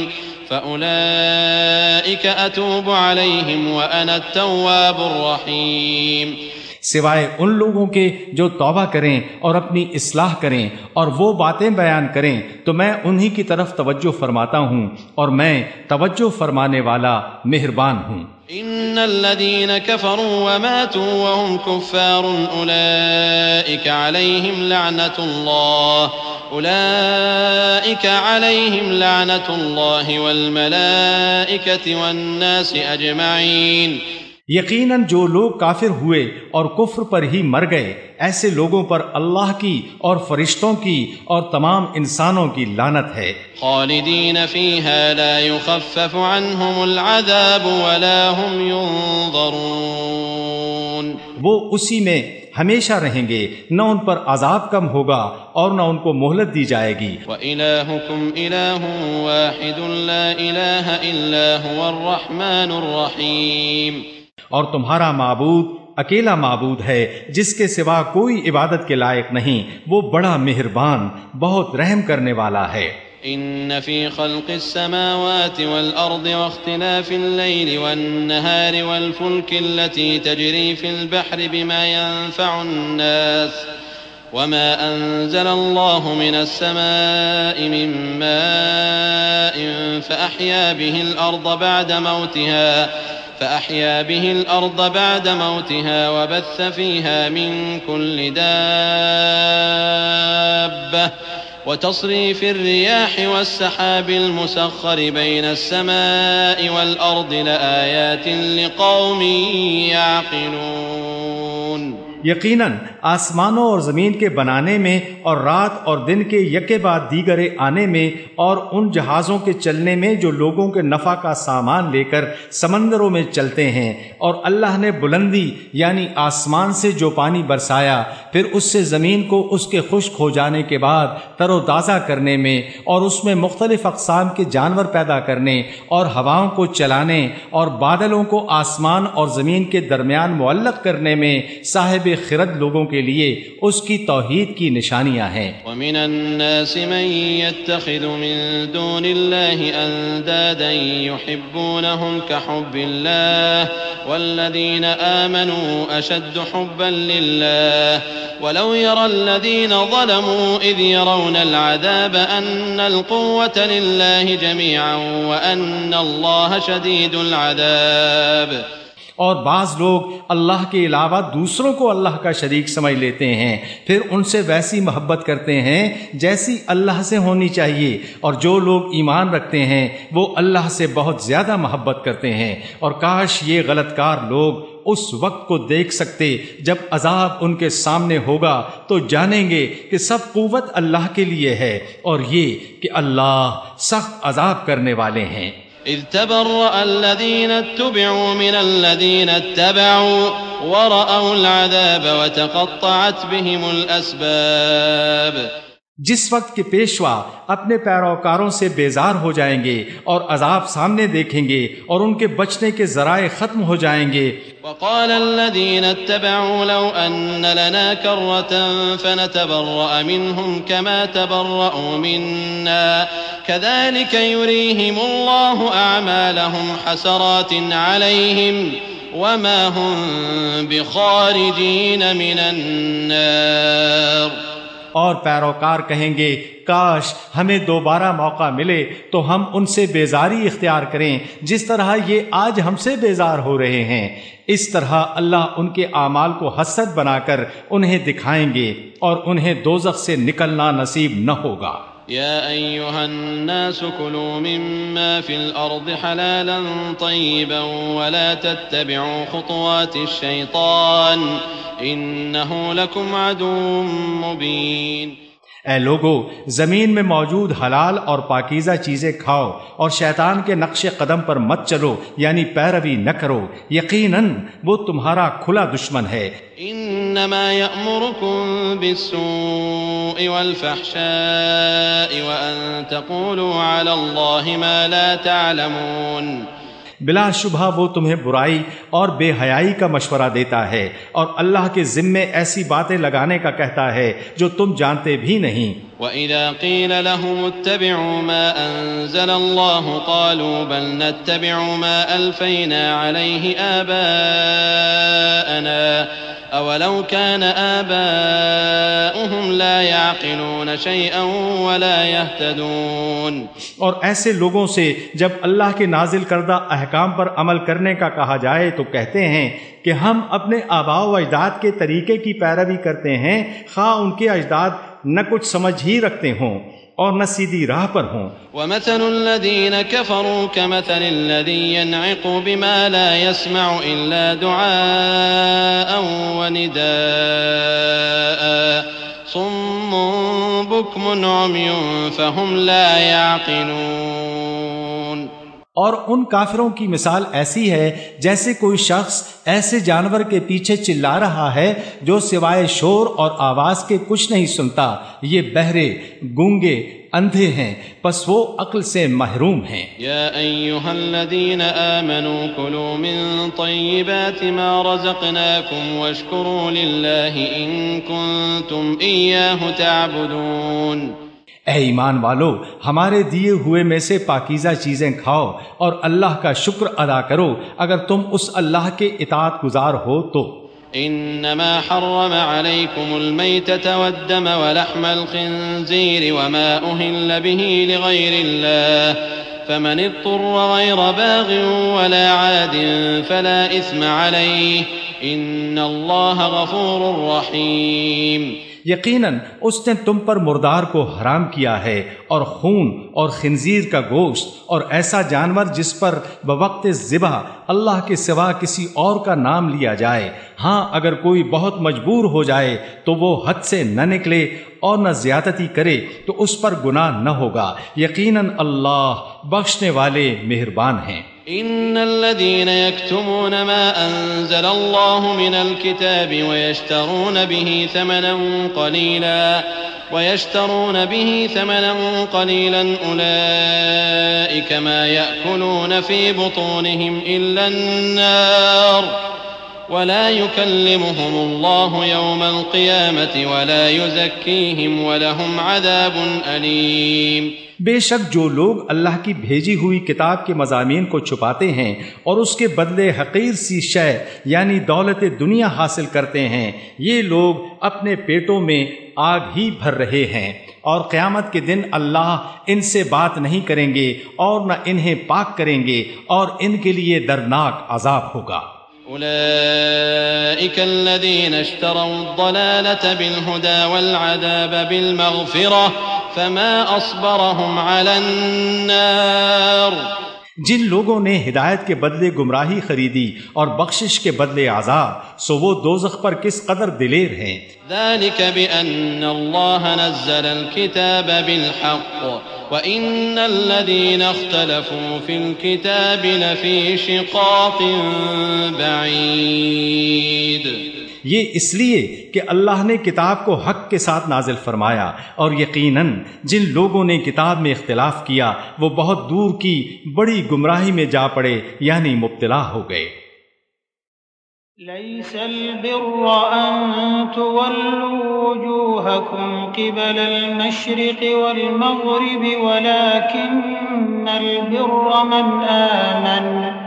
فاولئك اتوب عليهم وانا التواب الرحيم. سوائے ان لوگوں کے جو توبہ کریں اور اپنی اصلاح کریں اور وہ باتیں بیان کریں تو میں انہی کی طرف توجہ فرماتا ہوں اور میں توجہ فرمانے والا مہربان ہوں. ان الذين كفروا وماتوا وهم كفار اولئك عليهم لعنة الله اولئك عليهم لعنة الله والملائكة والناس اجمعين. یقیناً جو لوگ کافر ہوئے اور کفر پر ہی مر گئے ایسے لوگوں پر اللہ کی اور فرشتوں کی اور تمام انسانوں کی لعنت ہے. خالدین فیہا لا یخفف عنہم العذاب ولا هم ينظرون. وہ اسی میں ہمیشہ رہیں گے، نہ ان پر عذاب کم ہوگا اور نہ ان کو مہلت دی جائے گی. وَإِلَٰهُكُمْ إِلَٰهٌ وَاحِدٌ لَا إِلَٰهَ إِلَّا هُوَ الرَّحْمَٰنُ الرَّحِيمُ. اور تمہارا معبود اکیلا معبود ہے جس کے سوا کوئی عبادت کے لائق نہیں، وہ بڑا مہربان بہت رحم کرنے والا ہے. ان فی خلق السماوات والارض واختلاف الليل والنهار والفلك التي تجري في البحر بما ينفع الناس وما انزل الله من السماء من ماء فاحيا به الارض بعد موتها فأحيا به الأرض بعد موتها وبث فيها من كل دابة وتصريف الرياح والسحاب المسخر بين السماء والأرض لآيات لقوم يعقلون. یقیناً آسمانوں اور زمین کے بنانے میں اور رات اور دن کے یکے بعد دیگرے آنے میں اور ان جہازوں کے چلنے میں جو لوگوں کے نفع کا سامان لے کر سمندروں میں چلتے ہیں، اور اللہ نے بلندی یعنی آسمان سے جو پانی برسایا پھر اس سے زمین کو اس کے خشک ہو جانے کے بعد تر و تازہ کرنے میں اور اس میں مختلف اقسام کے جانور پیدا کرنے اور ہواؤں کو چلانے اور بادلوں کو آسمان اور زمین کے درمیان معلق کرنے میں صاحب صاحب خرد لوگوں کے لیے اس کی توحید کی نشانیاں ہیں۔ وَمِنَ النَّاسِ مَن يَتَّخِذُ مِن دُونِ اللَّهِ أَندَادًا يُحِبُّونَهُمْ كَحُبِّ اللَّهِ وَالَّذِينَ آمَنُوا أَشَدُّ حُبًّا لِلَّهِ وَلَوْ يَرَى الَّذِينَ ظَلَمُوا إِذْ يَرَوْنَ الْعَذَابَ أَنَّ الْقُوَّةَ لِلَّهِ جَمِيعًا وَأَنَّ اللَّهَ شَدِيدُ الْعَذَابِ۔ اور بعض لوگ اللہ کے علاوہ دوسروں کو اللہ کا شریک سمجھ لیتے ہیں، پھر ان سے ویسی محبت کرتے ہیں جیسی اللہ سے ہونی چاہیے، اور جو لوگ ایمان رکھتے ہیں وہ اللہ سے بہت زیادہ محبت کرتے ہیں۔ اور کاش یہ غلط کار لوگ اس وقت کو دیکھ سکتے جب عذاب ان کے سامنے ہوگا، تو جانیں گے کہ سب قوت اللہ کے لیے ہے، اور یہ کہ اللہ سخت عذاب کرنے والے ہیں۔ اذ تبرأ الذين اتبعوا من الذين اتبعوا ورأوا العذاب وتقطعت بهم الأسباب۔ جس وقت کے پیشوا اپنے پیروکاروں سے بیزار ہو جائیں گے اور عذاب سامنے دیکھیں گے اور ان کے بچنے کے ذرائع ختم ہو جائیں گے۔ وقال الذين اتبعوا لو أن لنا كرة فنتبرأ منهم كما تبرأوا منا كذلك يريهم الله أعمالهم حسرات عليهم وما هم بخارجين من النار۔ اور پیروکار کہیں گے کاش ہمیں دوبارہ موقع ملے تو ہم ان سے بیزاری اختیار کریں جس طرح یہ آج ہم سے بیزار ہو رہے ہیں۔ اس طرح اللہ ان کے اعمال کو حسرت بنا کر انہیں دکھائیں گے اور انہیں دوزخ سے نکلنا نصیب نہ ہوگا۔ يا أيها الناس كلوا مما في الأرض حلالا طيبا ولا تتبعوا خطوات الشيطان إنه لكم عدو مبين۔ اے لوگو، زمین میں موجود حلال اور پاکیزہ چیزیں کھاؤ اور شیطان کے نقش قدم پر مت چلو، یعنی پیروی نہ کرو، یقیناً وہ تمہارا کھلا دشمن ہے۔ انما یأمرکم بالسوء والفحشاء وان تقولوا علی اللہ ما لا تعلمون۔ بلا شبہ وہ تمہیں برائی اور بے حیائی کا مشورہ دیتا ہے اور اللہ کے ذمے ایسی باتیں لگانے کا کہتا ہے جو تم جانتے بھی نہیں۔ وَإِذَا قِيلَ لَهُمُ اتَّبِعُوا مَا أَنزَلَ اللَّهُ قَالُوا بَلْ نَتَّبِعُ مَا أَلْفَيْنَا عَلَيْهِ آبَاءَنَا أَوَلَوْ كَانَ آبَاؤُهُمْ لَا يَعْقِلُونَ شَيْئًا وَلَا يَهْتَدُونَ۔ اور ایسے لوگوں سے جب اللہ کے نازل کردہ احکام پر عمل کرنے کا کہا جائے تو کہتے ہیں کہ ہم اپنے آباء و اجداد کے طریقے کی پیروی کرتے ہیں، خواہ ان کے اجداد نہ کچھ سمجھ ہی رکھتے ہوں اور نہ سیدھی راہ پر ہوں۔ وَمَثَلُ الَّذِينَ كَفَرُوا كَمَثَلِ الَّذِي يَنْعِقُ بِمَا لَا يَسْمَعُ إِلَّا دُعَاءً وَنِدَاءً صُمٌّ بُكْمٌ عُمْيٌ فَهُمْ لَا يَعْقِلُونَ۔ اور ان کافروں کی مثال ایسی ہے جیسے کوئی شخص ایسے جانور کے پیچھے چلا رہا ہے جو سوائے شور اور آواز کے کچھ نہیں سنتا۔ یہ بہرے، گونگے، اندھے ہیں، پس وہ عقل سے محروم ہیں۔ یا ایھا الذین آمنوا کلوا من طیبات ما رزقناکم واشکروا للہ ان کنتم ایاہ تعبدون۔ اے ایمان والو، ہمارے دیے ہوئے میں سے پاکیزہ چیزیں کھاؤ اور اللہ کا شکر ادا کرو اگر تم اس اللہ کے اطاعت گزار ہو تو۔ انما حرم عليكم الميتة والدم ولحم الخنزير وما أهل به لغير الله فمن اضطر غير باغ ولا عاد فلا إثم عليه إن الله غفور رحيم۔ یقیناً اس نے تم پر مردار کو حرام کیا ہے اور خون اور خنزیر کا گوشت اور ایسا جانور جس پر بوقت ذبح اللہ کے سوا کسی اور کا نام لیا جائے۔ ہاں اگر کوئی بہت مجبور ہو جائے تو وہ حد سے نہ نکلے اور نہ زیادتی کرے تو اس پر گناہ نہ ہوگا، یقیناً اللہ بخشنے والے مہربان ہیں۔ ان الذين يكتمون ما انزل الله من الكتاب ويشترون به ثمنا قليلا ويشترون به ثمنا قليلا اولئك ما يأكلون في بطونهم الا النار ولا يكلمهم الله يوم القيامة ولا يزكيهم ولهم عذاب أليم۔ بے شک جو لوگ اللہ کی بھیجی ہوئی کتاب کے مضامین کو چھپاتے ہیں اور اس کے بدلے حقیر سی شے یعنی دولت دنیا حاصل کرتے ہیں، یہ لوگ اپنے پیٹوں میں آگ ہی بھر رہے ہیں، اور قیامت کے دن اللہ ان سے بات نہیں کریں گے اور نہ انہیں پاک کریں گے، اور ان کے لیے دردناک عذاب ہوگا۔ أولئك الذين اشتروا الضلالة بالهدى والعذاب بالمغفرة فما أصبرهم على النار۔ جن لوگوں نے ہدایت کے بدلے گمراہی خریدی اور بخشش کے بدلے عذاب، سو وہ دوزخ پر کس قدر دلیر ہیں۔ ذلك بأن الله نزل الكتاب بالحق وإن الذين اختلفوا في الكتاب لفي شقاق بعيد۔ یہ اس لیے کہ اللہ نے کتاب کو حق کے ساتھ نازل فرمایا، اور یقیناً جن لوگوں نے کتاب میں اختلاف کیا وہ بہت دور کی بڑی گمراہی میں جا پڑے، یعنی مبتلا ہو گئے۔ ليس البر أن تولوا وجوهكم قبل المشرق والمغرب ولكن البر من آمن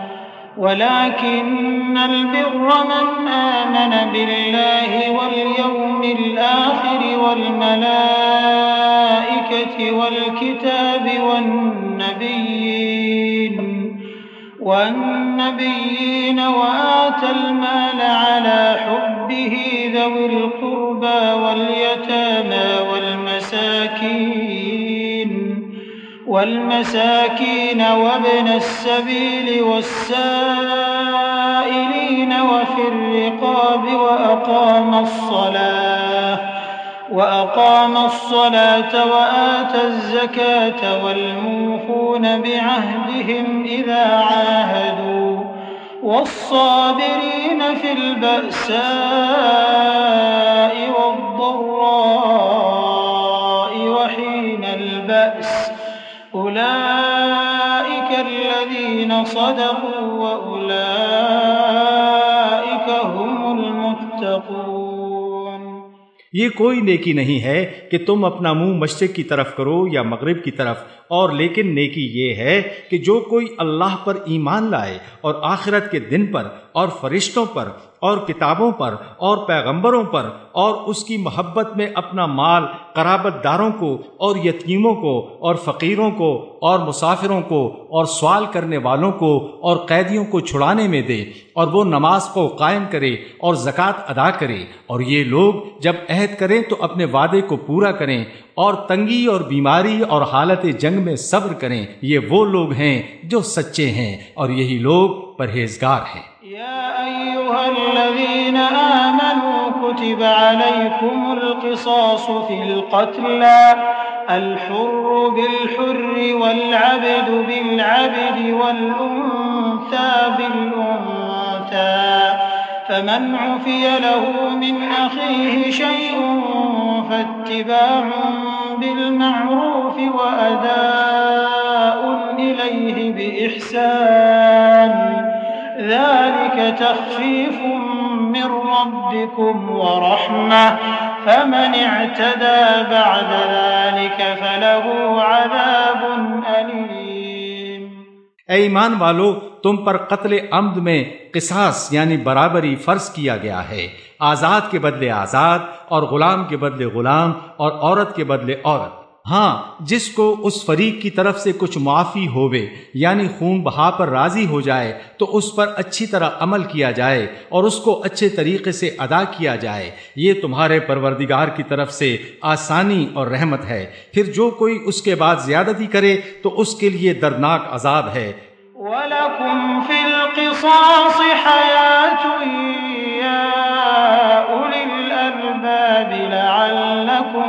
ولكن البر من آمن بالله واليوم الآخر والملائكة والكتاب والنبيين والنبيين وآتى المال على حبه ذوي القربى واليتامى والمساكين والمساكين وابن السبيل والسائلين وفي الرقاب وأقام الصلاة وأقام الصلاة وآتى الزكاة والموفون بعهدهم إذا عاهدوا والصابرين في البأساء والضراء وحين البأس أولئك الذين صدقوا وأولئك هم المتقون۔ یہ کوئی نیکی نہیں ہے کہ تم اپنا منہ مشرق کی طرف کرو یا مغرب کی طرف، اور لیکن نیکی یہ ہے کہ جو کوئی اللہ پر ایمان لائے اور آخرت کے دن پر اور فرشتوں پر اور کتابوں پر اور پیغمبروں پر اور اس کی محبت میں اپنا مال قرابت داروں کو اور یتیموں کو اور فقیروں کو اور مسافروں کو اور سوال کرنے والوں کو اور قیدیوں کو چھڑانے میں دے، اور وہ نماز کو قائم کرے اور زکوٰۃ ادا کرے، اور یہ لوگ جب عہد کریں تو اپنے وعدے کو پورا کریں، اور تنگی اور بیماری اور حالت جنگ میں صبر کریں، یہ وہ لوگ ہیں جو سچے ہیں، اور یہی لوگ پرہیزگار ہیں۔ یا ایھا الذین آمنوا کتب علیکم القصاص فی القتلى الحر بالحر والعبد بالعبد والأنثى بالأنثى فمن عفي له من أخيه شيء فاتباع بالمعروف وأداء إليه بإحسان ذلك تخفيف من ربكم ورحمة فمن اعتدى بعد ذلك فله عذاب أليم۔ اے ایمان والو، تم پر قتل عمد میں قصاص یعنی برابری فرض کیا گیا ہے، آزاد کے بدلے آزاد اور غلام کے بدلے غلام اور عورت کے بدلے عورت۔ ہاں، جس کو اس فریق کی طرف سے کچھ معافی ہووے یعنی خون بہا پر راضی ہو جائے تو اس پر اچھی طرح عمل کیا جائے اور اس کو اچھے طریقے سے ادا کیا جائے، یہ تمہارے پروردگار کی طرف سے آسانی اور رحمت ہے۔ پھر جو کوئی اس کے بعد زیادتی کرے تو اس کے لیے دردناک عذاب ہے۔ وَلَكُمْ فِي الْقِصَاصِ حَيَاةٌ يَا أُولِي الْأَلْبَابِ لَعَلَّكُمْ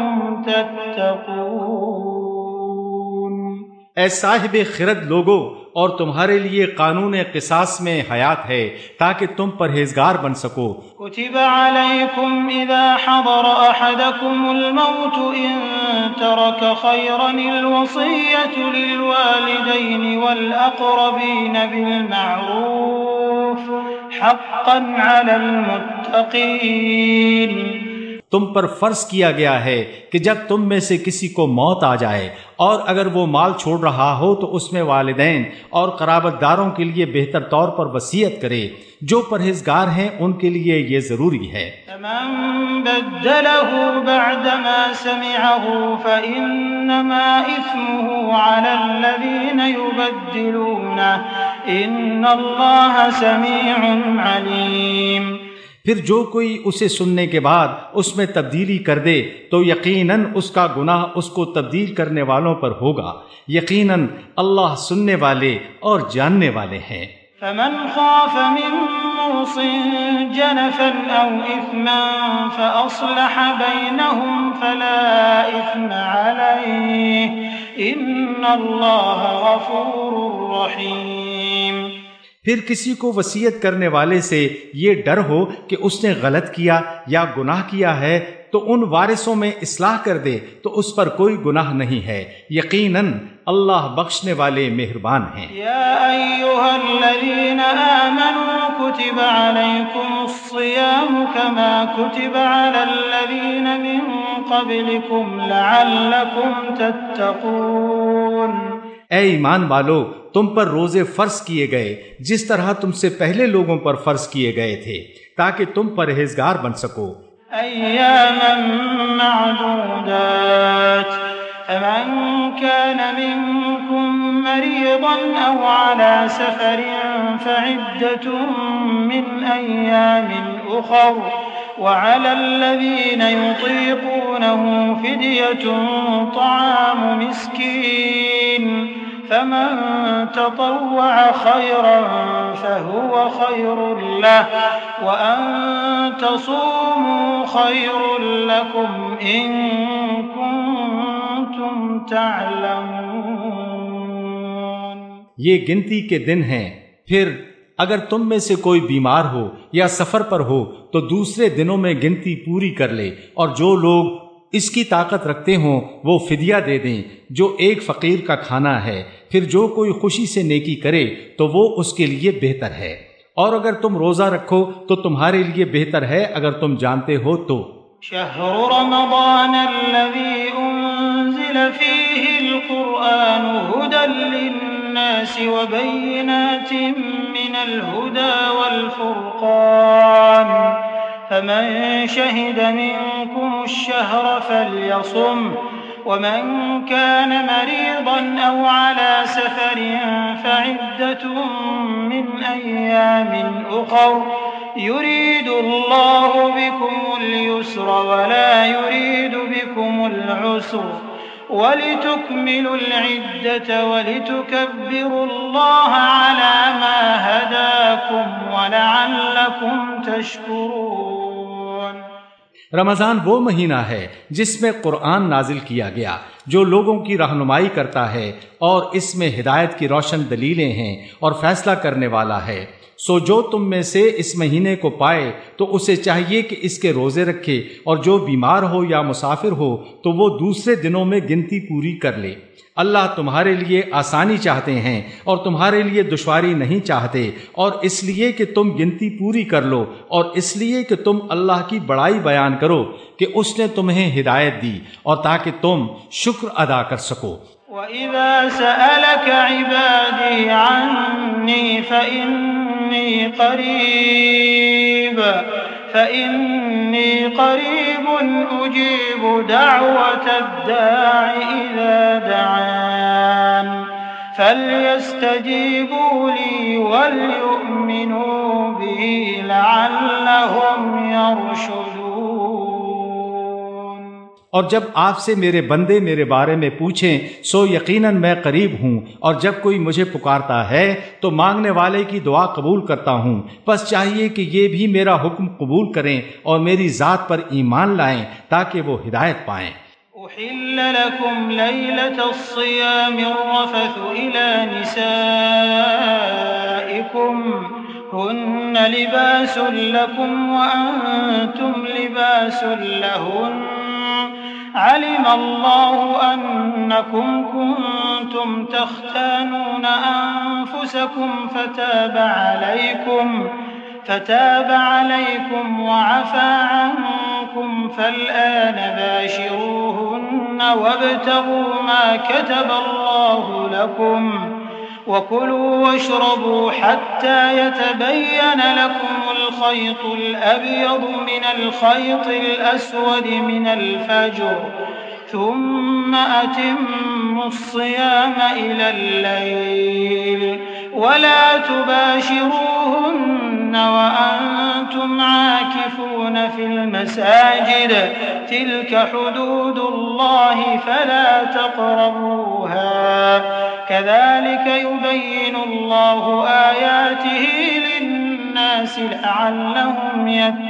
تَتَّقُونَ۔ اے صاحب خرد لوگو، اور تمہارے لیے قانون قصاص میں حیات ہے تاکہ تم پرہیزگار بن سکو۔ كتب عليكم إذا حضر أحدكم الموت إن ترك خيرا الوصية للوالدين والأقربين بالمعروف حقا على المتقين. تم پر فرض کیا گیا ہے کہ جب تم میں سے کسی کو موت آ جائے اور اگر وہ مال چھوڑ رہا ہو تو اس میں والدین اور قرابت داروں کے لیے بہتر طور پر وصیت کرے. جو پرہیزگار ہیں ان کے لیے یہ ضروری ہے. فمن بدله بعدما سمعه فإنما إثمه على الذين يبدلونه إن الله سميع عليم. پھر جو کوئی اسے سننے کے بعد اس میں تبدیلی کر دے تو یقیناً اس کا گناہ اس کو تبدیل کرنے والوں پر ہوگا. یقیناً اللہ سننے والے اور جاننے والے ہیں. فمن خاف من موص جنفا أو إثما فأصلح بينهم فلا إثم عليه إن الله غفور رحيم. پھر کسی کو وصیت کرنے والے سے یہ ڈر ہو کہ اس نے غلط کیا یا گناہ کیا ہے تو ان وارثوں میں اصلاح کر دے تو اس پر کوئی گناہ نہیں ہے. یقیناً اللہ بخشنے والے مہربان ہیں. یا ایھا الذین آمنوا کتب علیکم الصیام کما کتب علی الذین من قبلکم لعلکم تتقون. اے ایمان والو، تم پر روزے فرض کیے گئے جس طرح تم سے پہلے لوگوں پر فرض کیے گئے تھے تاکہ تم پرہیزگار بن سکو. ایاما معدودات فمن كان منكم مريضا أو على سفر فعدة من أيام أخر وعلى الذين يطيقونه فدية طعام مسكين فمن تطوع خيرا فهو خير له وأن تصوموا خير لكم إن كنتم تعلمون. یہ گنتی کے دن ہیں. پھر اگر تم میں سے کوئی بیمار ہو یا سفر پر ہو تو دوسرے دنوں میں گنتی پوری کر لے، اور جو لوگ اس کی طاقت رکھتے ہوں وہ فدیہ دے دیں جو ایک فقیر کا کھانا ہے. پھر جو کوئی خوشی سے نیکی کرے تو وہ اس کے لیے بہتر ہے، اور اگر تم روزہ رکھو تو تمہارے لیے بہتر ہے اگر تم جانتے ہو تو. شهر رمضان الذي أنزل فيه القرآن هدى للناس وبينات من الهدى والفرقان فمن شهد منكم الشهر فليصم ومن كان مريضا أو على سفر فعدة من أيام أخر يريد الله بكم اليسر ولا يريد بكم العسر ولتكملوا العدة ولتكبروا الله على ما هداكم ولعلكم تشكرون. رمضان وہ مہینہ ہے جس میں قرآن نازل کیا گیا جو لوگوں کی رہنمائی کرتا ہے اور اس میں ہدایت کی روشن دلیلیں ہیں اور فیصلہ کرنے والا ہے. سو جو تم میں سے اس مہینے کو پائے تو اسے چاہیے کہ اس کے روزے رکھے، اور جو بیمار ہو یا مسافر ہو تو وہ دوسرے دنوں میں گنتی پوری کر لے. اللہ تمہارے لیے آسانی چاہتے ہیں اور تمہارے لیے دشواری نہیں چاہتے، اور اس لیے کہ تم گنتی پوری کر لو، اور اس لیے کہ تم اللہ کی بڑائی بیان کرو کہ اس نے تمہیں ہدایت دی، اور تاکہ تم شکر ادا کر سکو. وَإِذَا سَأَلَكَ عِبَادِي عَنِّي فَإِنِّي قَرِيبٌ فَإِنِّي قَرِيبٌ أُجِيبُ دَعْوَةَ الدَّاعِ إِذَا دَعَانِ فَلْيَسْتَجِيبُوا لِي وَلْيُؤْمِنُوا بِي لَعَلَّهُمْ يَرْشُدُونَ. اور جب آپ سے میرے بندے میرے بارے میں پوچھیں سو یقیناً میں قریب ہوں، اور جب کوئی مجھے پکارتا ہے تو مانگنے والے کی دعا قبول کرتا ہوں. بس چاہیے کہ یہ بھی میرا حکم قبول کریں اور میری ذات پر ایمان لائیں تاکہ وہ ہدایت پائیں. أحل لكم ليلة الصيام الرفث إلى نسائكم هن لباس لكم وأنتم لباس لهن علم الله أنكم كنتم تختانون أنفسكم فتاب عليكم فتاب عليكم وعفى عنكم فالآن باشروهن وابتغوا ما كتب الله لكم وكلوا واشربوا حتى يتبين لكم الخيط الأبيض من الخيط الأسود من الفجر ثم أتموا الصيام إلى الليل ولا تباشروهن وأنتم عاكفون في المساجد تلك حدود الله فلا تقربوها كذلك يبين الله آياته للناس لعلهم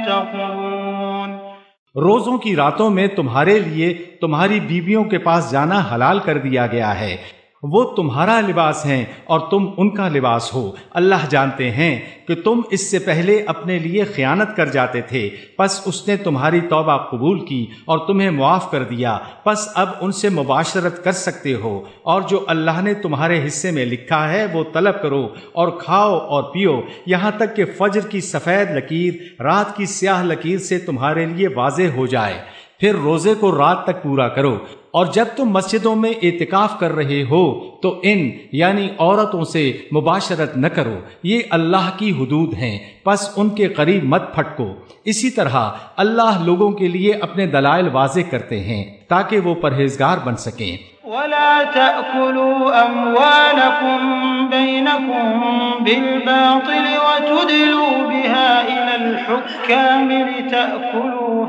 يتقون۔ روزوں کی راتوں میں تمہارے لیے تمہاری بیویوں کے پاس جانا حلال کر دیا گیا ہے، وہ تمہارا لباس ہیں اور تم ان کا لباس ہو۔ اللہ جانتے ہیں کہ تم اس سے پہلے اپنے لیے خیانت کر جاتے تھے، پس اس نے تمہاری توبہ قبول کی اور تمہیں معاف کر دیا، پس اب ان سے مباشرت کر سکتے ہو، اور جو اللہ نے تمہارے حصے میں لکھا ہے وہ طلب کرو اور کھاؤ اور پیو یہاں تک کہ فجر کی سفید لکیر رات کی سیاہ لکیر سے تمہارے لیے واضح ہو جائے، پھر روزے کو رات تک پورا کرو۔ اور جب تم مسجدوں میں اعتکاف کر رہے ہو تو ان یعنی عورتوں سے مباشرت نہ کرو، یہ اللہ کی حدود ہیں، پس ان کے قریب مت پھٹکو۔ اسی طرح اللہ لوگوں کے لیے اپنے دلائل واضح کرتے ہیں تاکہ وہ پرہیزگار بن سکیں۔ ولا تأكلوا أموالكم بينكم بالباطل وتدلوا بها إلى الحكام لتأكلوا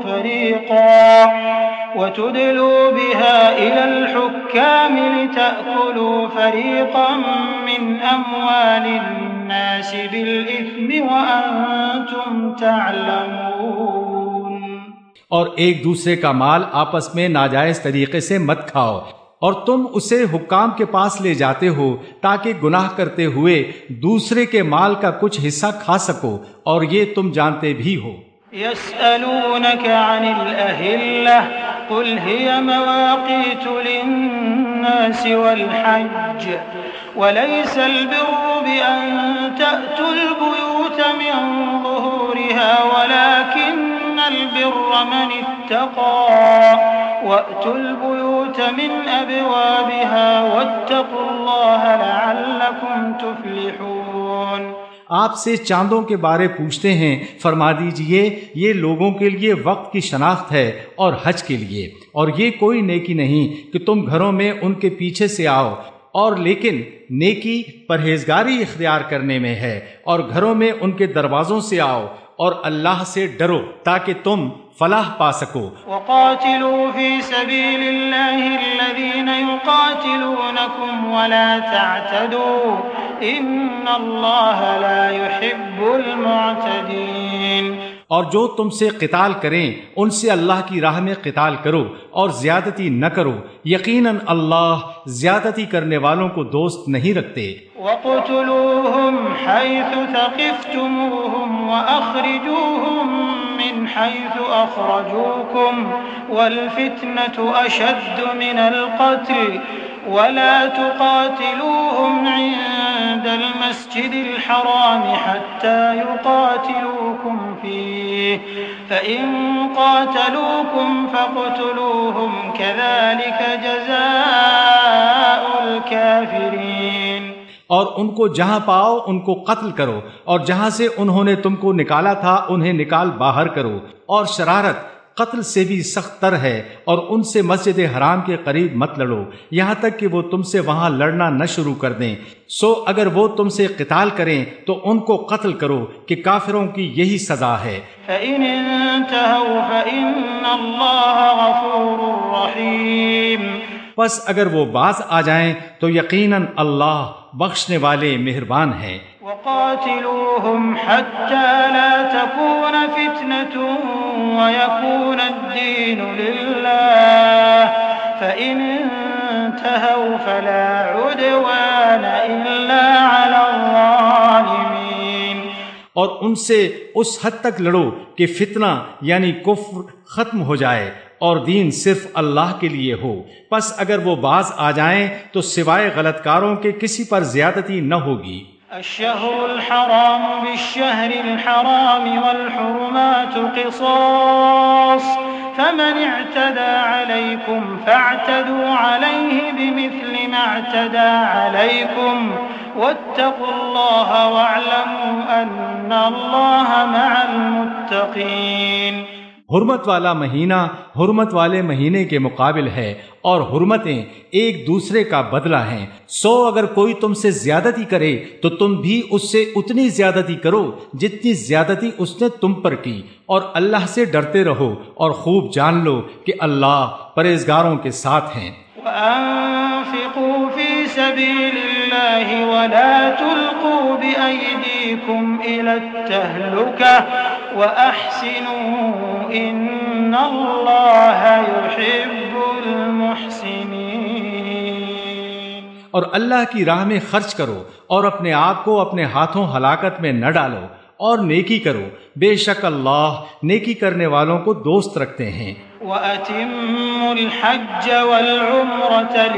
فريقا وتدلوا بها إلى الحكام لتأكلوا فريقا من أموال الناس بالإثم وأنتم تعلمون۔ اور ایک دوسرے کا مال آپس میں ناجائز طریقے سے مت کھاؤ، اور تم اسے حکام کے پاس لے جاتے ہو تاکہ گناہ کرتے ہوئے دوسرے کے مال کا کچھ حصہ کھا سکو، اور یہ تم جانتے بھی ہو۔ يسألونك عن الأهلة قل هي مواقيت للناس والحج وليس البر بأن تأتوا البيوت من ظهورها ولكن البر من اتقى وأتوا البيوت من أبوابها واتقوا الله لعلكم تفلحون۔ آپ سے چاندوں کے بارے پوچھتے ہیں، فرما دیجئے یہ لوگوں کے لیے وقت کی شناخت ہے اور حج کے لیے، اور یہ کوئی نیکی نہیں کہ تم گھروں میں ان کے پیچھے سے آؤ، اور لیکن نیکی پرہیزگاری اختیار کرنے میں ہے، اور گھروں میں ان کے دروازوں سے آؤ اور اللہ سے ڈرو تاکہ تم فلاح پا سکو۔ وقاتلوا في سبيل الله الذين يقاتلونكم ولا تعتدوا ان الله لا يحب المعتدين۔ اور جو تم سے قتال کریں ان سے اللہ کی راہ میں قتال کرو اور زیادتی نہ کرو، یقیناً اللہ زیادتی کرنے والوں کو دوست نہیں رکھتے۔ وَاقْتُلُوهُمْ حَيْثُ ثَقِفْتُمُوهُمْ وَأَخْرِجُوهُمْ مِنْ حَيْثُ أَخْرَجُوكُمْ وَالْفِتْنَةُ أَشَدُّ مِنَ الْقَتْلِ وَلَا تُقَاتِلُوهُمْ عِندَ الْمَسْجِدِ الْحَرَامِ حَتَّى يُقَاتِلُوكُمْ فِيهِ فَإِن قَاتَلُوكُمْ فَاقْتُلُوهُمْ كَذَلِكَ جَزَاءُ الْكَافِرِينَ۔ اور ان کو جہاں پاؤ ان کو قتل کرو، اور جہاں سے انہوں نے تم کو نکالا تھا انہیں نکال باہر کرو، اور شرارت قتل سے بھی سخت تر ہے، اور ان سے مسجد حرام کے قریب مت لڑو یہاں تک کہ وہ تم سے وہاں لڑنا نہ شروع کر دیں، سو اگر وہ تم سے قتال کریں تو ان کو قتل کرو کہ کافروں کی یہی سزا ہے۔ فَإِنِ انْتَهَوْا فَإِنَّ اللَّهَ غَفُورٌ رَحِيمٌ۔ پس اگر وہ باز آ جائیں تو یقیناً اللہ بخشنے والے مہربان ہیں۔ وَقَاتِلُوهُمْ حَتَّى لَا تَكُونَ فِتْنَةٌ وَيَكُونَ الدِّينُ لِلَّهِ فَإِنِ انْتَهَوْا فَلَا عُدْوَانَ إِلَّا عَلَى الظَّالِمِينَ۔ اور ان سے اس حد تک لڑو کہ فتنہ یعنی کفر ختم ہو جائے اور دین صرف اللہ کے لیے ہو، پس اگر وہ باز آ جائیں تو سوائے غلط کاروں کے کسی پر زیادتی نہ ہوگی۔ الشهر الحرام بالشهر الحرام والحرمات قصاص فمن اعتدى عليكم فاعتدوا عليه بمثل ما اعتدى عليكم واتقوا الله واعلموا ان الله مع المتقين۔ حرمت والا مہینہ حرمت والے مہینے کے مقابل ہے اور حرمتیں ایک دوسرے کا بدلہ ہیں۔ سو اگر کوئی تم سے زیادتی کرے تو تم بھی اس سے اتنی زیادتی کرو جتنی زیادتی اس نے تم پر کی، اور اللہ سے ڈرتے رہو اور خوب جان لو کہ اللہ پرہیزگاروں کے ساتھ ہیں۔ وَأَنفِقُوا فِي سَبِيلِ اللَّهِ وَلَا تُلْقُوا بِأَيْدِيكُمْ إِلَى التَّهْلُكَةِ وَأَحْسِنُوا إِنَّ اللَّهَ يُحِبُّ الْمُحْسِنِينَ۔ اور اللہ کی راہ میں خرچ کرو اور اپنے آپ کو اپنے ہاتھوں ہلاکت میں نہ ڈالو، اور نیکی کرو، بے شک اللہ نیکی کرنے والوں کو دوست رکھتے ہیں۔ وَأَتِمُّوا الْحَجَّ وَالْعُمْرَةَ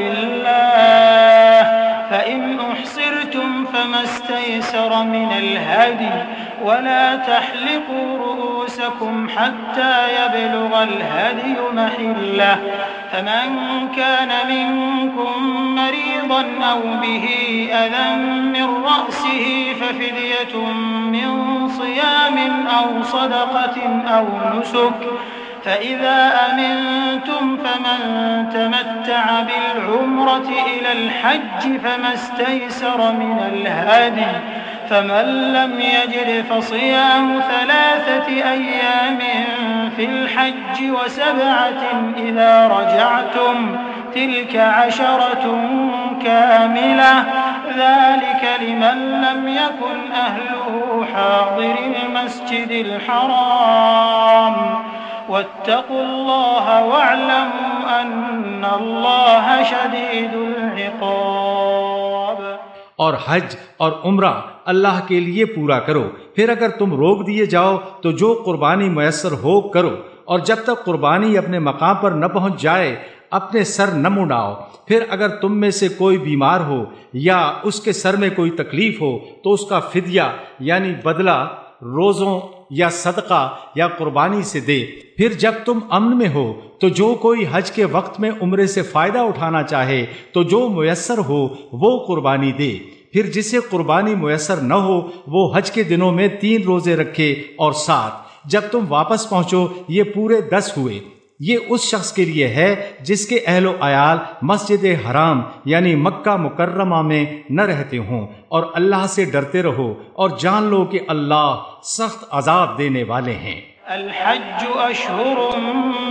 لِلَّهِ فَإِنْ أُحْصِرْتُمْ فَمَا اسْتَيْسَرَ مِنَ الْهَدْيِ وَلَا تَحْلِقُوا رُؤُوسَكُمْ حَتَّى يَبْلُغَ الْهَدْيُ مَحِلَّهُ فَمَنْ كَانَ مِنْكُمْ مَرِيضًا أَوْ بِهِ أَذًى مِنْ رَأْسِهِ فَفِدْيَةٌ مِنْ صِيَامٍ أَوْ صَدَقَةٍ أَوْ نُسُكٍ فَإِذَا أَمِنْتُمْ فَمَنْ تَمَتَّعَ بِالْعُمْرَةِ إِلَى الْحَجِّ فَمَا اسْتَيْسَرَ مِنَ الْهَدْيِ فَمَنْ لَمْ يَجِدْ فَصِيَامُ ثَلَاثَةِ أَيَّامٍ فِي الْحَجِّ وَسَبْعَةٍ إِذَا رَجَعْتُمْ تِلْكَ عَشَرَةٌ كَامِلَةٌ ذَلِكَ لِمَنْ لَمْ يَكُنْ أَهْلُهُ حَاضِرِ الْمَسْجِدِ الْحَرَامِ وَاتَّقُوا اللَّهَ وَاعْلَمُوا أَنَّ اللَّهَ شَدِيدُ الْعِقَابِ۔ اور حج اور عمرہ اللہ کے لیے پورا کرو، پھر اگر تم روک دیے جاؤ تو جو قربانی میسر ہو کرو، اور جب تک قربانی اپنے مقام پر نہ پہنچ جائے اپنے سر نہ منڈاؤ۔ پھر اگر تم میں سے کوئی بیمار ہو یا اس کے سر میں کوئی تکلیف ہو تو اس کا فدیہ یعنی بدلہ روزوں یا صدقہ یا قربانی سے دے۔ پھر جب تم امن میں ہو تو جو کوئی حج کے وقت میں عمرے سے فائدہ اٹھانا چاہے تو جو میسر ہو وہ قربانی دے۔ پھر جسے قربانی میسر نہ ہو وہ حج کے دنوں میں تین روزے رکھے اور سات۔ جب تم واپس پہنچو یہ پورے دس ہوئے۔ یہ اس شخص کے لیے ہے جس کے اہل و عیال مسجد حرام یعنی مکہ مکرمہ میں نہ رہتے ہوں، اور اللہ سے ڈرتے رہو اور جان لو کہ اللہ سخت عذاب دینے والے ہیں۔ الحج اشہر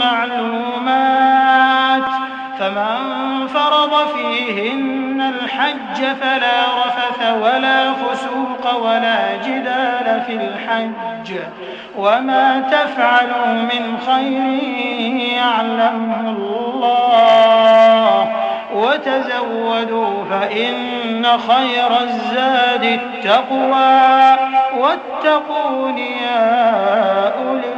معلومات فمن فرض فيهن الحج فلا رفث ولا فسوق ولا جدال في الحج وما تفعلوا من خير يعلمه الله وتزودوا فإن خير الزاد التقوى واتقون يا أولي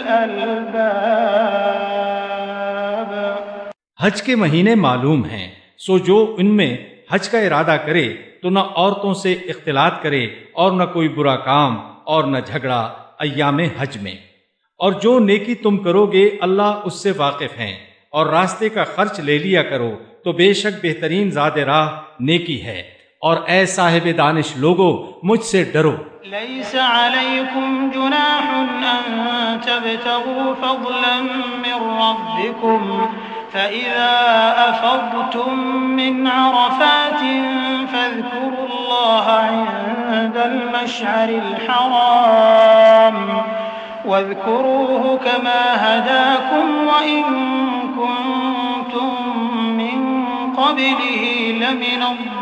الألباب۔ حج کے مہینے معلوم ہیں، سو جو ان میں حج کا ارادہ کرے تو نہ عورتوں سے اختلاط کرے اور نہ کوئی برا کام اور نہ جھگڑا ایام حج میں، اور جو نیکی تم کرو گے اللہ اس سے واقف ہیں، اور راستے کا خرچ لے لیا کرو تو بے شک بہترین زاد راہ نیکی ہے، اور اے صاحب دانش لوگو مجھ سے ڈرو۔ ليس عليكم جناح أن تبتغوا فضلا من ربكم فإذا أفضتم من عرفات فاذكروا الله عند المشعر الحرام واذكروه كما هداكم وإن كنتم من قبله لمن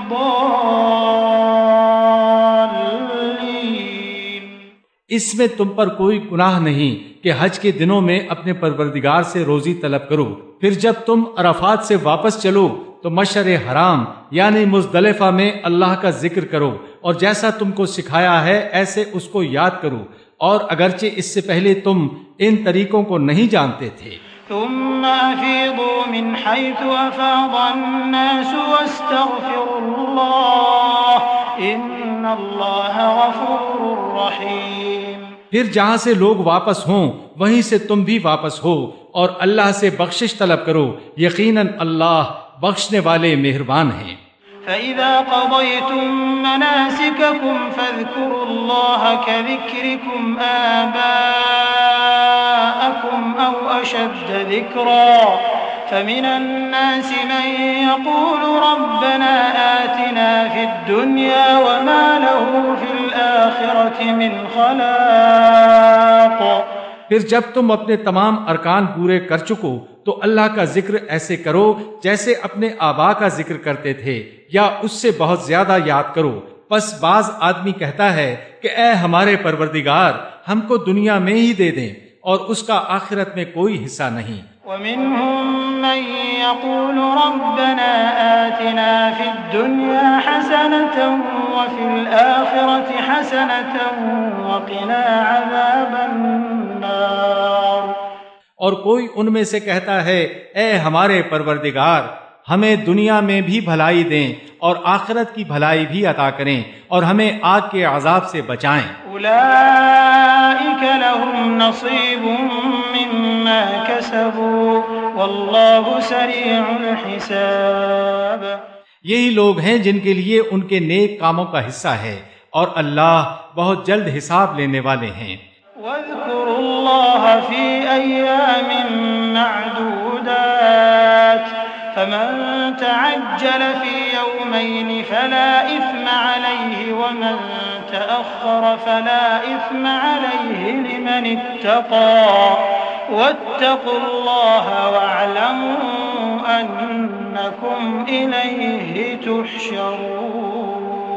الضالين۔ اس میں تم پر کوئی گناہ نہیں کہ حج کے دنوں میں اپنے پروردگار سے روزی طلب کرو، پھر جب تم عرفات سے واپس چلو تو مشعر حرام یعنی مزدلفہ میں اللہ کا ذکر کرو، اور جیسا تم کو سکھایا ہے ایسے اس کو یاد کرو، اور اگرچہ اس سے پہلے تم ان طریقوں کو نہیں جانتے تھے۔ ثم أفيضوا من حيث أفاض الناس واستغفروا الله إن إن الله غفور رحيم۔ پھر جہاں سے لوگ واپس ہوں وہیں سے تم بھی واپس ہو اور اللہ سے بخشش طلب کرو، یقیناً اللہ بخشنے والے مہربان ہیں۔ فَإِذَا قَضَيْتُم مَّنَاسِكَكُمْ فَاذْكُرُوا اللَّهَ كَذِكْرِكُمْ آبَاءَكُمْ أَوْ أَشَدَّ ذِكْرًا فَمِنَ النَّاسِ مَن يَقُولُ رَبَّنَا آتِنَا فِي الدُّنْيَا وَمَا لَهُ فِي الْآخِرَةِ مِنْ خَلَاقٍ۔ پھر جب تم اپنے تمام ارکان پورے کر چکو تو اللہ کا ذکر ایسے کرو جیسے اپنے آبا کا ذکر کرتے تھے یا اس سے بہت زیادہ یاد کرو۔ پس بعض آدمی کہتا ہے کہ اے ہمارے پروردگار ہم کو دنیا میں ہی دے دیں اور اس کا آخرت میں کوئی حصہ نہیں۔ وَمِنْهُمْ مَنْ يَقُولُ رَبَّنَا آتِنَا فِي الدُّنْيَا حَسَنَةً وَفِي الْآخِرَةِ حَسَنَةً وَقِنَا عَذَابَ النَّارِ۔ اور کوئی ان میں سے کہتا ہے اے ہمارے پروردگار ہمیں دنیا میں بھی بھلائی دیں اور آخرت کی بھلائی بھی عطا کریں اور ہمیں آگ کے عذاب سے بچائیں۔ اولئک لهم نصیب مما کسبوا واللہ سریع الحساب۔ یہی لوگ ہیں جن کے لیے ان کے نیک کاموں کا حصہ ہے اور اللہ بہت جلد حساب لینے والے ہیں۔ واذکروا اللہ فی ایام معدودات فمن تعجل في يومين فلا إثم عليه ومن تأخر فلا إثم عليه لمن اتقى واتقوا الله واعلموا أنكم إليه تحشرون۔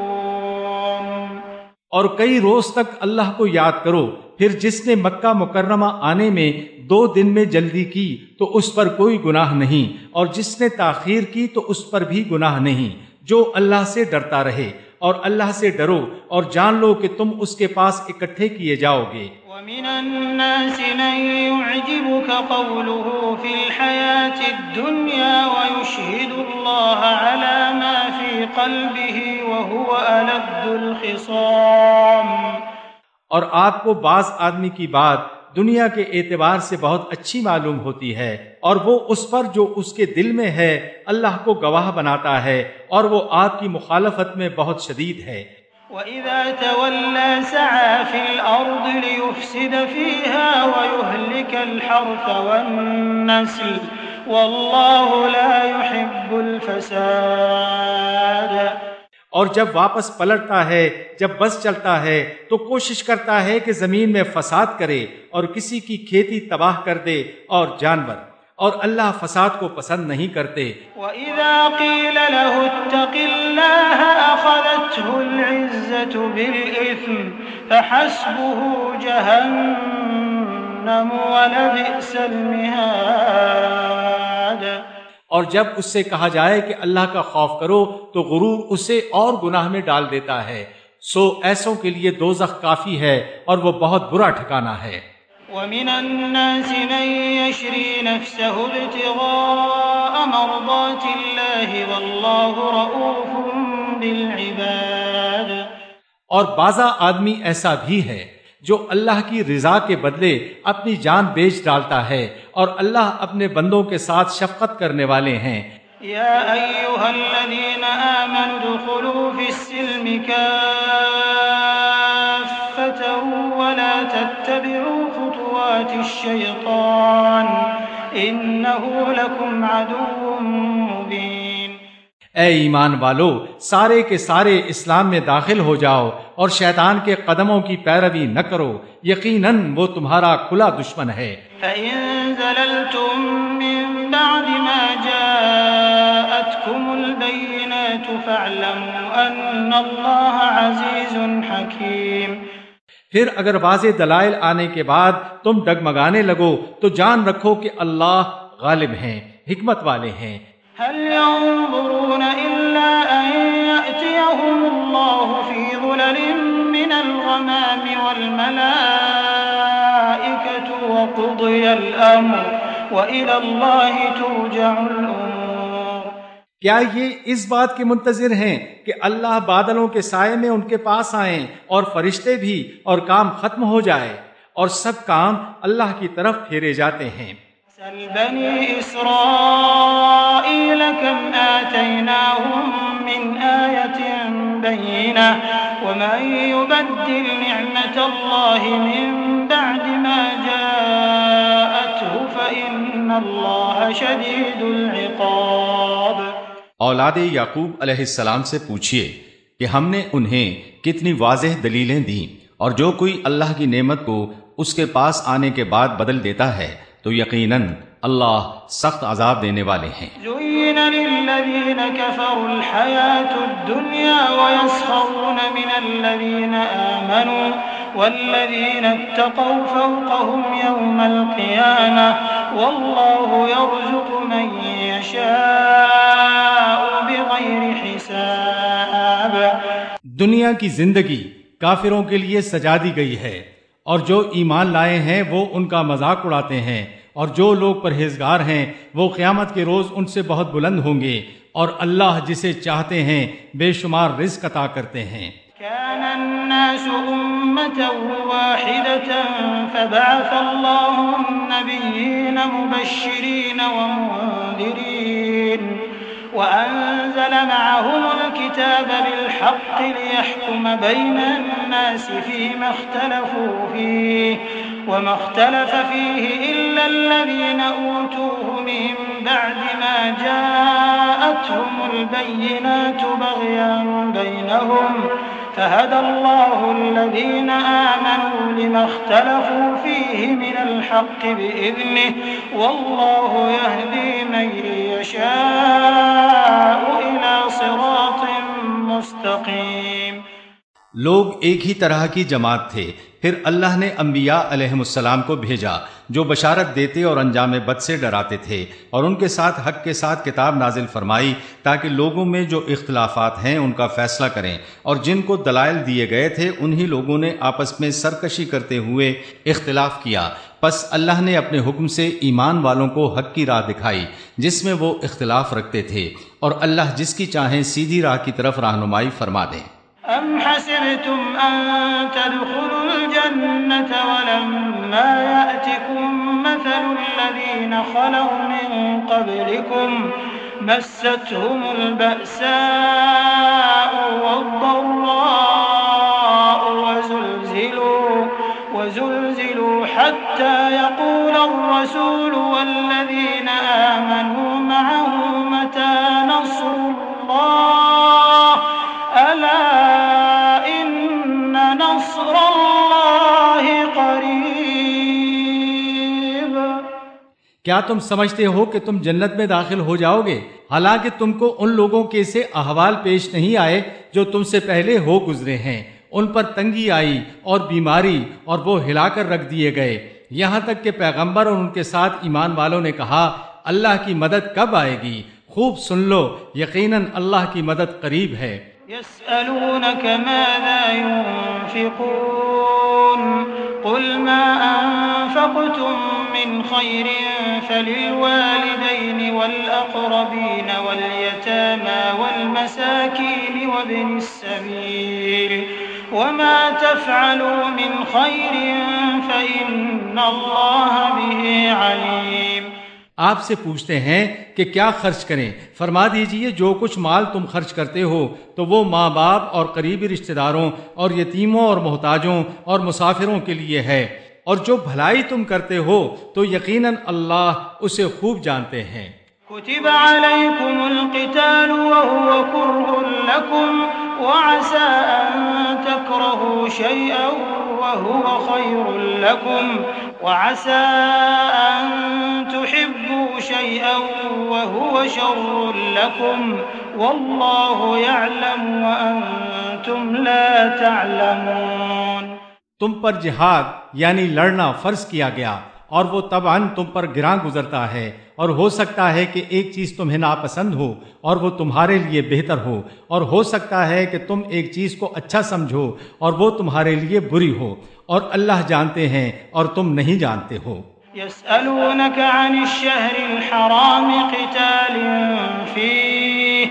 اور کئی روز تک اللہ کو یاد کرو، پھر جس نے مکہ مکرمہ آنے میں دو دن میں جلدی کی تو اس پر کوئی گناہ نہیں، اور جس نے تاخیر کی تو اس پر بھی گناہ نہیں۔ جو اللہ سے ڈرتا رہے اور اللہ سے ڈرو اور جان لو کہ تم اس کے پاس اکٹھے کیے جاؤ گے۔ وَمِنَ النَّاسِ مَن يُعْجِبُكَ قَوْلُهُ فِي الْحَيَاةِ الدُّنْيَا وَيُشْهِدُ اللَّهَ عَلَى مَا فِي قَلْبِهِ وَهُوَ أَلَدُّ الْخِصَامِ۔ اور آپ کو بعض آدمی کی بات دنیا کے اعتبار سے بہت اچھی معلوم ہوتی ہے اور وہ اس پر جو اس کے دل میں ہے اللہ کو گواہ بناتا ہے، اور وہ آپ کی مخالفت میں بہت شدید ہے۔ وَإِذَا تَوَلَّى سَعَى فِي الْأَرْضِ لِيُفْسِدَ فِيهَا وَيُهْلِكَ الْحَرْثَ وَالنَّسْلَ وَاللَّهُ لَا يُحِبُّ الْفَسَادَ۔ اور جب واپس پلٹتا ہے، جب بس چلتا ہے تو کوشش کرتا ہے کہ زمین میں فساد کرے اور کسی کی کھیتی تباہ کر دے اور جانور، اور اللہ فساد کو پسند نہیں کرتے۔ وَإِذَا قِيلَ لَهُ اتَّقِ اللَّهَ أَخَذَتْهُ الْعِزَّةُ بِالْإِثْمِ فَحَسْبُهُ جَهَنَّمُ وَلَبِئْسَ الْمِهَادُ۔ اور جب اس سے کہا جائے کہ اللہ کا خوف کرو تو غرور اسے اور گناہ میں ڈال دیتا ہے، سو ایسوں کے لیے دوزخ کافی ہے اور وہ بہت برا ٹھکانہ ہے۔ وَمِنَ النَّاسِ مَن يَشْرِي نَفْسَهُ ابْتِغَاءَ مَرْضَاتِ اللَّهِ وَاللَّهُ رَءُوفٌ بِالْعِبَادِ۔ اور بعضا آدمی ایسا بھی ہے جو اللہ کی رضا کے بدلے اپنی جان بیچ ڈالتا ہے، اور اللہ اپنے بندوں کے ساتھ شفقت کرنے والے ہیں۔ یا ایھا الذین آمنوا ادخلوا فی السلم کافۃ ولا تتبعوا خطوات الشیطان انہ لکم عدو مبین۔ اے ایمان والو، سارے کے سارے اسلام میں داخل ہو جاؤ اور شیطان کے قدموں کی پیروی نہ کرو، یقیناً وہ تمہارا کھلا دشمن ہے۔ فَإِن زَلَلْتُم مِّن بَعْدِ مَا جَاءَتْكُمُ الْبَيِّنَاتُ فَاعْلَمُوا أَنَّ اللَّهَ عَزِيزٌ حَكِيمٌ۔ پھر اگر واضح دلائل آنے کے بعد تم ڈگمگانے لگو تو جان رکھو کہ اللہ غالب ہیں، حکمت والے ہیں۔ هل ينظرون إلا أن يأتيهم الله في ظلل من الغمام والملائكة وقضي الأمر وإلى الله ترجع الأمور۔ کیا یہ اس بات کے منتظر ہیں کہ اللہ بادلوں کے سائے میں ان کے پاس آئیں اور فرشتے بھی اور کام ختم ہو جائے اور سب کام اللہ کی طرف پھیرے جاتے ہیں؟ سل بني إسرائيل كم آتيناهم من آية بينة ومن يبدل نعمة الله من بعد ما جاءته فإن الله شديد العقاب۔ اولاد یعقوب علیہ السلام سے پوچھئے کہ ہم نے انہیں کتنی واضح دلیلیں دیں، اور جو کوئی اللہ کی نعمت کو اس کے پاس آنے کے بعد بدل دیتا ہے تو یقیناً اللہ سخت عذاب دینے والے ہیں۔ زين للذين كفروا الحياة الدنيا ويسخرون من الذين آمنوا والذين اتقوا فوقهم يوم القيامة والله يرزق من يشاء بغير حساب۔ دنیا کی زندگی کافروں کے لیے سجا دی گئی ہے، اور جو ایمان لائے ہیں وہ ان کا مذاق اڑاتے ہیں، اور جو لوگ پرہیزگار ہیں وہ قیامت کے روز ان سے بہت بلند ہوں گے، اور اللہ جسے چاہتے ہیں بے شمار رزق عطا کرتے ہیں۔ كان الناس أمة واحدة فبعث الله النبيين مبشرين ومنذرين وأنزل معهم الكتاب بالحق ليحكم بين الناس فيما اختلفوا فيه وما اختلف فيه إلا الذين أوتوه من بعد ما جاءتهم البينات بغيا بينهم فهدى الله الذين آمنوا لما اختلفوا فيه من الحق بإذنه والله يهدي من يشاء إلى صراط مستقيم۔ لوگ ایک ہی طرح کی جماعت تھے، پھر اللہ نے انبیاء علیہم السلام کو بھیجا جو بشارت دیتے اور انجام بد سے ڈراتے تھے، اور ان کے ساتھ حق کے ساتھ کتاب نازل فرمائی تاکہ لوگوں میں جو اختلافات ہیں ان کا فیصلہ کریں، اور جن کو دلائل دیے گئے تھے انہی لوگوں نے آپس میں سرکشی کرتے ہوئے اختلاف کیا، پس اللہ نے اپنے حکم سے ایمان والوں کو حق کی راہ دکھائی جس میں وہ اختلاف رکھتے تھے، اور اللہ جس کی چاہیں سیدھی راہ کی طرف رہنمائی فرما دیں۔ أم حسبتم أن تدخلوا الجنة ولما يأتكم مثل الذين خلوا من قبلكم مستهم البأساء والضراء وزلزلوا وزلزلوا حتى يقول الرسول والذين آمنوا معه متى نصر الله ألا نصر اللہ قریب۔ کیا تم سمجھتے ہو کہ تم جنت میں داخل ہو جاؤ گے حالانکہ تم کو ان لوگوں کے سے احوال پیش نہیں آئے جو تم سے پہلے ہو گزرے ہیں؟ ان پر تنگی آئی اور بیماری اور وہ ہلا کر رکھ دیے گئے، یہاں تک کہ پیغمبر اور ان کے ساتھ ایمان والوں نے کہا اللہ کی مدد کب آئے گی؟ خوب سن لو، یقیناً اللہ کی مدد قریب ہے۔ يسألونك ماذا ينفقون قل ما أنفقتم من خير فللوالدين والأقربين واليتامى والمساكين وابن السبيل وما تفعلوا من خير فإن الله به عليم۔ آپ سے پوچھتے ہیں کہ کیا خرچ کریں؟ فرما دیجئے جو کچھ مال تم خرچ کرتے ہو تو وہ ماں باپ اور قریبی رشتہ داروں اور یتیموں اور محتاجوں اور مسافروں کے لیے ہے، اور جو بھلائی تم کرتے ہو تو یقیناً اللہ اسے خوب جانتے ہیں۔ كتب عليكم القتال وهو كره لكم وعسى أن تكرهوا شيئا وهو خير لكم وعسى أن تحبوا شيئا وهو شر لكم والله يعلم وأنتم لا تعلمون۔ تم پر جہاد یعنی لڑنا فرض کیا گیا، اور وہ طبعاً تم پر گراں گزرتا ہے، اور ہو سکتا ہے کہ ایک چیز تمہیں ناپسند ہو اور وہ تمہارے لیے بہتر ہو، اور ہو سکتا ہے کہ تم ایک چیز کو اچھا سمجھو اور وہ تمہارے لیے بری ہو، اور اللہ جانتے ہیں اور تم نہیں جانتے ہو۔ يسألونك عن الشهر الحرام قتال فيه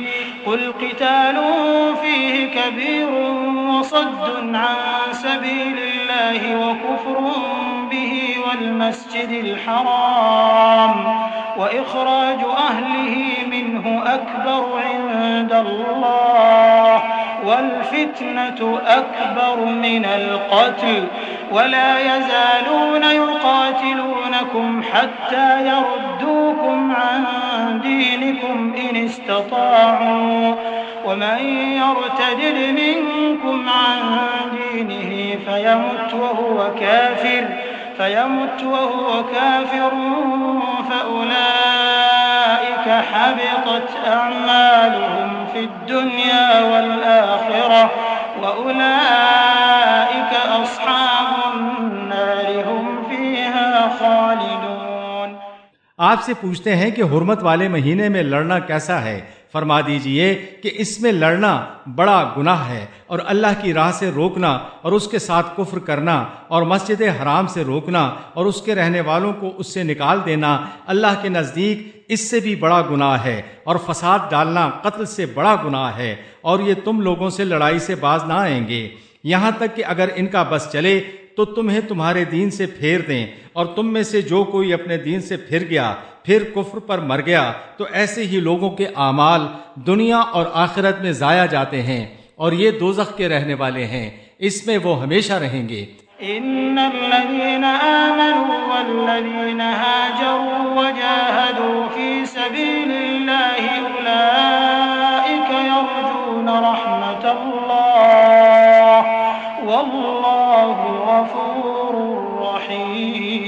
قل قتال فيه كبير وصد عن سبيل الله وكفر به والمسجد الحرام وإخراج أهله منه أكبر عند الله والفتنة أكبر من القتل ولا يزالون يقاتلونكم حتى يردوكم عن دينكم إن استطاعوا ومن يرتد منكم عن دينه فيمت وهو كافر فيمت وهو كافر فأولئك حبطت أعمالهم في الدنيا والآخرة وأولئك أصحاب النار هم فيها خالدون۔ آپ سے پوچھتے ہیں کہ حرمت والے مہینے میں لڑنا کیسا ہے؟ فرما دیجئے کہ اس میں لڑنا بڑا گناہ ہے، اور اللہ کی راہ سے روکنا اور اس کے ساتھ کفر کرنا اور مسجد حرام سے روکنا اور اس کے رہنے والوں کو اس سے نکال دینا اللہ کے نزدیک اس سے بھی بڑا گناہ ہے، اور فساد ڈالنا قتل سے بڑا گناہ ہے، اور یہ تم لوگوں سے لڑائی سے باز نہ آئیں گے یہاں تک کہ اگر ان کا بس چلے تو تمہیں تمہارے دین سے پھیر دیں، اور تم میں سے جو کوئی اپنے دین سے پھر گیا پھر کفر پر مر گیا تو ایسے ہی لوگوں کے اعمال دنیا اور آخرت میں ضائع جاتے ہیں، اور یہ دوزخ کے رہنے والے ہیں، اس میں وہ ہمیشہ رہیں گے۔ ان الذين آمنوا والذين هاجروا وجاهدوا في سبيل الله أولئك يرجون رحمة الله والله غفور رحيم۔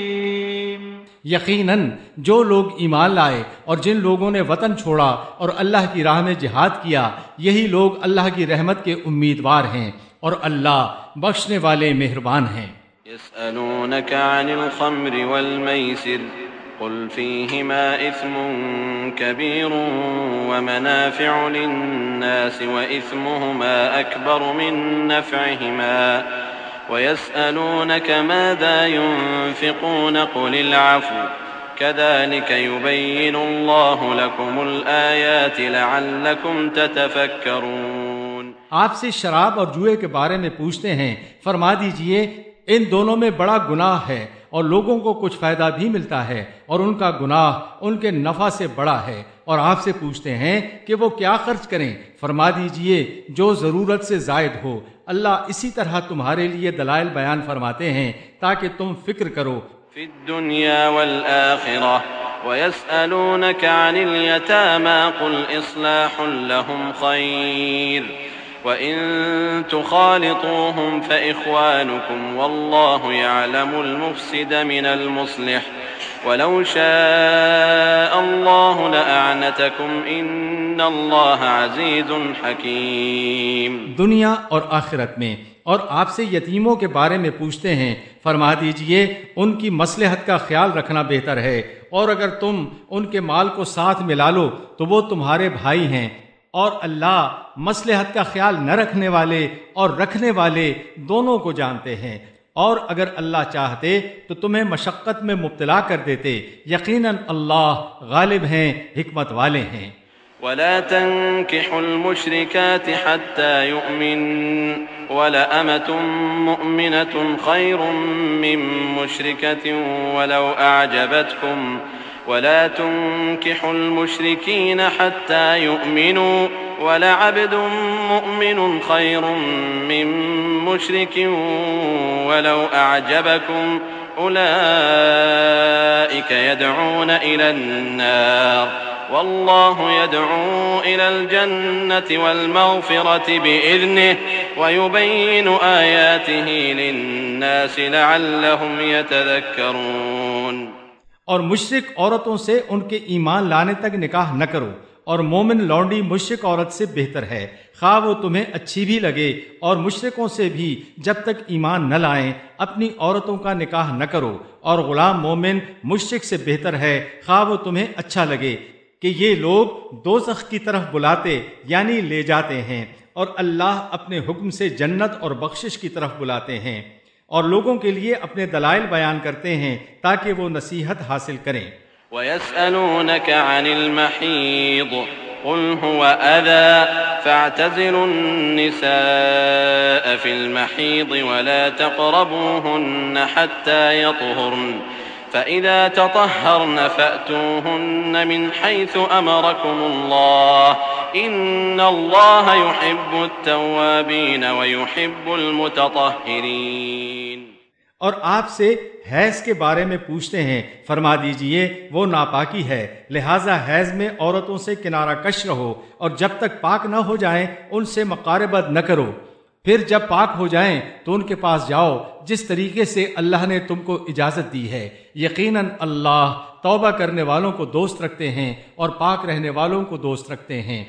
یقیناً جو لوگ ایمان لائے اور جن لوگوں نے وطن چھوڑا اور اللہ کی راہ میں جہاد کیا، یہی لوگ اللہ کی رحمت کے امیدوار ہیں، اور اللہ بخشنے والے مہربان ہیں۔ يسألونك عن الخمر والميسر قل فيهما إثم كبير ومنافع للناس وإثمهما أكبر من نفعهما ويسألونك ماذا ينفقون قل العفو كذلك يبين الله لكم الآيات لعلكم تتفكرون۔ آپ سے شراب اور جوئے کے بارے میں پوچھتے ہیں، فرما دیجئے ان دونوں میں بڑا گناہ ہے، اور لوگوں کو کچھ فائدہ بھی ملتا ہے، اور ان کا گناہ ان کے نفع سے بڑا ہے۔ اور آپ سے پوچھتے ہیں کہ وہ کیا خرچ کریں، فرما دیجئے جو ضرورت سے زائد ہو۔ اللہ اسی طرح تمہارے لیے دلائل بیان فرماتے ہیں تاکہ تم فکر کرو۔ فی الدنیا والآخرہ ويسألونك عن اليتامى قل إصلاح لهم خير وإن تخالطوهم فإخوانكم والله يعلم المفسد من المصلح ولو شاء الله لأعنتكم إن الله عزيز حكيم۔ دنیا اور آخرت میں، اور آپ سے یتیموں کے بارے میں پوچھتے ہیں، فرما دیجئے ان کی مصلحت کا خیال رکھنا بہتر ہے، اور اگر تم ان کے مال کو ساتھ ملا لو تو وہ تمہارے بھائی ہیں، اور اللہ مصلحت کا خیال نہ رکھنے والے اور رکھنے والے دونوں کو جانتے ہیں، اور اگر اللہ چاہتے تو تمہیں مشقت میں مبتلا کر دیتے، یقیناً اللہ غالب ہیں، حکمت والے ہیں۔ ولا تنكحوا المشركات حتى يؤمن ولأمة مؤمنة خير من مشركة ولو أعجبتكم ولا تنكحوا المشركين حتى يؤمنوا ولعبد مؤمن خير من مشرك ولو أعجبكم أولئك يدعون إلى النار والله يدعو إلى الجنة والمغفرة بإذنه ويبين آياته للناس لعلهم يتذكرون۔ اور مشرک عورتوں سے ان کے ایمان لانے تک نکاح نہ کرو، اور مومن لونڈی مشرک عورت سے بہتر ہے، خواہ وہ تمہیں اچھی بھی لگے، اور مشرکوں سے بھی جب تک ایمان نہ لائیں اپنی عورتوں کا نکاح نہ کرو، اور غلام مومن مشرک سے بہتر ہے، خواہ وہ تمہیں اچھا لگے، کہ یہ لوگ دوزخ کی طرف بلاتے یعنی لے جاتے ہیں، اور اللہ اپنے حکم سے جنت اور بخشش کی طرف بلاتے ہیں، اور لوگوں کے لیے اپنے دلائل بیان کرتے ہیں تاکہ وہ نصیحت حاصل کریں۔ وَيَسْأَلُونَكَ عَنِ الْمَحِيضِ قل هو أذى فاعتزلوا النساء في المحيض ولا تقربوهن حتى يطهرن فإذا تطهرن فأتوهن من حيث أمركم الله إن الله يحب التوابين ويحب المتطهرين۔ اور آپ سے حیض کے بارے میں پوچھتے ہیں، فرما دیجئے وہ ناپاکی ہے، لہٰذا حیض میں عورتوں سے کنارہ کش رہو، اور جب تک پاک نہ ہو جائیں ان سے مقاربت نہ کرو، پھر جب پاک ہو جائیں تو ان کے پاس جاؤ جس طریقے سے اللہ نے تم کو اجازت دی ہے، یقیناً اللہ توبہ کرنے والوں کو دوست رکھتے ہیں اور پاک رہنے والوں کو دوست رکھتے ہیں۔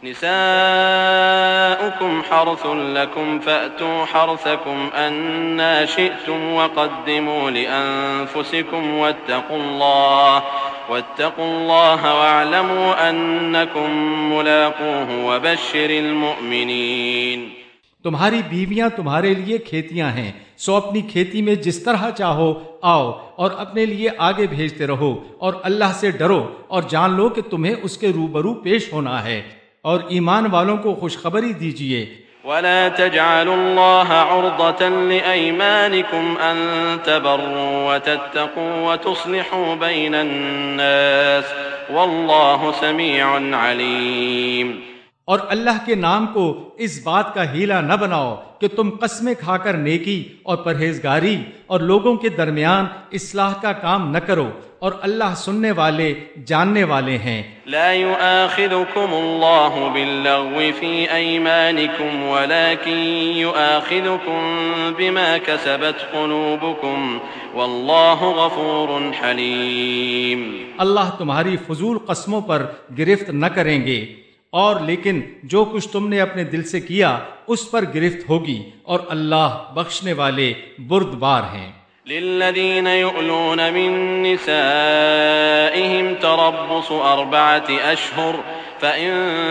نساؤكم حرث لكم فأتوا حرثكم أنا شئتم وقدموا لأنفسكم واتقوا الله واتقوا الله واعلموا أنكم ملاقوه وبشر المؤمنين۔ تمہاری بیویاں تمہارے لیے کھیتیاں ہیں، سو اپنی کھیتی میں جس طرح چاہو آؤ اور اپنے لیے آگے بھیجتے رہو، اور اللہ سے ڈرو اور جان لو کہ تمہیں اس کے روبرو پیش ہونا ہے، اور ایمان والوں کو خوشخبری دیجیے۔ ولا تجعلوا الله عرضة لأيمانكم أن تبروا وتتقوا وتصلحوا بين الناس والله سميع عليم۔ اور اللہ کے نام کو اس بات کا ہیلا نہ بناؤ کہ تم قسمیں کھا کر نیکی اور پرہیزگاری اور لوگوں کے درمیان اصلاح کا کام نہ کرو، اور اللہ سننے والے جاننے والے ہیں۔ لا يؤاخذكم الله باللغو في أيمانكم ولكن يؤاخذكم بما كسبت قلوبكم والله غفور حليم۔ اللہ تمہاری فضول قسموں پر گرفت نہ کریں گے، اور لیکن جو کچھ تم نے اپنے دل سے کیا اس پر گرفت ہوگی، اور اللہ بخشنے والے بردبار ہیں۔ للذين يؤلون من نسائهم تربص أربعة أشهر فإن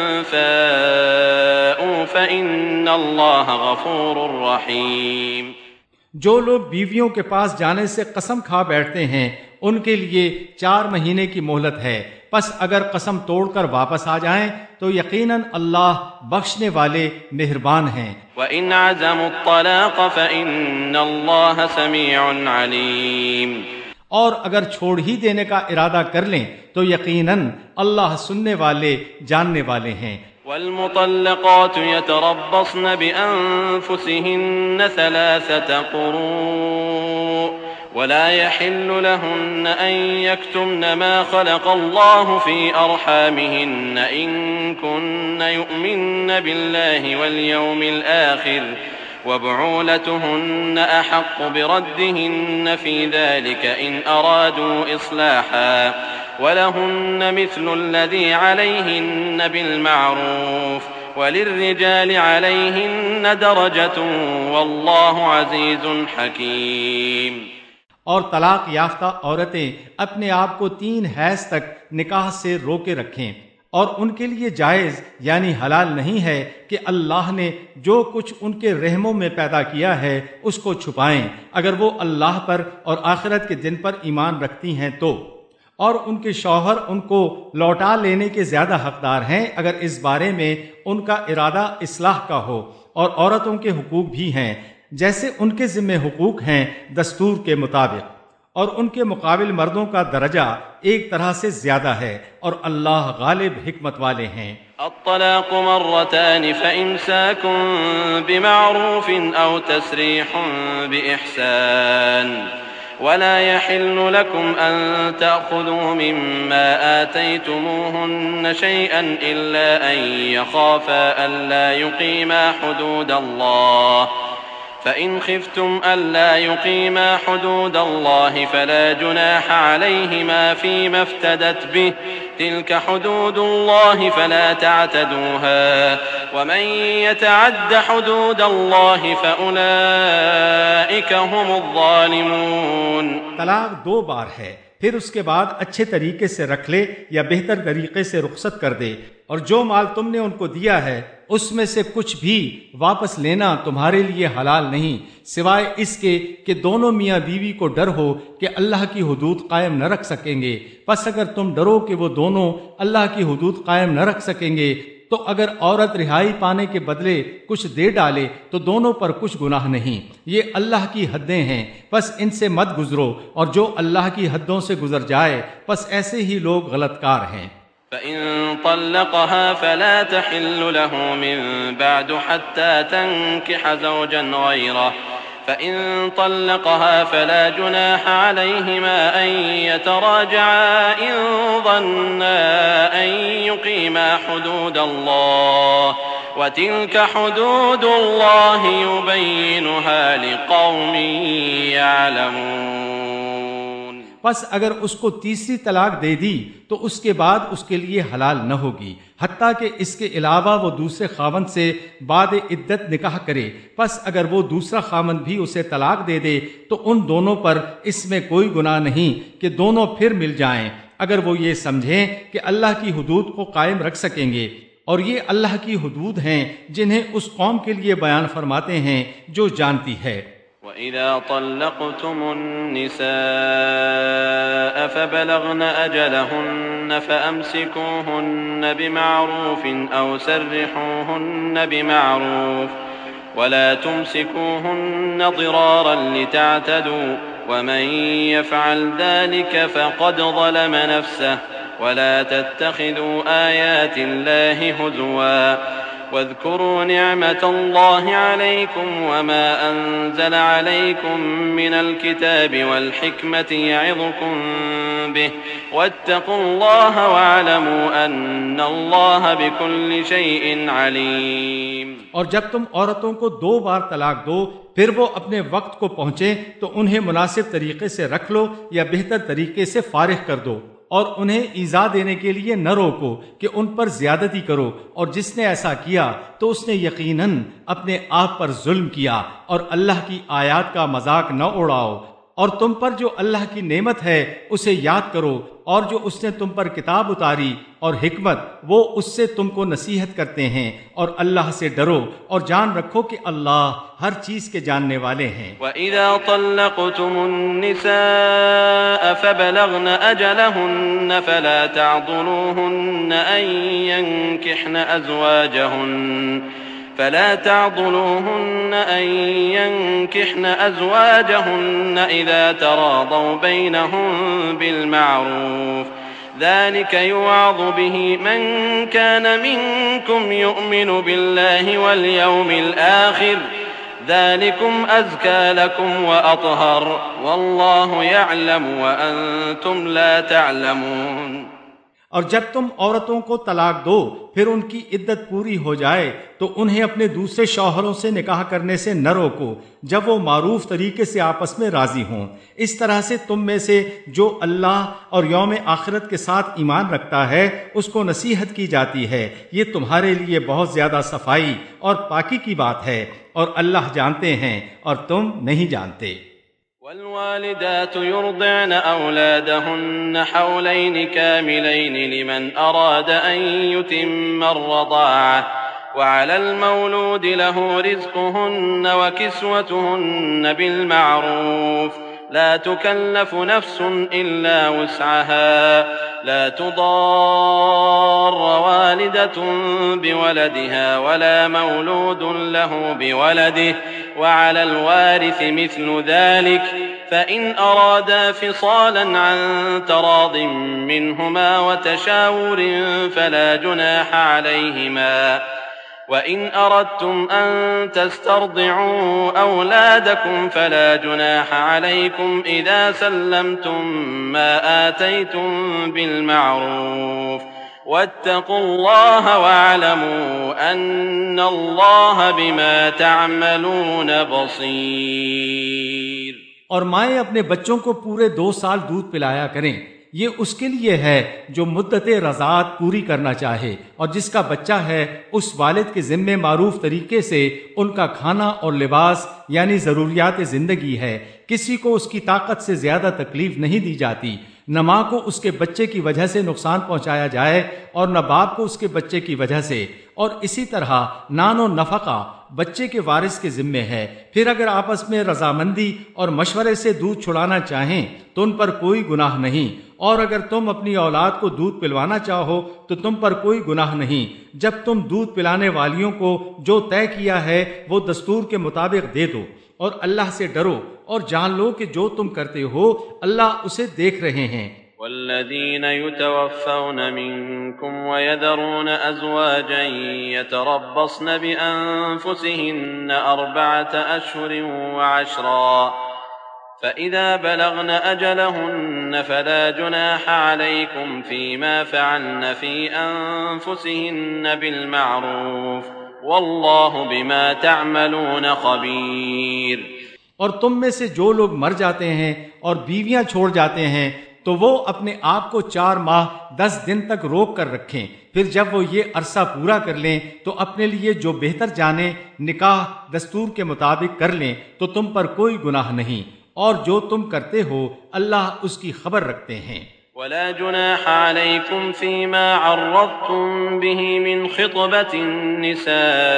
فاءوا فإن الله غفور رحيم۔ جو لوگ بیویوں کے پاس جانے سے قسم کھا بیٹھتے ہیں ان کے لیے چار مہینے کی مہلت ہے، پس اگر قسم توڑ کر واپس آ جائیں تو یقیناً اللہ بخشنے والے مہربان ہیں۔ وَإِنْ عَزَمُوا الطَّلَاقَ فَإِنَّ اللَّهَ سَمِيعٌ عَلِيمٌ۔ اور اگر چھوڑ ہی دینے کا ارادہ کر لیں تو یقیناً اللہ سننے والے جاننے والے ہیں۔ والمطلقات يتربصن بأنفسهن ثلاثة قروء ولا يحل لهن أن يكتمن ما خلق الله في أرحامهن إن كن يؤمن بالله واليوم الآخر وبعولتهن أحق بردهن في ذلك إن أرادوا إصلاحا ولهن مثل الذي عليهن بالمعروف وللرجال عليهن درجة والله عزيز حكيم۔ اور طلاق یافتہ عورتیں اپنے آپ کو تین حیض تک نکاح سے روکے رکھیں، اور ان کے لیے جائز یعنی حلال نہیں ہے کہ اللہ نے جو کچھ ان کے رحموں میں پیدا کیا ہے اس کو چھپائیں، اگر وہ اللہ پر اور آخرت کے دن پر ایمان رکھتی ہیں تو، اور ان کے شوہر ان کو لوٹا لینے کے زیادہ حقدار ہیں اگر اس بارے میں ان کا ارادہ اصلاح کا ہو۔ اور عورتوں کے حقوق بھی ہیں جیسے ان کے ذمہ حقوق ہیں دستور کے مطابق، اور ان کے مقابل مردوں کا درجہ ایک طرح سے زیادہ ہے، اور اللہ غالب حکمت والے ہیں۔ الطلاق مرتان فإمساك بمعروف أو تسريح بإحسان ولا يحل لكم أن تأخذوا مما آتيتموهن شيئا إلا أن يخافا ألا يقيما حدود الله فإن خفتم ألا يقيما حدود الله فلا جناح عليهما فيما افتدت به تلك حدود الله فلا تعتدوها ومن يتعد حدود الله فأولئك هم الظالمون۔ طلاق دو بار ہے، پھر اس کے بعد اچھے طریقے سے رکھ لے یا بہتر طریقے سے رخصت کر دے، اور جو مال تم نے ان کو دیا ہے اس میں سے کچھ بھی واپس لینا تمہارے لیے حلال نہیں، سوائے اس کے کہ دونوں میاں بیوی کو ڈر ہو کہ اللہ کی حدود قائم نہ رکھ سکیں گے۔ پس اگر تم ڈرو کہ وہ دونوں اللہ کی حدود قائم نہ رکھ سکیں گے تو اگر عورت رہائی پانے کے بدلے کچھ دے ڈالے تو دونوں پر کچھ گناہ نہیں، یہ اللہ کی حدیں ہیں، پس ان سے مت گزرو، اور جو اللہ کی حدوں سے گزر جائے پس ایسے ہی لوگ غلط کار ہیں۔ فإن طلقها فلا تحل له من بعد حتى تنكح زوجا غيره فإن طلقها فلا جناح عليهما أن يتراجعا إن ظنا أن يقيما حدود الله وتلك حدود الله يبينها لقوم يعلمون۔ پس اگر اس کو تیسری طلاق دے دی تو اس کے بعد اس کے لیے حلال نہ ہوگی حتیٰ کہ اس کے علاوہ وہ دوسرے خاوند سے بعد عدت نکاح کرے۔ پس اگر وہ دوسرا خاوند بھی اسے طلاق دے دے تو ان دونوں پر اس میں کوئی گناہ نہیں کہ دونوں پھر مل جائیں، اگر وہ یہ سمجھیں کہ اللہ کی حدود کو قائم رکھ سکیں گے، اور یہ اللہ کی حدود ہیں جنہیں اس قوم کے لیے بیان فرماتے ہیں جو جانتی ہے۔ وَإِذَا طَلَّقْتُمُ النِّسَاءَ فَبَلَغْنَ أَجَلَهُنَّ فَأَمْسِكُوهُنَّ بِمَعْرُوفٍ أَوْ سَرِّحُوهُنَّ بِمَعْرُوفٍ وَلَا تُمْسِكُوهُنَّ ضِرَارًا لِتَعْتَدُوا وَمَن يَفْعَلْ ذَلِكَ فَقَدْ ظَلَمَ نَفْسَهُ وَلَا تَتَّخِذُوا آيَاتِ اللَّهِ هُزُوًا واذكروا نعمة الله عليكم وما أنزل عليكم من الكتاب والحكمة يعظكم به واتقوا الله واعلموا أن الله بكل شيء عليم۔ اور جب تم عورتوں کو دو بار طلاق دو پھر وہ اپنے وقت کو پہنچے تو انہیں مناسب طریقے سے رکھ لو یا بہتر طریقے سے فارغ کر دو، اور انہیں ایذا دینے کے لیے نہ روکو کہ ان پر زیادتی کرو، اور جس نے ایسا کیا تو اس نے یقیناً اپنے آپ پر ظلم کیا، اور اللہ کی آیات کا مذاق نہ اڑاؤ، اور تم پر جو اللہ کی نعمت ہے اسے یاد کرو، اور جو اس نے تم پر کتاب اتاری اور حکمت، وہ اس سے تم کو نصیحت کرتے ہیں، اور اللہ سے ڈرو اور جان رکھو کہ اللہ ہر چیز کے جاننے والے ہیں۔ وَإِذَا طَلَّقْتُمُ النِّسَاءَ فَبَلَغْنَ أَجَلَهُنَّ فَلَا تَعْضُلُوهُنَّ أَن يَنكِحْنَ أَزْوَاجَهُنَّ فلا تعضلوهن أن ينكحن أزواجهن إذا تراضوا بينهم بالمعروف ذلك يوعظ به من كان منكم يؤمن بالله واليوم الآخر ذلكم أزكى لكم وأطهر والله يعلم وأنتم لا تعلمون۔ اور جب تم عورتوں کو طلاق دو پھر ان کی عدت پوری ہو جائے تو انہیں اپنے دوسرے شوہروں سے نکاح کرنے سے نہ روکو جب وہ معروف طریقے سے آپس میں راضی ہوں۔ اس طرح سے تم میں سے جو اللہ اور یوم آخرت کے ساتھ ایمان رکھتا ہے اس کو نصیحت کی جاتی ہے، یہ تمہارے لیے بہت زیادہ صفائی اور پاکی کی بات ہے، اور اللہ جانتے ہیں اور تم نہیں جانتے۔ والوالدات يرضعن أولادهن حولين كاملين لمن أراد أن يتم الرضاعة وعلى المولود له رزقهن وكسوتهن بالمعروف لا تكلف نفس إلا وسعها لا تضار والدة بولدها ولا مولود له بولده وعلى الوارث مثل ذلك فإن أرادا فصالا عن تراض منهما وتشاور فلا جناح عليهما وإن أردتم أن تسترضعوا أولادكم فلا جناح عليكم إذا سلمتم ما آتيتم بالمعروف واتقوا الله واعلموا أن الله بما تعملون بصير۔ اور مائیں اپنے بچوں کو پورے دو سال دودھ پلایا کریں، یہ اس کے لیے ہے جو مدت رضاعت پوری کرنا چاہے، اور جس کا بچہ ہے اس والد کے ذمے معروف طریقے سے ان کا کھانا اور لباس یعنی ضروریات زندگی ہے، کسی کو اس کی طاقت سے زیادہ تکلیف نہیں دی جاتی، نہ ماں کو اس کے بچے کی وجہ سے نقصان پہنچایا جائے اور نہ باپ کو اس کے بچے کی وجہ سے، اور اسی طرح نان و نفقہ بچے کے وارث کے ذمے ہے۔ پھر اگر آپس میں رضامندی اور مشورے سے دودھ چھڑانا چاہیں تو ان پر کوئی گناہ نہیں، اور اگر تم اپنی اولاد کو دودھ پلوانا چاہو تو تم پر کوئی گناہ نہیں، جب تم دودھ پلانے والیوں کو جو طے کیا ہے وہ دستور کے مطابق دے دو، اور اللہ سے ڈرو اور جان لو کہ جو تم کرتے ہو اللہ اسے دیکھ رہے ہیں۔ والذين يتوفون منكم ويذرون أزواجا يتربصن بأنفسهن أربعة أشهر وعشرا فإذا بلغن أجلهن فلا جناح عليكم فيما فعلن في أنفسهن بالمعروف والله بما تعملون خبير۔ اور تم میں سے جو لوگ مر جاتے ہیں اور بیویاں چھوڑ جاتے ہیں تو وہ اپنے آپ کو چار ماہ دس دن تک روک کر رکھیں، پھر جب وہ یہ عرصہ پورا کر لیں تو اپنے لیے جو بہتر جانیں نکاح دستور کے مطابق کر لیں تو تم پر کوئی گناہ نہیں، اور جو تم کرتے ہو اللہ اس کی خبر رکھتے ہیں۔ ولا جناح عليكم فيما عرضتم به من خطبة النساء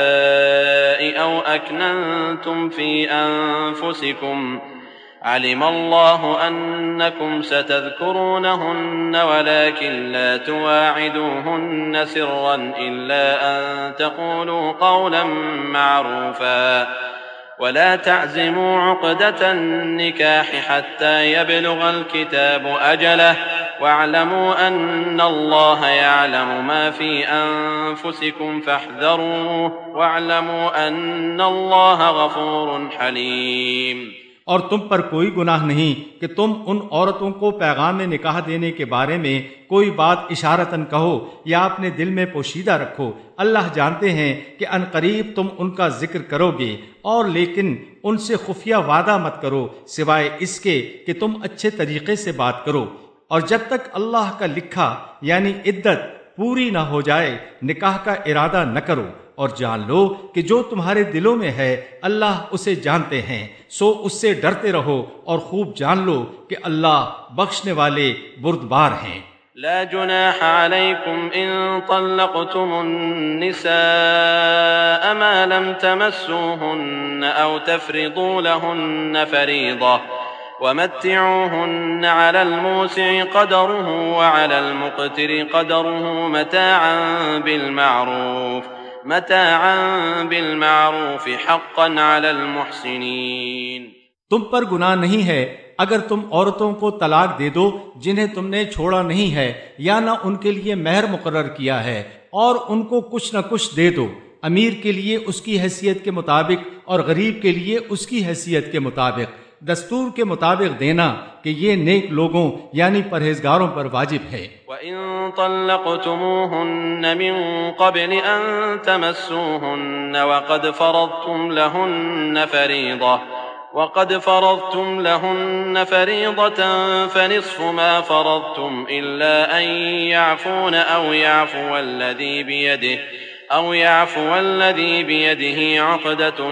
أو أكننتم في أنفسكم علم الله أنكم ستذكرونهن ولكن لا تواعدوهن سرا إلا أن تقولوا قولا معروفا ولا تعزموا عقدة النكاح حتى يبلغ الكتاب أجله واعلموا أن الله يعلم ما في أنفسكم فاحذروه واعلموا أن الله غفور حليم۔ اور تم پر کوئی گناہ نہیں کہ تم ان عورتوں کو پیغام نکاح دینے کے بارے میں کوئی بات اشارتاً کہو یا اپنے دل میں پوشیدہ رکھو، اللہ جانتے ہیں کہ ان قریب تم ان کا ذکر کرو گے، اور لیکن ان سے خفیہ وعدہ مت کرو سوائے اس کے کہ تم اچھے طریقے سے بات کرو، اور جب تک اللہ کا لکھا یعنی عدت پوری نہ ہو جائے نکاح کا ارادہ نہ کرو، اور جان لو کہ جو تمہارے دلوں میں ہے اللہ اسے جانتے ہیں، سو اس سے ڈرتے رہو اور خوب جان لو کہ اللہ بخشنے والے بردبار ہیں۔ لا جناح عليكم إن طلقتم النساء ما لم تمسوهن أو تفرضوا لهن فريضة ومتعوهن على الموسع قدره وعلى المقتر قدره متاعا بالمعروف متاعا بالمعروف حقا على المحسنين۔ تم پر گناہ نہیں ہے اگر تم عورتوں کو طلاق دے دو جنہیں تم نے چھوڑا نہیں ہے، یا نہ ان کے لیے مہر مقرر کیا ہے، اور ان کو کچھ نہ کچھ دے دو، امیر کے لیے اس کی حیثیت کے مطابق اور غریب کے لیے اس کی حیثیت کے مطابق، دستور کے مطابق دینا کہ یہ نیک لوگوں یعنی پرہیزگاروں پر واجب ہے۔ وَإِن طَلَّقْتُمُوهُنَّ مِن قَبْلِ أَن تَمَسُّوهُنَّ وَقَدْ فَرَضْتُمْ لَهُنَّ فَرِيضَةً وَقَدْ فَرَضْتُمْ لَهُنَّ فَرِيضَةً فَنِصْفُ مَا فَرَضْتُمْ إِلَّا أَن يَعْفُونَ أَوْ يَعْفُوَ الَّذِي بِيَدِهِ أَوْ يَعْفُوَ الَّذِي بِيَدِهِ عُقْدَةُ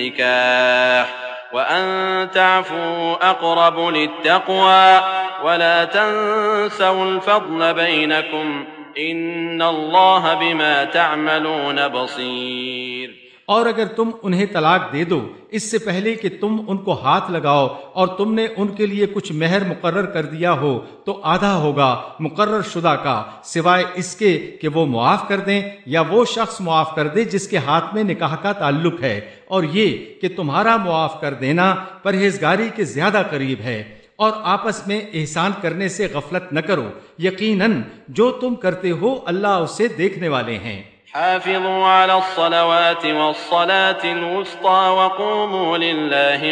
النِّكَاحِ وَأَن تَعْفُوا أَقْرَبُ لِلتَّقْوَى وَلَا تَنسَوُا الْفَضْلَ بَيْنَكُمْ إِنَّ اللَّهَ بِمَا تَعْمَلُونَ بَصِيرٌ۔ اور اگر تم انہیں طلاق دے دو اس سے پہلے کہ تم ان کو ہاتھ لگاؤ اور تم نے ان کے لیے کچھ مہر مقرر کر دیا ہو تو آدھا ہوگا مقرر شدہ کا، سوائے اس کے کہ وہ معاف کر دیں یا وہ شخص معاف کر دے جس کے ہاتھ میں نکاح کا تعلق ہے، اور یہ کہ تمہارا معاف کر دینا پرہیزگاری کے زیادہ قریب ہے، اور آپس میں احسان کرنے سے غفلت نہ کرو، یقیناً جو تم کرتے ہو اللہ اسے دیکھنے والے ہیں۔ حافظوا على الصلوات والصلاة الوسطى وقوموا لله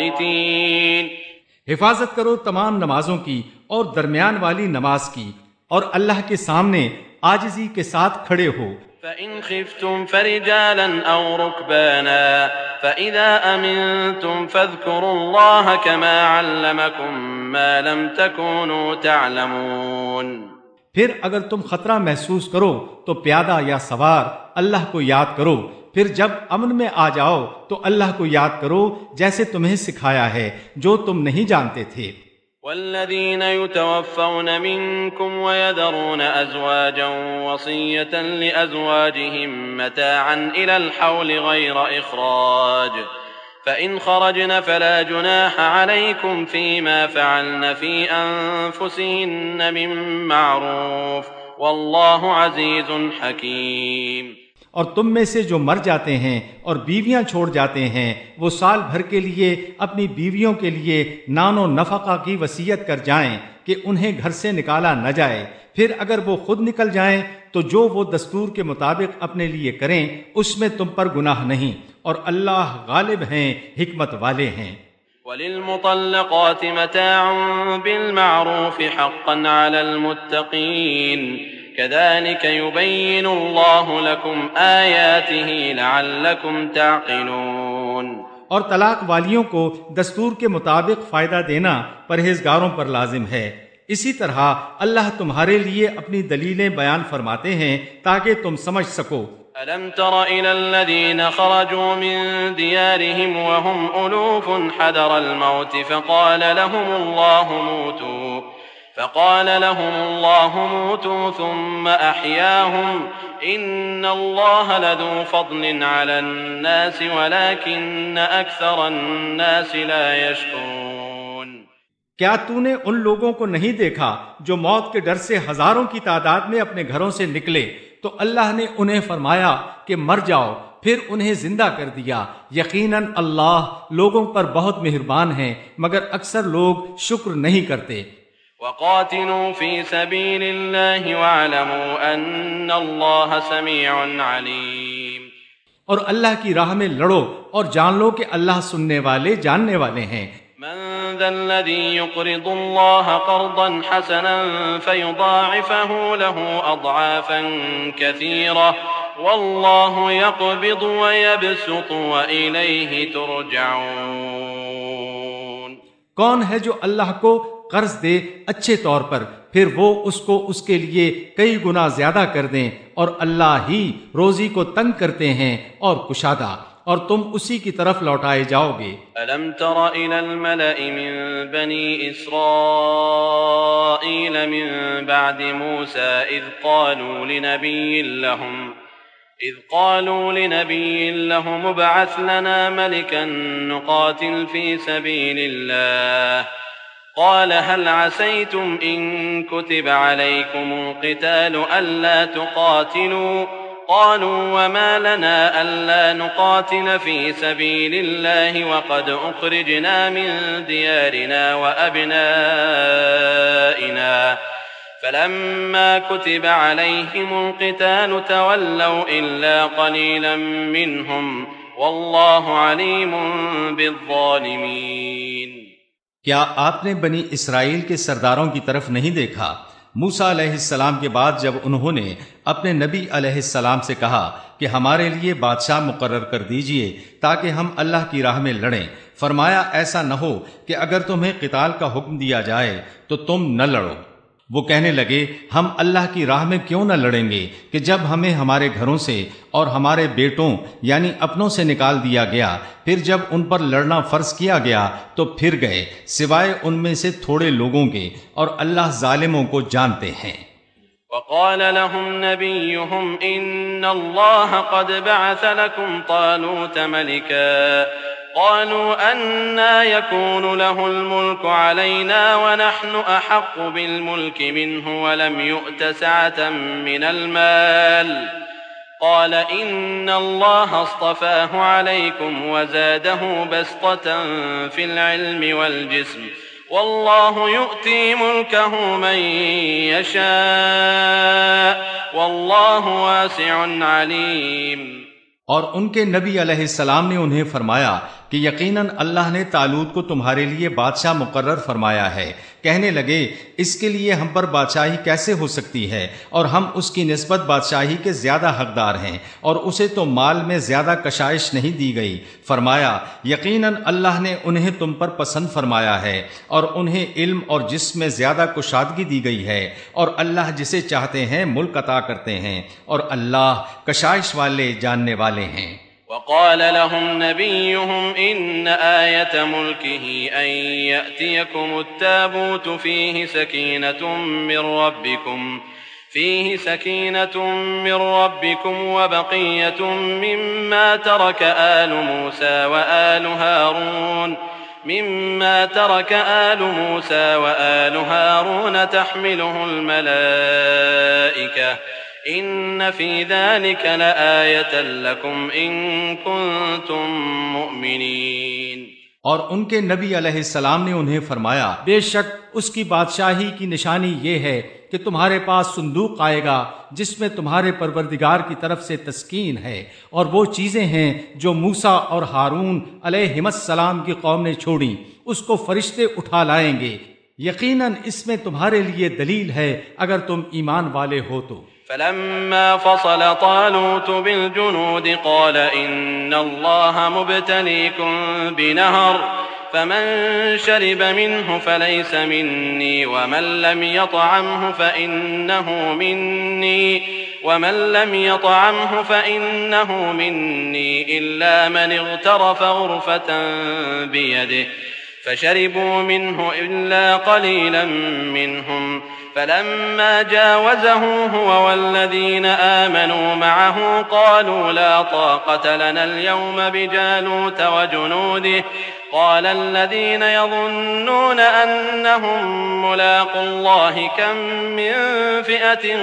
قانتين۔ حفاظت کرو تمام نمازوں کی اور درمیان والی نماز کی، اور اللہ کے سامنے عاجزی کے ساتھ کھڑے ہو۔ فَإِنْ خِفْتُمْ فَرِجَالًا أَوْ رُكْبَانًا فَإِذَا أَمِنْتُمْ فَاذْكُرُوا اللَّهَ كَمَا عَلَّمَكُمْ مَا لَمْ تَكُونُوا تَعْلَمُونَ۔ پھر اگر تم خطرہ محسوس کرو تو پیادہ یا سوار اللہ کو یاد کرو، پھر جب امن میں آ جاؤ تو اللہ کو یاد کرو جیسے تمہیں سکھایا ہے جو تم نہیں جانتے تھے۔ والذين يتوفون منكم ويذرون أزواجا وصية لأزواجهم متاعا إلى الحول غير إخراج فإن خرجن فلا جناح عليكم فيما فعلن في أنفسهن من معروف والله عزيز حكيم۔ اور تم میں سے جو مر جاتے ہیں اور بیویاں چھوڑ جاتے ہیں وہ سال بھر کے لیے اپنی بیویوں کے لیے نان و نفقہ کی وصیت کر جائیں کہ انہیں گھر سے نکالا نہ جائے، پھر اگر وہ خود نکل جائیں تو جو وہ دستور کے مطابق اپنے لیے کریں اس میں تم پر گناہ نہیں، اور اللہ غالب ہیں، حکمت والے ہیں۔ وَلِلْمُطَلَّقَاتِ مَتَاعٌ بِالْمَعْرُوفِ حَقًّا عَلَى الْمُتَّقِينَ كَذَلِكَ يُبَيِّنُ اللَّهُ لَكُمْ آيَاتِهِ لَعَلَّكُمْ تَعْقِلُونَ۔ اور طلاق والیوں کو دستور کے مطابق فائدہ دینا پرہیزگاروں پر لازم ہے۔ اسی طرح اللہ تمہارے لیے اپنی دلیلیں بیان فرماتے ہیں تاکہ تم سمجھ سکو۔ أَلَمْ تَرَ إِلَى الَّذِينَ خَرَجُوا مِن دِيَارِهِمْ وَهُمْ أُلُوفٌ حَذَرَ الْمَوْتِ فَقَالَ لَهُمُ اللَّهُ مُوتُوا فقال لهم الله موتوا ثم أحياهم إن الله لذو فضل على الناس ولكن أكثر الناس لا يشكرون۔ کیا تو نے ان لوگوں کو نہیں دیکھا جو موت کے ڈر سے ہزاروں کی تعداد میں اپنے گھروں سے نکلے تو اللہ نے انہیں فرمایا کہ مر جاؤ، پھر انہیں زندہ کر دیا، یقیناً اللہ لوگوں پر بہت مہربان ہیں مگر اکثر لوگ شکر نہیں کرتے۔ وَقَاتِلُوا فِي سَبِيلِ اللَّهِ وَاعْلَمُوا أَنَّ اللَّهَ سَمِيعٌ عَلِيمٌ۔ اور اللہ کی راہ میں لڑو اور جان لو کہ اللہ سننے والے جاننے والے ہیں۔ مَنْ ذَا الَّذِي يُقْرِضُ اللَّهَ قَرْضًا حَسَنًا فَيُضَاعِفَهُ لَهُ أَضْعَافًا كَثِيرَةً وَاللَّهُ يَقْبِضُ وَيَبْسُطُ وَإِلَيْهِ تُرْجَعُونَ۔ کون ہے جو اللہ کو قرض دے اچھے طور پر پھر وہ اس کو اس کے لیے کئی گنا زیادہ کر دیں، اور اللہ ہی روزی کو تنگ کرتے ہیں اور کشادہ، اور تم اسی کی طرف لوٹائے جاؤ گے۔ أَلَمْ تَرَ إِلَى الْمَلَإِ مِنْ بَنِي إِسْرَائِيلَ مِنْ بَعْدِ مُوسَى إِذْ قَالُوا لِنَبِيٍّ لَهُمْ إذ قالوا لنبي لهم ابعث لنا ملكا نقاتل في سبيل الله قال هل عسيتم إن كتب عليكم القتال ألا تقاتلوا قالوا وما لنا ألا نقاتل في سبيل الله وقد أخرجنا من ديارنا وأبنائنا فلما كتب عليهم القتال تولوا إلا قليلا منهم والله عليم بالظالمين۔ کیا آپ نے بنی اسرائیل کے سرداروں کی طرف نہیں دیکھا؟ موسیٰ علیہ السلام کے بعد جب انہوں نے اپنے نبی علیہ السلام سے کہا کہ ہمارے لیے بادشاہ مقرر کر دیجئے تاکہ ہم اللہ کی راہ میں لڑیں، فرمایا ایسا نہ ہو کہ اگر تمہیں قتال کا حکم دیا جائے تو تم نہ لڑو۔ وہ کہنے لگے ہم اللہ کی راہ میں کیوں نہ لڑیں گے کہ جب ہمیں ہمارے گھروں سے اور ہمارے بیٹوں یعنی اپنوں سے نکال دیا گیا، پھر جب ان پر لڑنا فرض کیا گیا تو پھر گئے سوائے ان میں سے تھوڑے لوگوں کے، اور اللہ ظالموں کو جانتے ہیں۔ وقال لهم نبيهم إن الله قد بعث لكم طالوت ملكا قالوا أنا يكون له الملك علينا ونحن أحق بالملك منه ولم يؤت سعة من المال قال إن الله اصطفاه عليكم وزاده بسطة في العلم والجسم والله يؤتي ملكه من يشاء والله واسع عليم۔ اور ان کے نبی علیہ السلام نے انہیں فرمایا کہ یقیناً اللہ نے طالوت کو تمہارے لیے بادشاہ مقرر فرمایا ہے۔ کہنے لگے اس کے لیے ہم پر بادشاہی کیسے ہو سکتی ہے، اور ہم اس کی نسبت بادشاہی کے زیادہ حقدار ہیں، اور اسے تو مال میں زیادہ کشائش نہیں دی گئی۔ فرمایا یقیناً اللہ نے انہیں تم پر پسند فرمایا ہے، اور انہیں علم اور جسم میں زیادہ کشادگی دی گئی ہے، اور اللہ جسے چاہتے ہیں ملک عطا کرتے ہیں، اور اللہ کشائش والے جاننے والے ہیں۔ وقال لهم نبيهم إن آية ملكه أن يأتيكم التابوت فيه سكينة من ربكم فيه سكينة من ربكم وبقية مما ترك آل موسى وآل هارون مما ترك آل موسى وآل هارون تحمله الملائكة إن في ذلك لآية لكم إن كنتم مؤمنين۔ اور ان کے نبی علیہ السلام نے انہیں فرمایا، بے شک اس کی بادشاہی کی نشانی یہ ہے کہ تمہارے پاس صندوق آئے گا جس میں تمہارے پروردگار کی طرف سے تسکین ہے، اور وہ چیزیں ہیں جو موسیٰ اور ہارون علیہم السلام کی قوم نے چھوڑی، اس کو فرشتے اٹھا لائیں گے، یقیناً اس میں تمہارے لیے دلیل ہے اگر تم ایمان والے ہو تو۔ فلما فصل طالوت بالجنود قال إن الله مبتليكم بنهر فمن شرب منه فليس مني ومن لم يطعمه فإنه مني ومن لم يطعمه فإنه مني إلا من اغترف غرفة بيده فشربوا منه إلا قليلا منهم فلما جاوزه هو والذين آمنوا معه قالوا لا طاقة لنا اليوم بجالوت وجنوده قال الذين يظنون أنهم ملاقو الله كم من فئة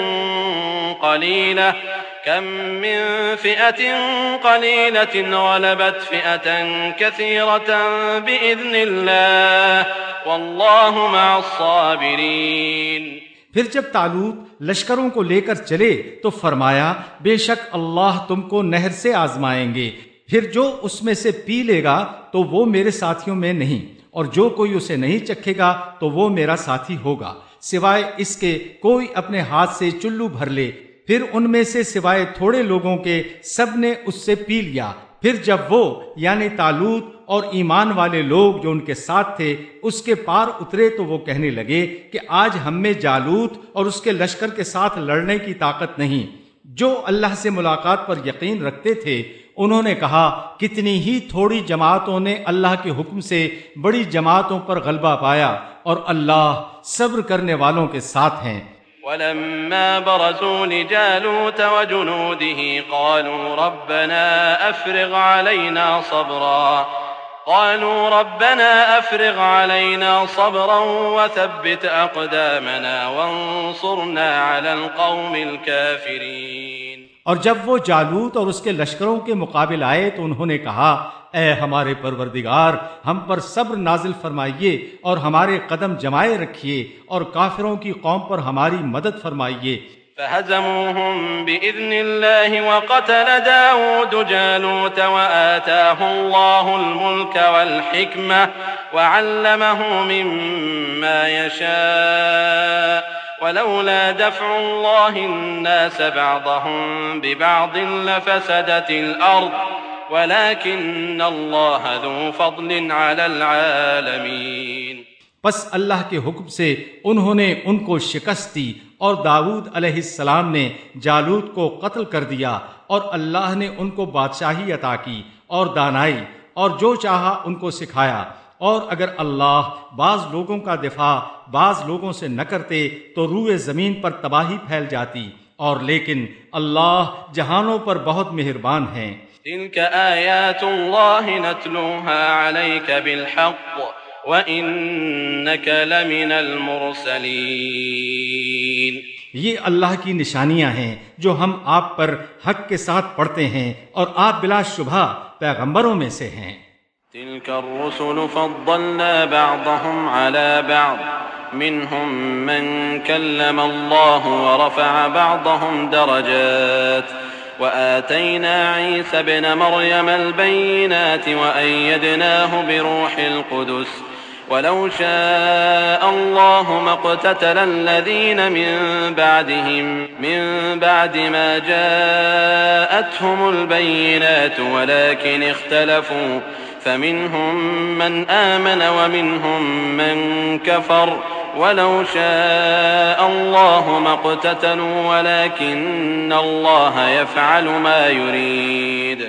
قليلة كم من فئة قليلة غلبت فئة كثيرة بإذن الله والله مع الصابرين۔ پھر جب طالوت لشکروں کو لے کر چلے تو فرمایا، بے شک اللہ تم کو نہر سے آزمائیں گے، پھر جو اس میں سے پی لے گا تو وہ میرے ساتھیوں میں نہیں، اور جو کوئی اسے نہیں چکھے گا تو وہ میرا ساتھی ہوگا، سوائے اس کے کوئی اپنے ہاتھ سے چلو بھر لے۔ پھر ان میں سے سوائے تھوڑے لوگوں کے سب نے اس سے پی لیا۔ پھر جب وہ یعنی طالوت اور ایمان والے لوگ جو ان کے ساتھ تھے اس کے پار اترے تو وہ کہنے لگے کہ آج ہم میں جالوت اور اس کے لشکر کے ساتھ لڑنے کی طاقت نہیں۔ جو اللہ سے ملاقات پر یقین رکھتے تھے انہوں نے کہا، کتنی ہی تھوڑی جماعتوں نے اللہ کے حکم سے بڑی جماعتوں پر غلبہ پایا، اور اللہ صبر کرنے والوں کے ساتھ ہیں۔ ولما برزوا لجالوت وجنوده قالوا ربنا أفرغ علينا صبرا قالوا ربنا أفرغ علينا صبرا وثبت أقدامنا وانصرنا على القوم الكافرين۔ اور جب وہ جالوت اور اس کے لشکروں کے مقابل آئے تو انہوں نے کہا، اے ہمارے پروردگار، ہم پر صبر نازل فرمائیے اور ہمارے قدم جمائے رکھیے اور کافروں کی قوم پر ہماری مدد فرمائیے۔ فهزموهم بإذن الله وقتل داود جالوت وآتاه الله الملك والحكمة وعلمه مما يشاء ولولا دفع الله الناس بعضهم ببعض لفسدت الأرض ولكن الله ذو فضل على العالمين۔ پس اللہ کے حکم سے انہوں نے ان کو شکست دی، اور داؤد علیہ السلام نے جالوت کو قتل کر دیا، اور اللہ نے ان کو بادشاہی عطا کی اور دانائی، اور جو چاہا ان کو سکھایا، اور اگر اللہ بعض لوگوں کا دفاع بعض لوگوں سے نہ کرتے تو روئے زمین پر تباہی پھیل جاتی، اور لیکن اللہ جہانوں پر بہت مہربان ہیں۔ تلك آیات اللہ نتلوها علیک بالحق وَإِنَّكَ لَمِنَ الْمُرْسَلِينَ۔ یہ اللہ کی نشانیاں ہیں جو ہم آپ پر حق کے ساتھ پڑھتے ہیں، اور آپ بلا شبہ پیغمبروں میں سے ہیں۔ تِلْكَ الرُّسُلُ فَضَّلْنَا بَعْضَهُمْ عَلَى بَعْضٍ مِّنْهُمْ مَنْ كَلَّمَ اللَّهُ وَرَفَعَ بَعْضَهُمْ دَرَجَاتٍ وآتينا عيسى ابن مريم البينات وأيدناه بروح القدس ولو شاء الله ما اقتتل الذين من بعدهم من بعد ما جاءتهم البينات ولكن اختلفوا فمنهم من آمن ومنهم من كفر ولو شاء الله ما اقتتلوا ولكن الله يفعل ما يريد۔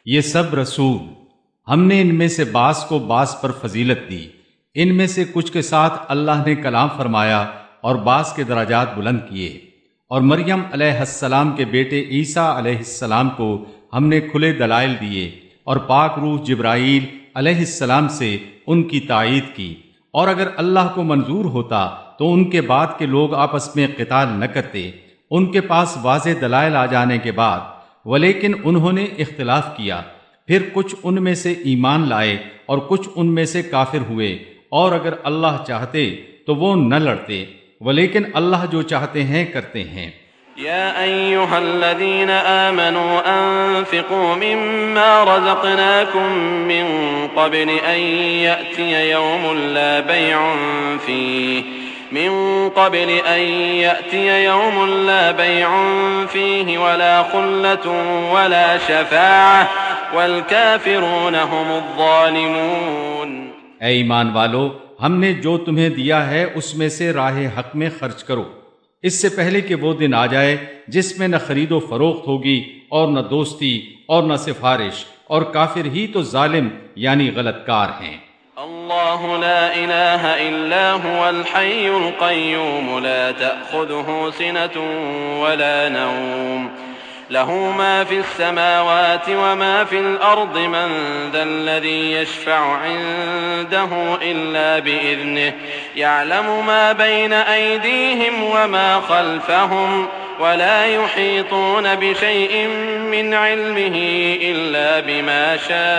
یہ سب رسول ہم نے ان میں سے بعض کو بعض پر فضیلت دی، ان میں سے کچھ کے ساتھ اللہ نے کلام فرمایا اور بعض کے درجات بلند کیے، اور مریم علیہ السلام کے بیٹے عیسیٰ علیہ السلام کو ہم نے کھلے دلائل دیے، اور پاک روح جبرائیل علیہ السلام سے ان کی تائید کی، اور اگر اللہ کو منظور ہوتا تو ان کے بعد کے لوگ آپس میں قتال نہ کرتے ان کے پاس واضح دلائل آ جانے کے بعد، ولیکن انہوں نے اختلاف کیا، پھر کچھ ان میں سے ایمان لائے اور کچھ ان میں سے کافر ہوئے، اور اگر اللہ چاہتے تو وہ نہ لڑتے، ولیکن اللہ جو چاہتے ہیں کرتے ہیں۔ يا أيها الذين آمنوا أنفقوا مما رزقناكم من قبل أن يأتي يوم لا بيع فيه من قبل أن يأتي يوم لا بيع فيه ولا خلة ولا شفاعة والكافرون هم الظالمون۔ اے ایمان والو، ہم نے جو تمہیں دیا ہے اس میں سے راہ حق میں خرچ کرو، اس سے پہلے کہ وہ دن آ جائے جس میں نہ خرید و فروخت ہوگی اور نہ دوستی اور نہ سفارش، اور کافر ہی تو ظالم یعنی غلط کار ہیں۔ اللہ لا الہ الا هو الحی القیوم لا تأخذه سنة ولا نوم له ما في السماوات وما في الأرض من ذا الذي يشفع عنده إلا بإذنه يعلم ما بين أيديهم وما خلفهم ولا يحيطون بشيء من علمه إلا بما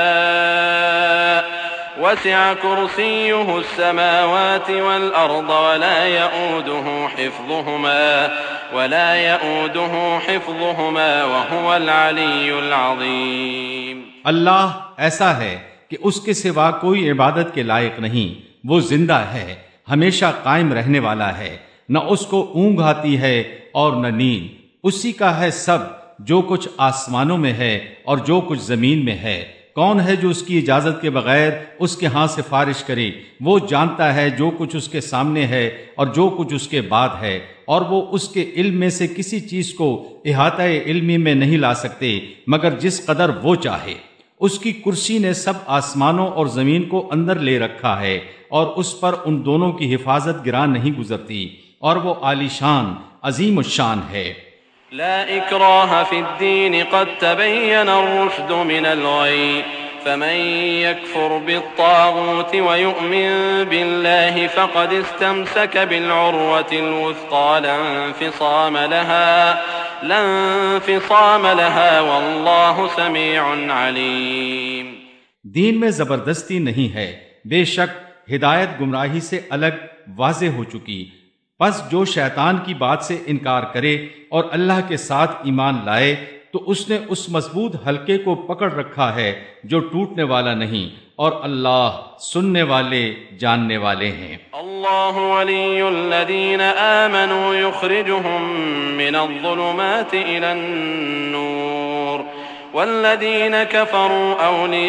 شاء وسع كرسيه السماوات والأرض ولا يؤوده حفظهما ولا يؤوده حفظهما وهو العلي العظيم۔ اللہ ایسا ہے کہ اس کے سوا کوئی عبادت کے لائق نہیں، وہ زندہ ہے، ہمیشہ قائم رہنے والا ہے، نہ اس کو اونگ آتی ہے اور نہ نیند، اسی کا ہے سب، جو کچھ آسمانوں میں ہے اور جو کچھ زمین میں ہے۔ کون ہے جو اس کی اجازت کے بغیر اس کے ہاں سفارش کرے؟ وہ جانتا ہے جو کچھ اس کے سامنے ہے اور جو کچھ اس کے بعد ہے، اور وہ اس کے علم میں سے کسی چیز کو احاطہ علمی میں نہیں لا سکتے مگر جس قدر وہ چاہے۔ اس کی کرسی نے سب آسمانوں اور زمین کو اندر لے رکھا ہے، اور اس پر ان دونوں کی حفاظت گراں نہیں گزرتی، اور وہ عالی شان عظیم الشان ہے۔ لا إكراه في الدين قد تبين الرشد من الغي فمن يكفر بالطاغوت ويؤمن بالله فقد استمسك بالعروة الوثقى لا انفصام لها لا انفصام لها والله سميع عليم۔ دین میں زبردستی نہیں ہے، بے شک ہدایت گمراہی سے الگ واضح ہو چکی، پس جو شیطان کی بات سے انکار کرے اور اللہ کے ساتھ ایمان لائے تو اس نے اس مضبوط حلقے کو پکڑ رکھا ہے جو ٹوٹنے والا نہیں، اور اللہ سننے والے جاننے والے ہیں۔ اللہ ولی الذین آمنوا یخرجهم من الظلمات الى النور والذین كفروا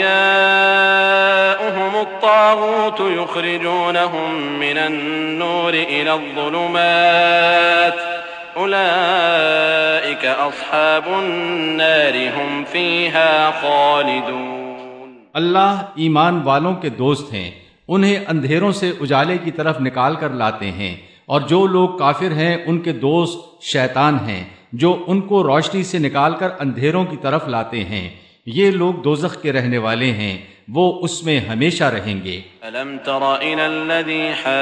اولیاؤهم الطاغوت یخرجونهم من النور الى الظلمات اولئک اصحاب النار هم فیها خالدون۔ اللہ ایمان والوں کے دوست ہیں، انہیں اندھیروں سے اجالے کی طرف نکال کر لاتے ہیں، اور جو لوگ کافر ہیں ان کے دوست شیطان ہیں جو ان کو روشنی سے نکال کر اندھیروں کی طرف لاتے ہیں، یہ لوگ دوزخ کے رہنے والے ہیں، وہ اس میں ہمیشہ رہیں گے۔ أَلَمْ تَرَ إِلَى الَّذِي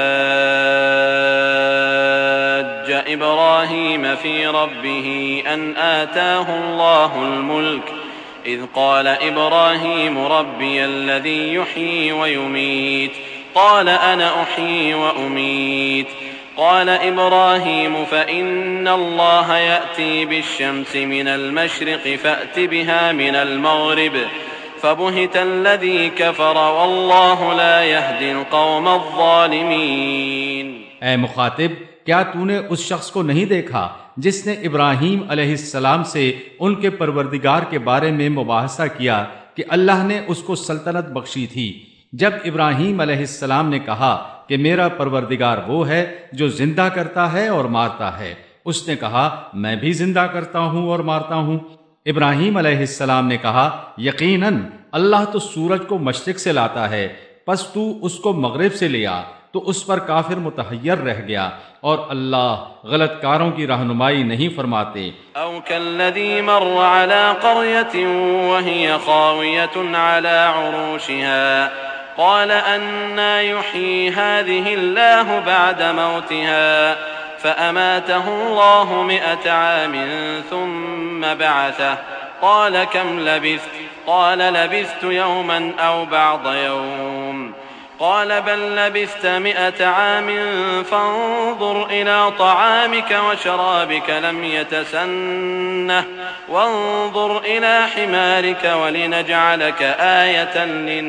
حَاجَّ إِبْرَاهِيمَ فِي رَبِّهِ أَنْ آتَاهُ اللَّهُ الْمُلْكَ إِذْ قَالَ إِبْرَاهِيمُ رَبِّيَ الَّذِي يُحْيِي وَيُمِيتُ قَالَ أَنَا أُحْيِي وَأُمِيتُ قال إبراهيم فإن الله يأتي بالشمس من المشرق فأت بها من المغرب فبهت الذي كفر والله لا يهدي القوم الظالمين۔ اے مخاطب، کیا تو نے اس شخص کو نہیں دیکھا جس نے ابراہیم علیہ السلام سے ان کے پروردگار کے بارے میں مباحثہ کیا کہ اللہ نے اس کو سلطنت بخشی تھی؟ جب ابراہیم علیہ السلام نے کہا کہ میرا پروردگار وہ ہے جو زندہ کرتا ہے اور مارتا ہے، اس نے کہا میں بھی زندہ کرتا ہوں اور مارتا ہوں، ابراہیم علیہ السلام نے کہا یقیناً اللہ تو سورج کو مشرق سے لاتا ہے، پس تو اس کو مغرب سے لیا، تو اس پر کافر متحیر رہ گیا، اور اللہ غلط کاروں کی رہنمائی نہیں فرماتے۔ او كالذي مر على قرية وهي خاوية على عروشها قال أنى يحيي هذه الله بعد موتها فأماته الله مئة عام ثم بعثه قال كم لبثت قال لبثت يوما أو بعض يوم قال بل لبثت مئة عام فانظر إلى طعامك وشرابك لم يتسنه وانظر إلى حمارك ولنجعلك آية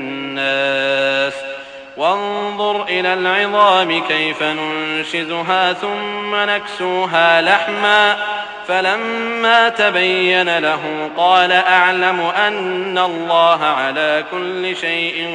للناس وانظر إلى العظام كيف ننشزها ثم نكسوها لحما فلما تبين له قال أعلم أن الله على كل شيء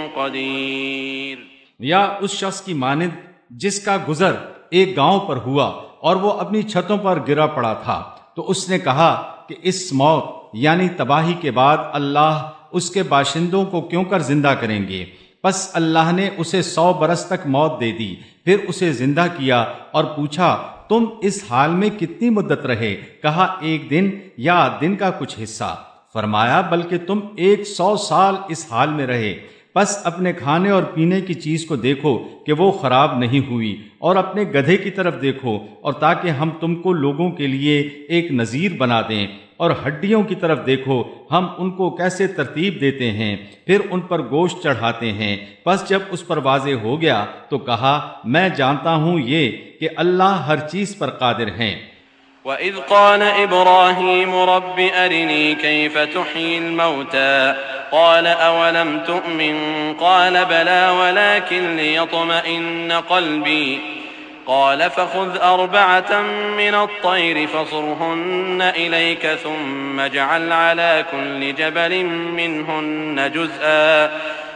قدير۔ یا اس شخص کی مانند جس کا گزر ایک گاؤں پر ہوا اور وہ اپنی چھتوں پر گرا پڑا تھا، تو اس نے کہا کہ اس موت یعنی تباہی کے بعد اللہ اس کے باشندوں کو کیوں کر زندہ کریں گے؟ پس اللہ نے اسے سو برس تک موت دے دی، پھر اسے زندہ کیا اور پوچھا تم اس حال میں کتنی مدت رہے؟ کہا ایک دن یا دن کا کچھ حصہ۔ فرمایا بلکہ تم ایک سو سال اس حال میں رہے۔ پس اپنے کھانے اور پینے کی چیز کو دیکھو کہ وہ خراب نہیں ہوئی، اور اپنے گدھے کی طرف دیکھو، اور تاکہ ہم تم کو لوگوں کے لیے ایک نذیر بنا دیں، اور ہڈیوں کی طرف دیکھو ہم ان کو کیسے ترتیب دیتے ہیں، پھر ان پر گوشت چڑھاتے ہیں۔ پس جب اس پر واضح ہو گیا تو کہا میں جانتا ہوں یہ کہ اللہ ہر چیز پر قادر ہیں۔ وَإِذْ قَالَ إِبْرَاهِيمُ رَبِّ أَرِنِي كَيْفَ تُحْيِي الْمَوْتَى قَالَ أَوَلَمْ تُؤْمِنْ قَالَ بَلَى وَلَكِنْ لِيَطْمَئِنَّ قَلْبِي قال فخذ أربعة من الطير فصرهن إليك ثم اجعل على كل جبل منهن جزءا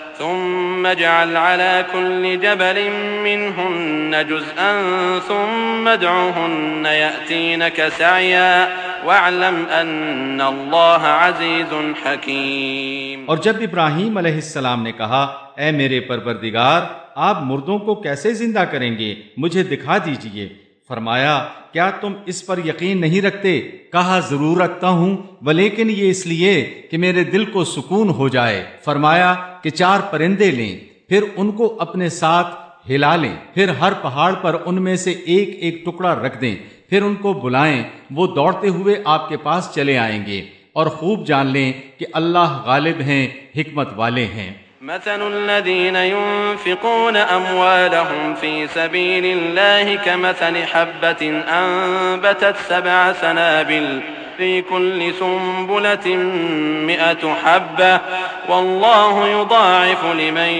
ثم اجعل على كل جبل منهن جزءا ثم ادعهن يأتينك سعيا واعلم أن الله عزيز حكيم۔ اور جب ابراہیم علیہ السلام نے کہا اے میرے پروردگار آپ مردوں کو کیسے زندہ کریں گے، مجھے دکھا دیجئے۔ فرمایا کیا تم اس پر یقین نہیں رکھتے؟ کہا ضرور رکھتا ہوں، ولیکن یہ اس لیے کہ میرے دل کو سکون ہو جائے۔ فرمایا کہ چار پرندے لیں، پھر ان کو اپنے ساتھ ہلا لیں، پھر ہر پہاڑ پر ان میں سے ایک ایک ٹکڑا رکھ دیں، پھر ان کو بلائیں، وہ دوڑتے ہوئے آپ کے پاس چلے آئیں گے، اور خوب جان لیں کہ اللہ غالب ہیں، حکمت والے ہیں۔ مثل الذين ينفقون أموالهم في سبيل الله كمثل حبة أنبتت سبع سنابل في كل سنبلة مئة حبة والله يضاعف لمن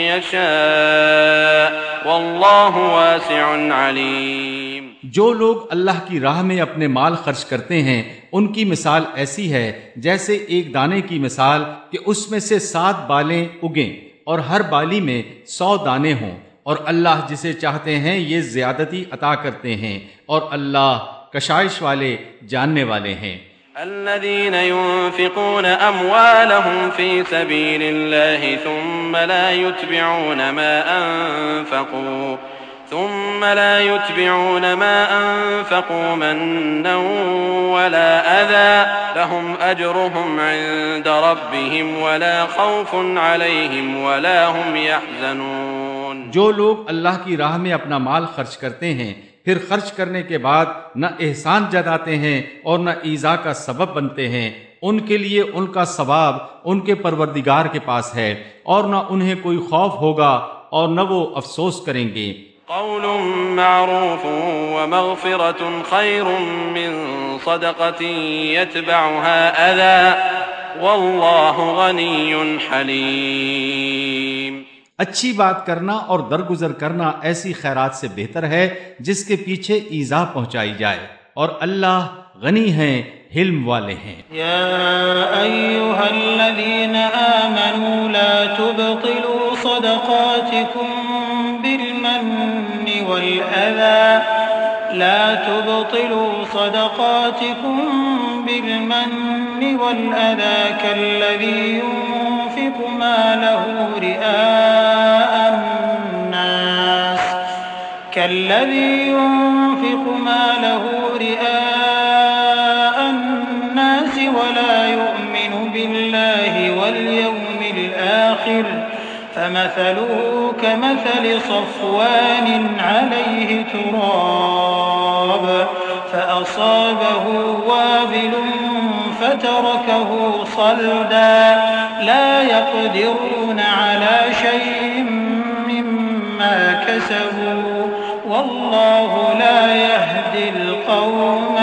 يشاء والله واسع عليم۔ جو لوگ اللہ کی راہ میں اپنے مال خرچ کرتے ہیں ان کی مثال ایسی ہے جیسے ایک دانے کی مثال کہ اس میں سے سات بالیں اگیں اور ہر بالی میں سو دانے ہوں، اور اللہ جسے چاہتے ہیں یہ زیادتی عطا کرتے ہیں، اور اللہ کشائش والے جاننے والے ہیں۔ الذين ينفقون أموالهم في سبيل الله ثم لا يتبعون ما أنفقوا ثم لا يتبعون ما أنفقوا منا ولا أذى لهم أجرهم عند ربهم ولا خوف عليهم ولا هم يحزنون۔ جو لوگ اللہ کی راہ میں اپنا مال خرچ کرتے ہیں پھر خرچ کرنے کے بعد نہ احسان جتاتے ہیں اور نہ ایذا کا سبب بنتے ہیں، ان کے لیے ان کا ثواب ان کے پروردگار کے پاس ہے، اور نہ انہیں کوئی خوف ہوگا اور نہ وہ افسوس کریں گے۔ قول معروف ومغفرة خير من صدقة يتبعها أذى والله غني حليم۔ اچھی بات کرنا اور درگزر کرنا ایسی خیرات سے بہتر ہے جس کے پیچھے ایذا پہنچائی جائے، اور اللہ غنی ہیں، حلم والے ہیں۔ یا ایھا الذین آمنوا لا تبطلوا صدقاتکم بالمن والأذى لا تبطلوا صدقاتكم بالمن والأذى كالذي ينفق ماله رئاء الناس كالذي ينفق ماله رئاء الناس ولا يؤمن بالله واليوم الآخر فمثله كمثل صفوان عليه تراب فأصابه وابل فتركه صلدا لا يقدرون على شيء مما كسبوا والله لا يهدي القوم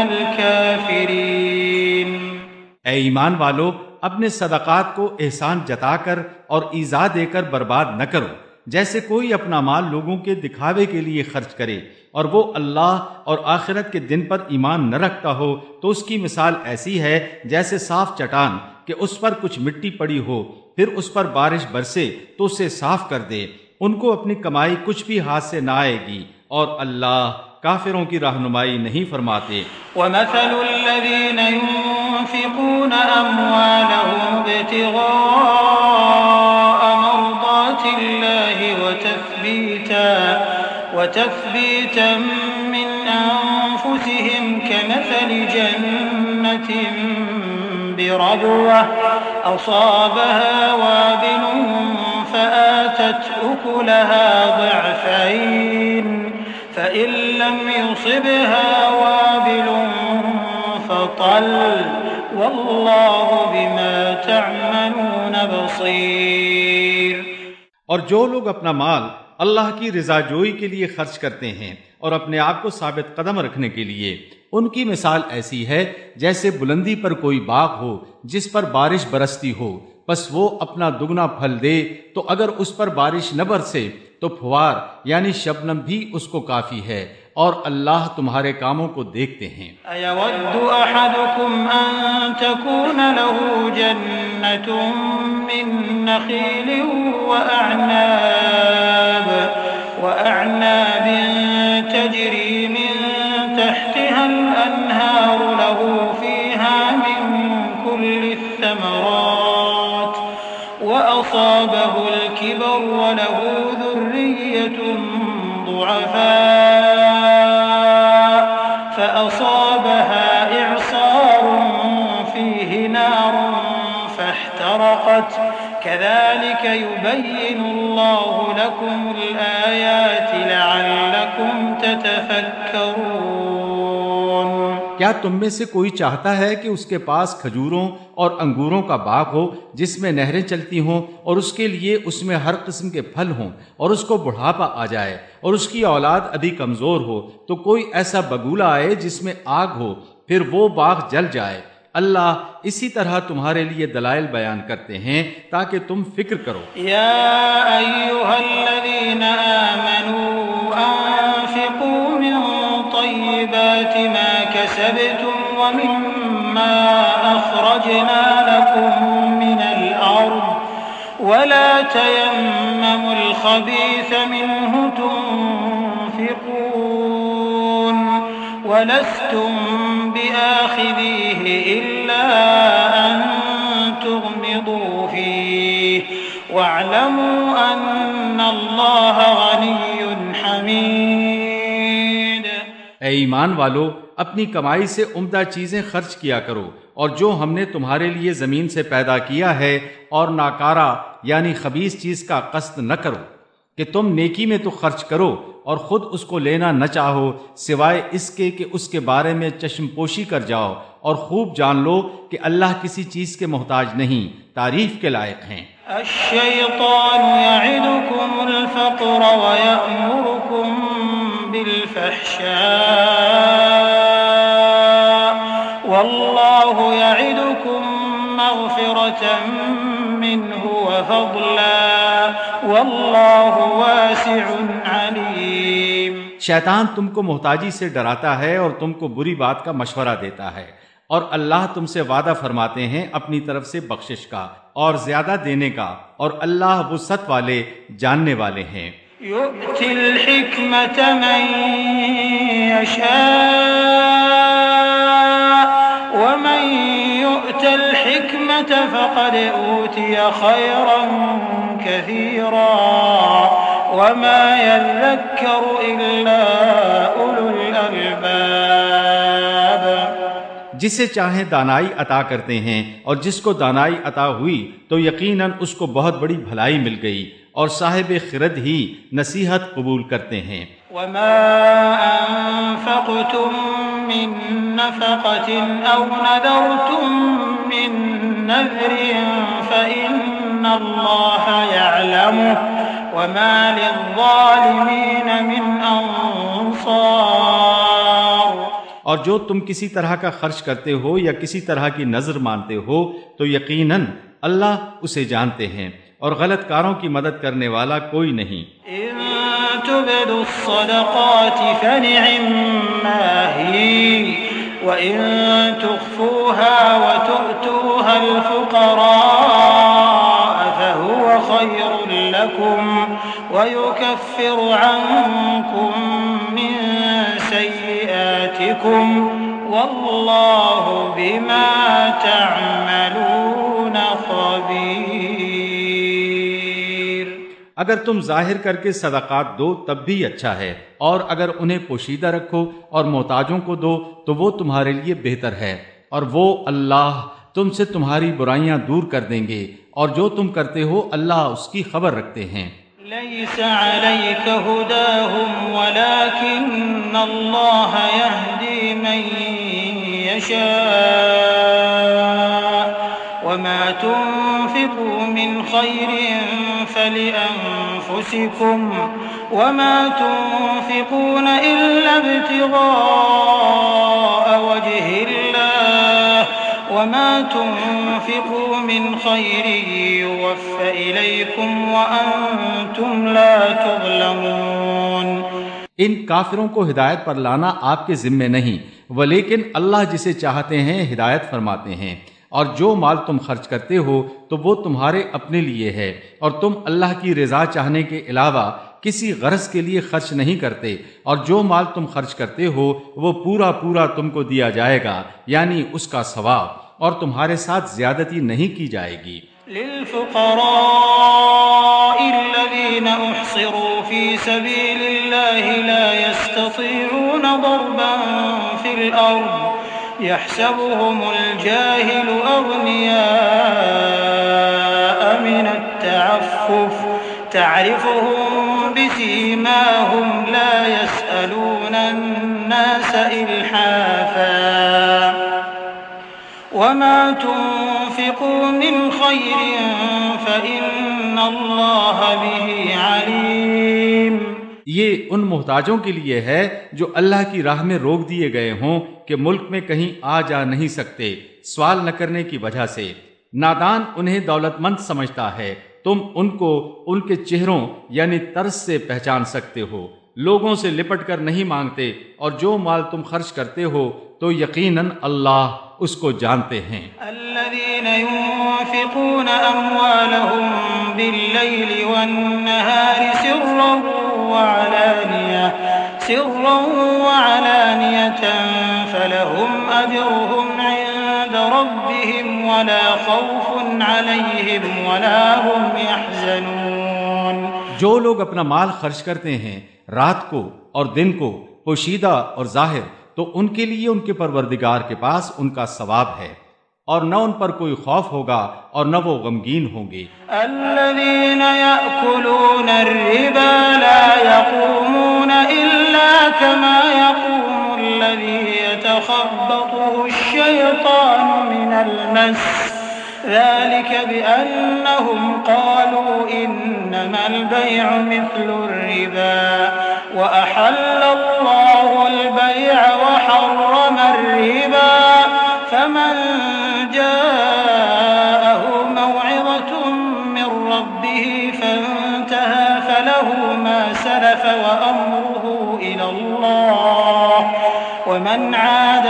الكافرين۔ اے ایمان والو، اپنے صدقات کو احسان جتا کر اور ایذا دے کر برباد نہ کرو، جیسے کوئی اپنا مال لوگوں کے دکھاوے کے لیے خرچ کرے اور وہ اللہ اور آخرت کے دن پر ایمان نہ رکھتا ہو، تو اس کی مثال ایسی ہے جیسے صاف چٹان کہ اس پر کچھ مٹی پڑی ہو، پھر اس پر بارش برسے تو اسے صاف کر دے۔ ان کو اپنی کمائی کچھ بھی ہاتھ سے نہ آئے گی، اور اللہ کافروں کی رہنمائی نہیں فرماتے۔ وَمَثَلُ الَّذِينَ يُنفِقُونَ أَمْوَالَهُمْ ابْتِغَاءَ مَرْضَاتِ اللَّهِ وَتَثْبِيتًا وَتَثْبِيتًا مِّنْ أَنفُسِهِمْ كَمَثَلِ جَنَّةٍ بِرَبْوَةٍ أَصَابَهَا وَابِلٌ فَآتَتْ أُكُلَهَا ضِعْفَيْنِ فَإِن لَّمْ يُصِبْهَا وَابِلٌ فَطَلٌّ وَاللَّهُ بِمَا تَعْمَلُونَ بَصِيرٌ۔ اور جو لوگ اپنا مال اللہ کی رضا جوئی کے لیے خرچ کرتے ہیں اور اپنے آپ کو ثابت قدم رکھنے کے لیے، ان کی مثال ایسی ہے جیسے بلندی پر کوئی باغ ہو جس پر بارش برستی ہو، بس وہ اپنا دگنا پھل دے، تو اگر اس پر بارش نہ برسے تو پھوار یعنی شبنم بھی اس کو کافی ہے، اور اللہ تمہارے کاموں کو دیکھتے ہیں۔ أَيَوَدُّ أَحَدُكُمْ أَن تَكُونَ لَهُ جَنَّةٌ مِّن نَّخِيلٍ وَأَعْنَابٍ وَأَعْنَابٍ تَجْرِي مِن تَحْتِهَا الْأَنْهَارُ لَهُ فِيهَا مِن كُلِّ الثَّمَرَاتِ وَأَصَابَهُ الْكِبَرُ وَلَهُ ذُرِّيَّةٌ ضُعَفَاءُ فَأَصَابَهَا إِعْصَارٌ فِيهِ نَارٌ فَاحْتَرَقَتْ كَذَلِكَ يُبَيِّنُ اللَّهُ لَكُمُ الْآيَاتِ لَعَلَّكُمْ تَتَفَكَّرُونَ۔ کیا تم میں سے کوئی چاہتا ہے کہ اس کے پاس کھجوروں اور انگوروں کا باغ ہو جس میں نہریں چلتی ہوں، اور اس کے لیے اس میں ہر قسم کے پھل ہوں، اور اس کو بڑھاپا آ جائے اور اس کی اولاد ابھی کمزور ہو، تو کوئی ایسا بگولا آئے جس میں آگ ہو، پھر وہ باغ جل جائے؟ اللہ اسی طرح تمہارے لیے دلائل بیان کرتے ہیں تاکہ تم فکر کرو۔ یا ایھا الذین آمنوا انفقوا من طیبات ما کسبتم ومما اخرجنا لكم من الارض ولا تيمموا الخبيث منه تنفقون ولستم بآخذيه إلا أن تغمضوا فيه واعلموا أن الله غني حميد۔ اے ایمان والو، اپنی کمائی سے عمدہ چیزیں خرچ کیا کرو، اور جو ہم نے تمہارے لیے زمین سے پیدا کیا ہے، اور ناکارہ یعنی خبیث چیز کا قصد نہ کرو کہ تم نیکی میں تو خرچ کرو اور خود اس کو لینا نہ چاہو، سوائے اس کے کہ اس کے بارے میں چشم پوشی کر جاؤ، اور خوب جان لو کہ اللہ کسی چیز کے محتاج نہیں، تعریف کے لائق ہیں۔ الشیطان یعدکم الفقر ویأمرکم بالفحشاء واللہ یعدکم مغفرة منہ وفضلا واللہ واسع علیم۔ شیطان تم کو محتاجی سے ڈراتا ہے اور تم کو بری بات کا مشورہ دیتا ہے، اور اللہ تم سے وعدہ فرماتے ہیں اپنی طرف سے بخشش کا اور زیادہ دینے کا، اور اللہ وسعت والے جاننے والے ہیں۔ یؤتی الحکمت من يشاء ومن يؤت الحكمة فقد أوتي خيرا كثيرا وما يذكر إلا أولو الألباب. جسے چاہیں دانائی عطا کرتے ہیں، اور جس کو دانائی عطا ہوئی تو یقیناً اس کو بہت بڑی بھلائی مل گئی، اور صاحب خرد ہی نصیحت قبول کرتے ہیں. وما أنفقتم من نفقة أو نذرتم من نذر فإن الله يعلمه وما للظالمين من أنصار. اور جو تم کسی طرح کا خرچ کرتے ہو یا کسی طرح کی نذر مانتے ہو تو یقیناً اللہ اسے جانتے ہیں، اور غلط کاروں کی مدد کرنے والا کوئی نہیں. إن تبدوا الصدقات فنعما هي وإن تخفوها وتؤتوها الفقراء فهو خير لكم ويكفر عنكم من سيئاتكم والله بما تعملون خبير. اگر تم ظاہر کر کے صدقات دو تب بھی اچھا ہے، اور اگر انہیں پوشیدہ رکھو اور محتاجوں کو دو تو وہ تمہارے لیے بہتر ہے، اور وہ اللہ تم سے تمہاری برائیاں دور کر دیں گے، اور جو تم کرتے ہو اللہ اس کی خبر رکھتے ہیں. ليس عليك هداهم ولكن الله يهدي من يشاء وما تنفقوا من خير فلأنفسكم وما تنفقون إلا ابتغاء وجه الله وما تنفقوا من خير يوفى إليكم وأنتم لا تظلمون. ان کافروں کو ہدایت پر لانا آپ کے ذمے نہیں، ولیکن اللہ جسے چاہتے ہیں ہدایت فرماتے ہیں، اور جو مال تم خرچ کرتے ہو تو وہ تمہارے اپنے لیے ہے، اور تم اللہ کی رضا چاہنے کے علاوہ کسی غرض کے لیے خرچ نہیں کرتے، اور جو مال تم خرچ کرتے ہو وہ پورا پورا تم کو دیا جائے گا، یعنی اس کا ثواب، اور تمہارے ساتھ زیادتی نہیں کی جائے گی. للفقراء الذين احصروا في سبيل الله لا يستطيعون ضربا في الأرض يحسبهم الجاهل أغنياء من التعفف تعرفهم بسيماهم لا يسألون الناس إلحافا وما تنفقوا من خير فإن الله به عليم. یہ ان محتاجوں کے لیے ہے جو اللہ کی راہ میں روک دیے گئے ہوں کہ ملک میں کہیں آ جا نہیں سکتے سوال نہ کرنے کی وجہ سے. نادان انہیں دولت مند سمجھتا ہے، تم ان کو ان کے چہروں یعنی طرز سے پہچان سکتے ہو. لوگوں سے لپٹ کر نہیں مانگتے، اور جو مال تم خرچ کرتے ہو تو یقیناً اللہ اس کو جانتے ہیں. الذين ينفقون أموالهم بالليل والنهار سرا وعلانية سرا وعلانية فلهم أجرهم عند ربهم ولا خوف عليهم ولا هم يحزنون. جو لوگ اپنا مال خرچ کرتے ہیں رات کو اور دن کو، پوشیدہ اور ظاہر، تو ان کے لیے ان کے پروردگار کے پاس ان کا ثواب ہے، اور نہ ان پر کوئی خوف ہوگا اور نہ وہ غمگین ہوں گے. الذين يأكلون الربا لا يقومون إلا كما يقوم الذي يتخبطه الشيطان من المس ذلك بأنهم قالوا إنما البيع مثل الربا وأحل الله البيع وحرم الربا فمن جاءه موعظة من ربه فانتهى فله ما سلف وأمره إلى الله ومن عاد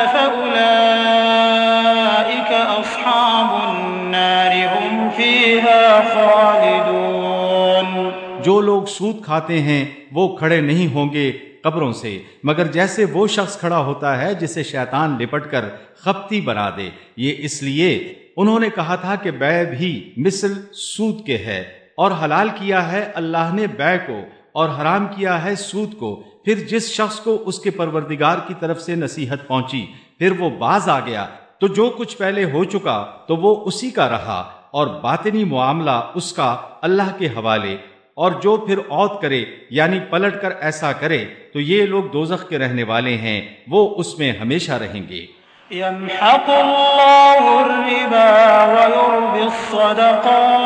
فأولئك أصحاب النار هم فيها خالدون. جو لوگ سود کھاتے ہیں وہ کھڑے نہیں ہوں گے قبروں سے، مگر جیسے وہ شخص کھڑا ہوتا ہے جسے شیطان لپٹ کر خپتی بنا دے۔ یہ اس لیے انہوں نے کہا تھا کہ بیع بھی مثل سود کے ہے، اور حلال کیا ہے اللہ نے بیع کو اور حرام کیا ہے سود کو۔ پھر جس شخص کو اس کے پروردگار کی طرف سے نصیحت پہنچی پھر وہ باز آ گیا تو جو کچھ پہلے ہو چکا تو وہ اسی کا رہا، اور باطنی معاملہ اس کا اللہ کے حوالے۔ اور جو پھر عود کرے یعنی پلٹ کر ایسا کرے تو یہ لوگ دوزخ کے رہنے والے ہیں، وہ اس میں ہمیشہ رہیں گے۔ يمحق الله الربا ويربي الصدقات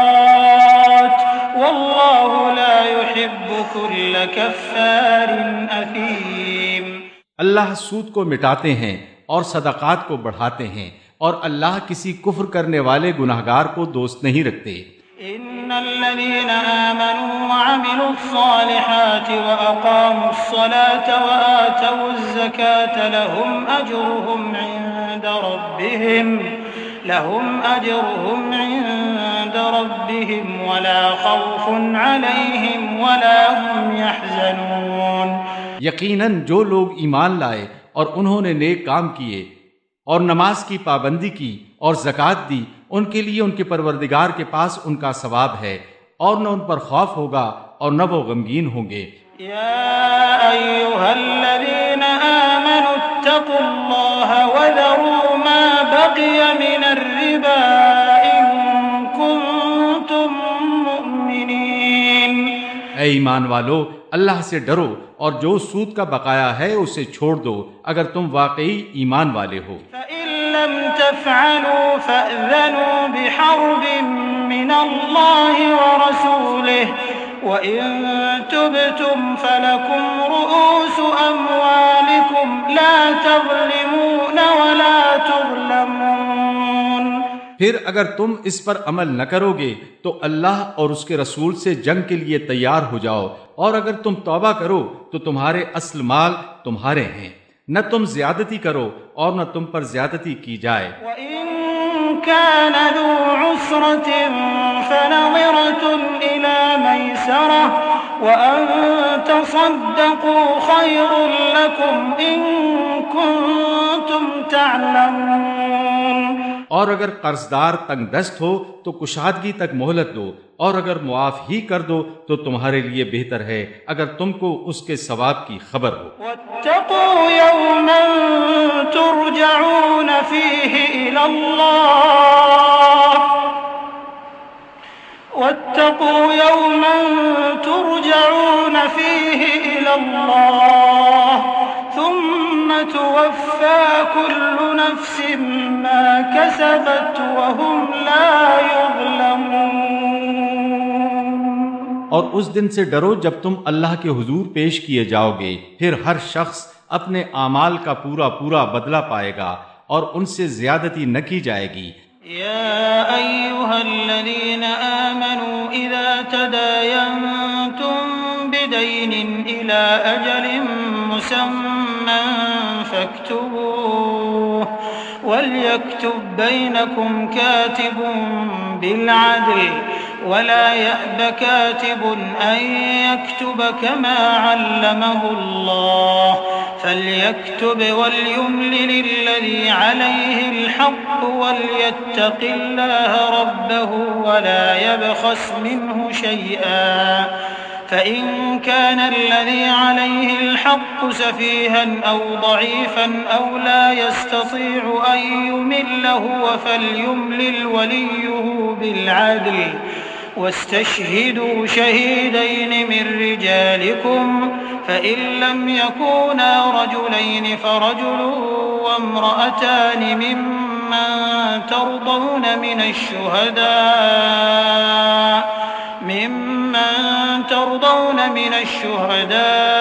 والله لا يحب كل كفار أثيم۔ اللہ سود کو مٹاتے ہیں اور صدقات کو بڑھاتے ہیں، اور اللہ کسی کفر کرنے والے گناہگار کو دوست نہیں رکھتے۔ إن الذين آمنوا وعملوا الصالحات وأقاموا الصلاة وآتوا الزكاة لهم أجرهم عند ربهم لهم أجرهم عند ربهم ولا خوف عليهم ولا هم يحزنون۔ یقیناً جو لوگ ایمان لائے اور انہوں نے نیک کام کیے اور نماز کی پابندی کی اور زکوٰۃ دی، ان کے لیے ان کے پروردگار کے پاس ان کا ثواب ہے، اور نہ ان پر خوف ہوگا اور نہ وہ غمگین ہوں گے۔ یا ایھا الذین آمنوا اتقوا اللہ وذروا ما بقی من الربا ان کنتم مؤمنین۔ اے ایمان والو، اللہ سے ڈرو اور جو سود کا بقایا ہے اسے چھوڑ دو اگر تم واقعی ایمان والے ہو۔ فَإِن لَّمْ تَفْعَلُوا فَأْذَنُوا بِحَرْبٍ مِّنَ اللَّهِ وَرَسُولِهِ وَإِن تُبْتُمْ فَلَكُمْ رُءُوسُ أَمْوَالِكُمْ لَا تَظْلِمُونَ وَلَا تُظْلَمُونَ۔ پھر اگر تم اس پر عمل نہ کرو گے تو اللہ اور اس کے رسول سے جنگ کے لیے تیار ہو جاؤ، اور اگر تم توبہ کرو تو تمہارے اصل مال تمہارے ہیں، نہ تم زیادتی کرو اور نہ تم پر زیادتی کی جائے۔ وَإِن كَانَ ذُو عُسْرَةٍ فَنَظِرَةٌ إِلَى مَيْسَرَةٍ وَأَن تَصَدَّقُوا خَيْرٌ لَّكُمْ إِن كُنتُمْ تَعْلَمُونَ۔ اور اگر قرضدار تنگ دست ہو تو کشادگی تک مہلت دو، اور اگر معاف ہی کر دو تو تمہارے لیے بہتر ہے اگر تم کو اس کے ثواب کی خبر ہو۔ وَاتَّقُوا يَوْمًا تُرْجَعُونَ فِيهِ إِلَى اللَّهِ وَاتَّقُوا يَوْمًا تُرْجَعُونَ فِيهِ إِلَى اللَّهِ ثُمَّ تُوَفَّى كُلُّ نَفْسٍ مَّا كَسَبَتْ وَهُمْ لَا يُظْلَمُونَ۔ اور اس دن سے ڈرو جب تم اللہ کے حضور پیش کیے جاؤ گے، پھر ہر شخص اپنے اعمال کا پورا پورا بدلہ پائے گا اور ان سے زیادتی نہ کی جائے گی۔ یا ایھا الذین آمنوا اذا تداینتم بدین الی اجل مسمی فاکتبوه وليكتب بينكم كاتب بالعدل ولا يأب كاتب أن يكتب كما علمه الله فليكتب وليملل الذي عليه الحق وليتق الله ربه ولا يبخس منه شيئا فإن كان الذي عليه الحق سفيها أو ضعيفا أو لا يستطيع أن يمل هو فليملل وليه بالعدل واستشهدوا شهيدين من رجالكم فإن لم يكونا رجلين فرجل وامرأتان ممن ترضون من الشهداء ممن ترضون من الشهداء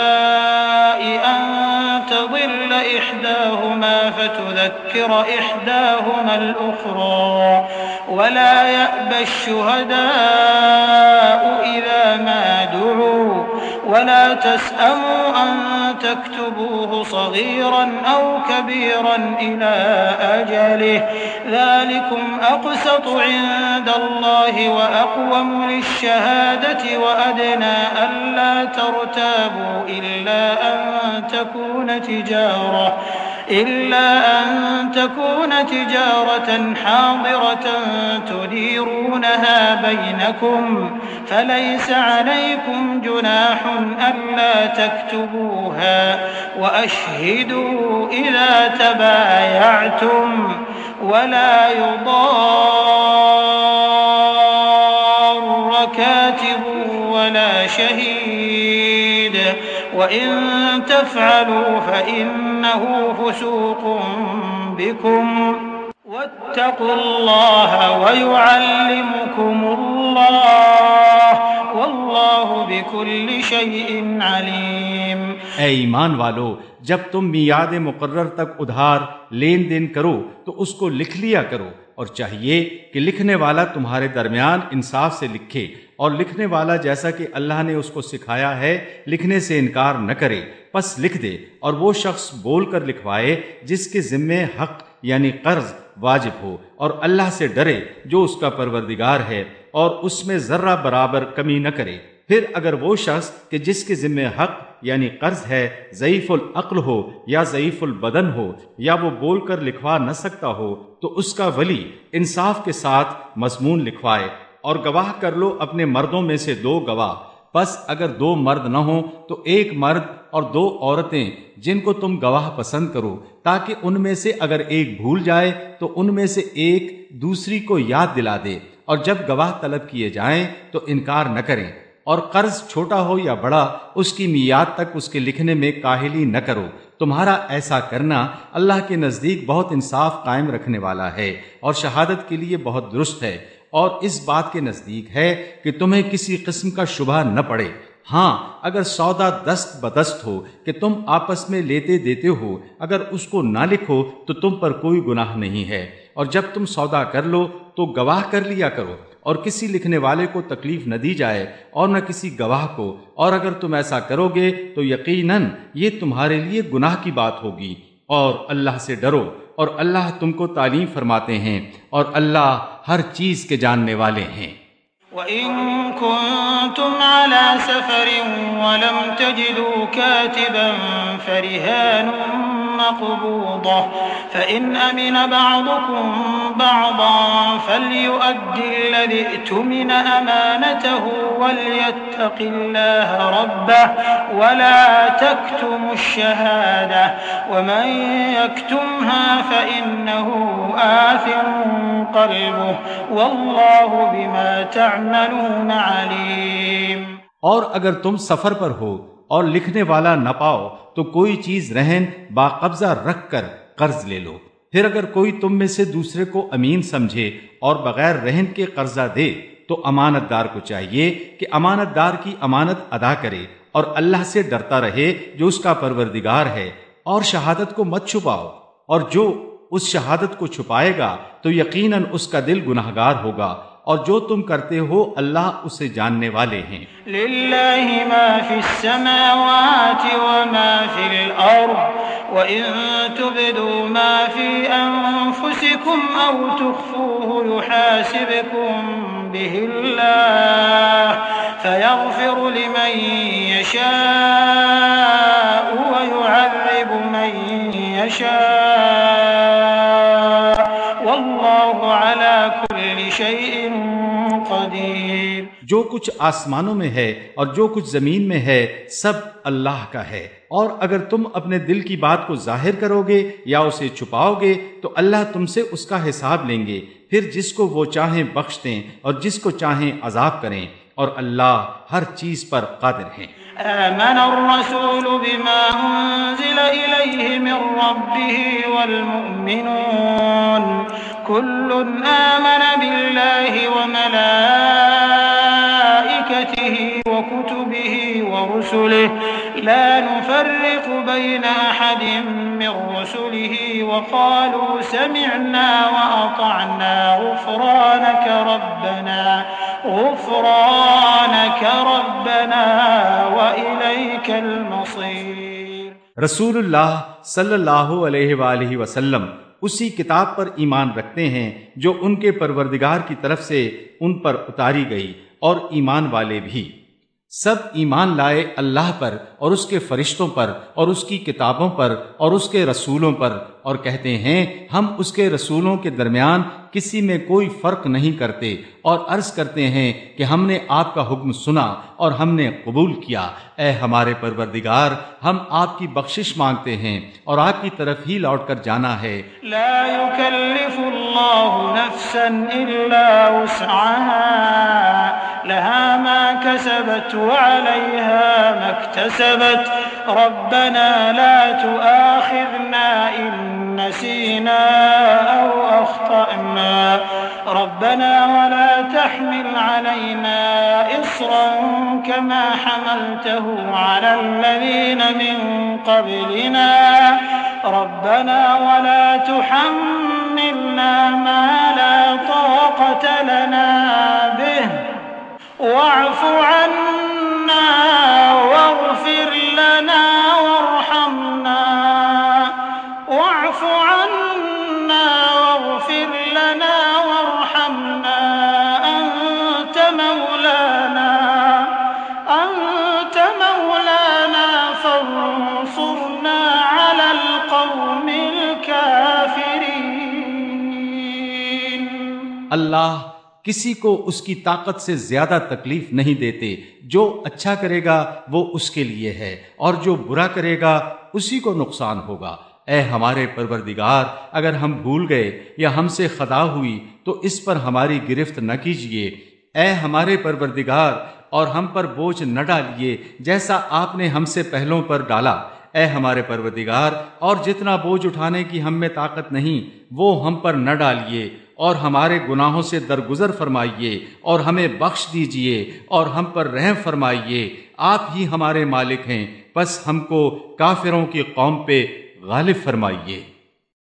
أن تضل إحداهما فتذكر إحداهما الأخرى ولا يأبى الشهداء إذا ما دعوا ولا تسأموا أن تكتبوه صغيرا أو كبيرا إلى أجله ذلكم أقسط عند الله وأقوم للشهادة وأدنى ألا ترتابوا إلا أن تكون تجارة إلا أن تكون تجارة حاضرة تديرونها بينكم فليس عليكم جناح ألا تكتبوها وأشهدوا إذا تبايعتم ولا يضار كاتب ولا شهيد وإن تفعلوا فإنه فسوق بكم واتقوا الله ويعلمكم الله والله بكل شيء عليم۔ اے ایمان والو، جب تم میعاد مقرر تک ادھار لین دین کرو تو اس کو لکھ لیا کرو، اور چاہیے کہ لکھنے والا تمہارے درمیان انصاف سے لکھے، اور لکھنے والا جیسا کہ اللہ نے اس کو سکھایا ہے لکھنے سے انکار نہ کرے، پس لکھ دے، اور وہ شخص بول کر لکھوائے جس کے ذمے حق یعنی قرض واجب ہو، اور اللہ سے ڈرے جو اس کا پروردگار ہے، اور اس میں ذرہ برابر کمی نہ کرے۔ پھر اگر وہ شخص کہ جس کے ذمے حق یعنی قرض ہے ضعیف العقل ہو یا ضعیف البدن ہو، یا وہ بول کر لکھوا نہ سکتا ہو، تو اس کا ولی انصاف کے ساتھ مضمون لکھوائے، اور گواہ کر لو اپنے مردوں میں سے دو گواہ۔ پس اگر دو مرد نہ ہوں تو ایک مرد اور دو عورتیں جن کو تم گواہ پسند کرو، تاکہ ان میں سے اگر ایک بھول جائے تو ان میں سے ایک دوسری کو یاد دلا دے، اور جب گواہ طلب کیے جائیں تو انکار نہ کریں، اور قرض چھوٹا ہو یا بڑا اس کی میعاد تک اس کے لکھنے میں کاہلی نہ کرو۔ تمہارا ایسا کرنا اللہ کے نزدیک بہت انصاف قائم رکھنے والا ہے، اور شہادت کے لیے بہت درست ہے، اور اس بات کے نزدیک ہے کہ تمہیں کسی قسم کا شبہ نہ پڑے۔ ہاں اگر سودا دست بدست ہو کہ تم آپس میں لیتے دیتے ہو، اگر اس کو نہ لکھو تو تم پر کوئی گناہ نہیں ہے، اور جب تم سودا کر لو تو گواہ کر لیا کرو، اور کسی لکھنے والے کو تکلیف نہ دی جائے اور نہ کسی گواہ کو، اور اگر تم ایسا کرو گے تو یقیناً یہ تمہارے لیے گناہ کی بات ہوگی، اور اللہ سے ڈرو، اور اللہ تم کو تعلیم فرماتے ہیں، اور اللہ ہر چیز کے جاننے والے ہیں۔ وَإِن كُنتُمْ عَلَى سَفَرٍ وَلَمْ تَجِدُوا كَاتِبًا فَرِهَانٌ مَّقْبُوضَةٌ فَإِنْ أَمِنَ بَعْضُكُمْ بَعْضًا فَلْيُؤَدِّ الَّذِي اؤْتُمِنَ أَمَانَتَهُ وَلْيَتَّقِ اللَّهَ رَبَّهُ وَلَا تَكْتُمُوا الشَّهَادَةَ وَمَن يَكْتُمْهَا فَإِنَّهُ آثِمٌ قَلْبُهُ وَاللَّهُ بِمَا تَعْمَلُونَ عَلِيمٌ۔ اور اگر تم سفر پر ہو اور لکھنے والا نہ پاؤ تو کوئی چیز رہن باقبضہ رکھ کر قرض لے لو۔ پھر اگر کوئی تم میں سے دوسرے کو امین سمجھے اور بغیر رہن کے قرضہ دے تو امانت دار کو چاہیے کہ امانت دار کی امانت ادا کرے، اور اللہ سے ڈرتا رہے جو اس کا پروردگار ہے، اور شہادت کو مت چھپاؤ، اور جو اس شہادت کو چھپائے گا تو یقیناً اس کا دل گناہگار ہوگا، اور جو تم کرتے ہو اللہ اسے جاننے والے ہیں۔ للہ ما فی السماوات وما فی الارض وَإِن تُبْدُوا مَا فِي أَنفُسِكُمْ أَوْ تُخْفُوهُ يُحَاسِبْكُم بِهِ اللَّهُ فَيَغْفِرُ لِمَن يَشَاءُ وَيُعَذِّبُ مَن يَشَاءُ وَاللَّهُ عَلَى كُلِّ شَيْءٍ قَدِيرٌ۔ جو کچھ آسمانوں میں ہے اور جو کچھ زمین میں ہے سب اللہ کا ہے، اور اگر تم اپنے دل کی بات کو ظاہر کرو گے یا اسے چھپاؤ گے تو اللہ تم سے اس کا حساب لیں گے، پھر جس کو وہ چاہیں بخش دیں اور جس کو چاہیں عذاب کریں، اور اللہ ہر چیز پر قادر ہیں۔ آمن الرسول بما انزل الیہ من ربہ والمؤمنون كل آمن بالله وملائكته وكتبه ورسله لا نفرق بين أحد من رسله وقالوا سمعنا وأطعنا غفرانك ربنا غفرانك ربنا وإليك المصير۔ رسول اللہ صلی اللہ علیہ وآلہ وسلم اسی کتاب پر ایمان رکھتے ہیں جو ان کے پروردگار کی طرف سے ان پر اتاری گئی، اور ایمان والے بھی سب ایمان لائے اللہ پر اور اس کے فرشتوں پر اور اس کی کتابوں پر اور اس کے رسولوں پر، اور کہتے ہیں ہم اس کے رسولوں کے درمیان کسی میں کوئی فرق نہیں کرتے، اور عرض کرتے ہیں کہ ہم نے آپ کا حکم سنا اور ہم نے قبول کیا۔ اے ہمارے پروردگار، ہم آپ کی بخشش مانگتے ہیں اور آپ کی طرف ہی لوٹ کر جانا ہے۔ لا يكلف الله نفسا إلا وسعها لها ما كسبت وعليها ما اكتسبت ربنا لا تؤاخذنا إن نسينا أو أخطأنا ربنا ولا تحمل علينا إصرا كما حملته على الذين من قبلنا ربنا ولا تحملنا ما لا طاقة لنا به واعف عنا واغفر لنا وارحمنا واعف عنا واغفر لنا وارحمنا أنت مولانا أنت مولانا فانصرنا على القوم الكافرين۔ اللہ کسی کو اس کی طاقت سے زیادہ تکلیف نہیں دیتے، جو اچھا کرے گا وہ اس کے لیے ہے اور جو برا کرے گا اسی کو نقصان ہوگا۔ اے ہمارے پروردگار، اگر ہم بھول گئے یا ہم سے خطا ہوئی تو اس پر ہماری گرفت نہ کیجیے۔ اے ہمارے پروردگار، اور ہم پر بوجھ نہ ڈالیے جیسا آپ نے ہم سے پہلوں پر ڈالا۔ اے ہمارے پروردگار، اور جتنا بوجھ اٹھانے کی ہم میں طاقت نہیں وہ ہم پر نہ ڈالیے، اور ہمارے گناہوں سے درگزر فرمائیے اور ہمیں بخش دیجیے اور ہم پر رحم فرمائیے۔ آپ ہی ہمارے مالک ہیں، پس ہم کو کافروں کی قوم پہ غالب فرمائیے۔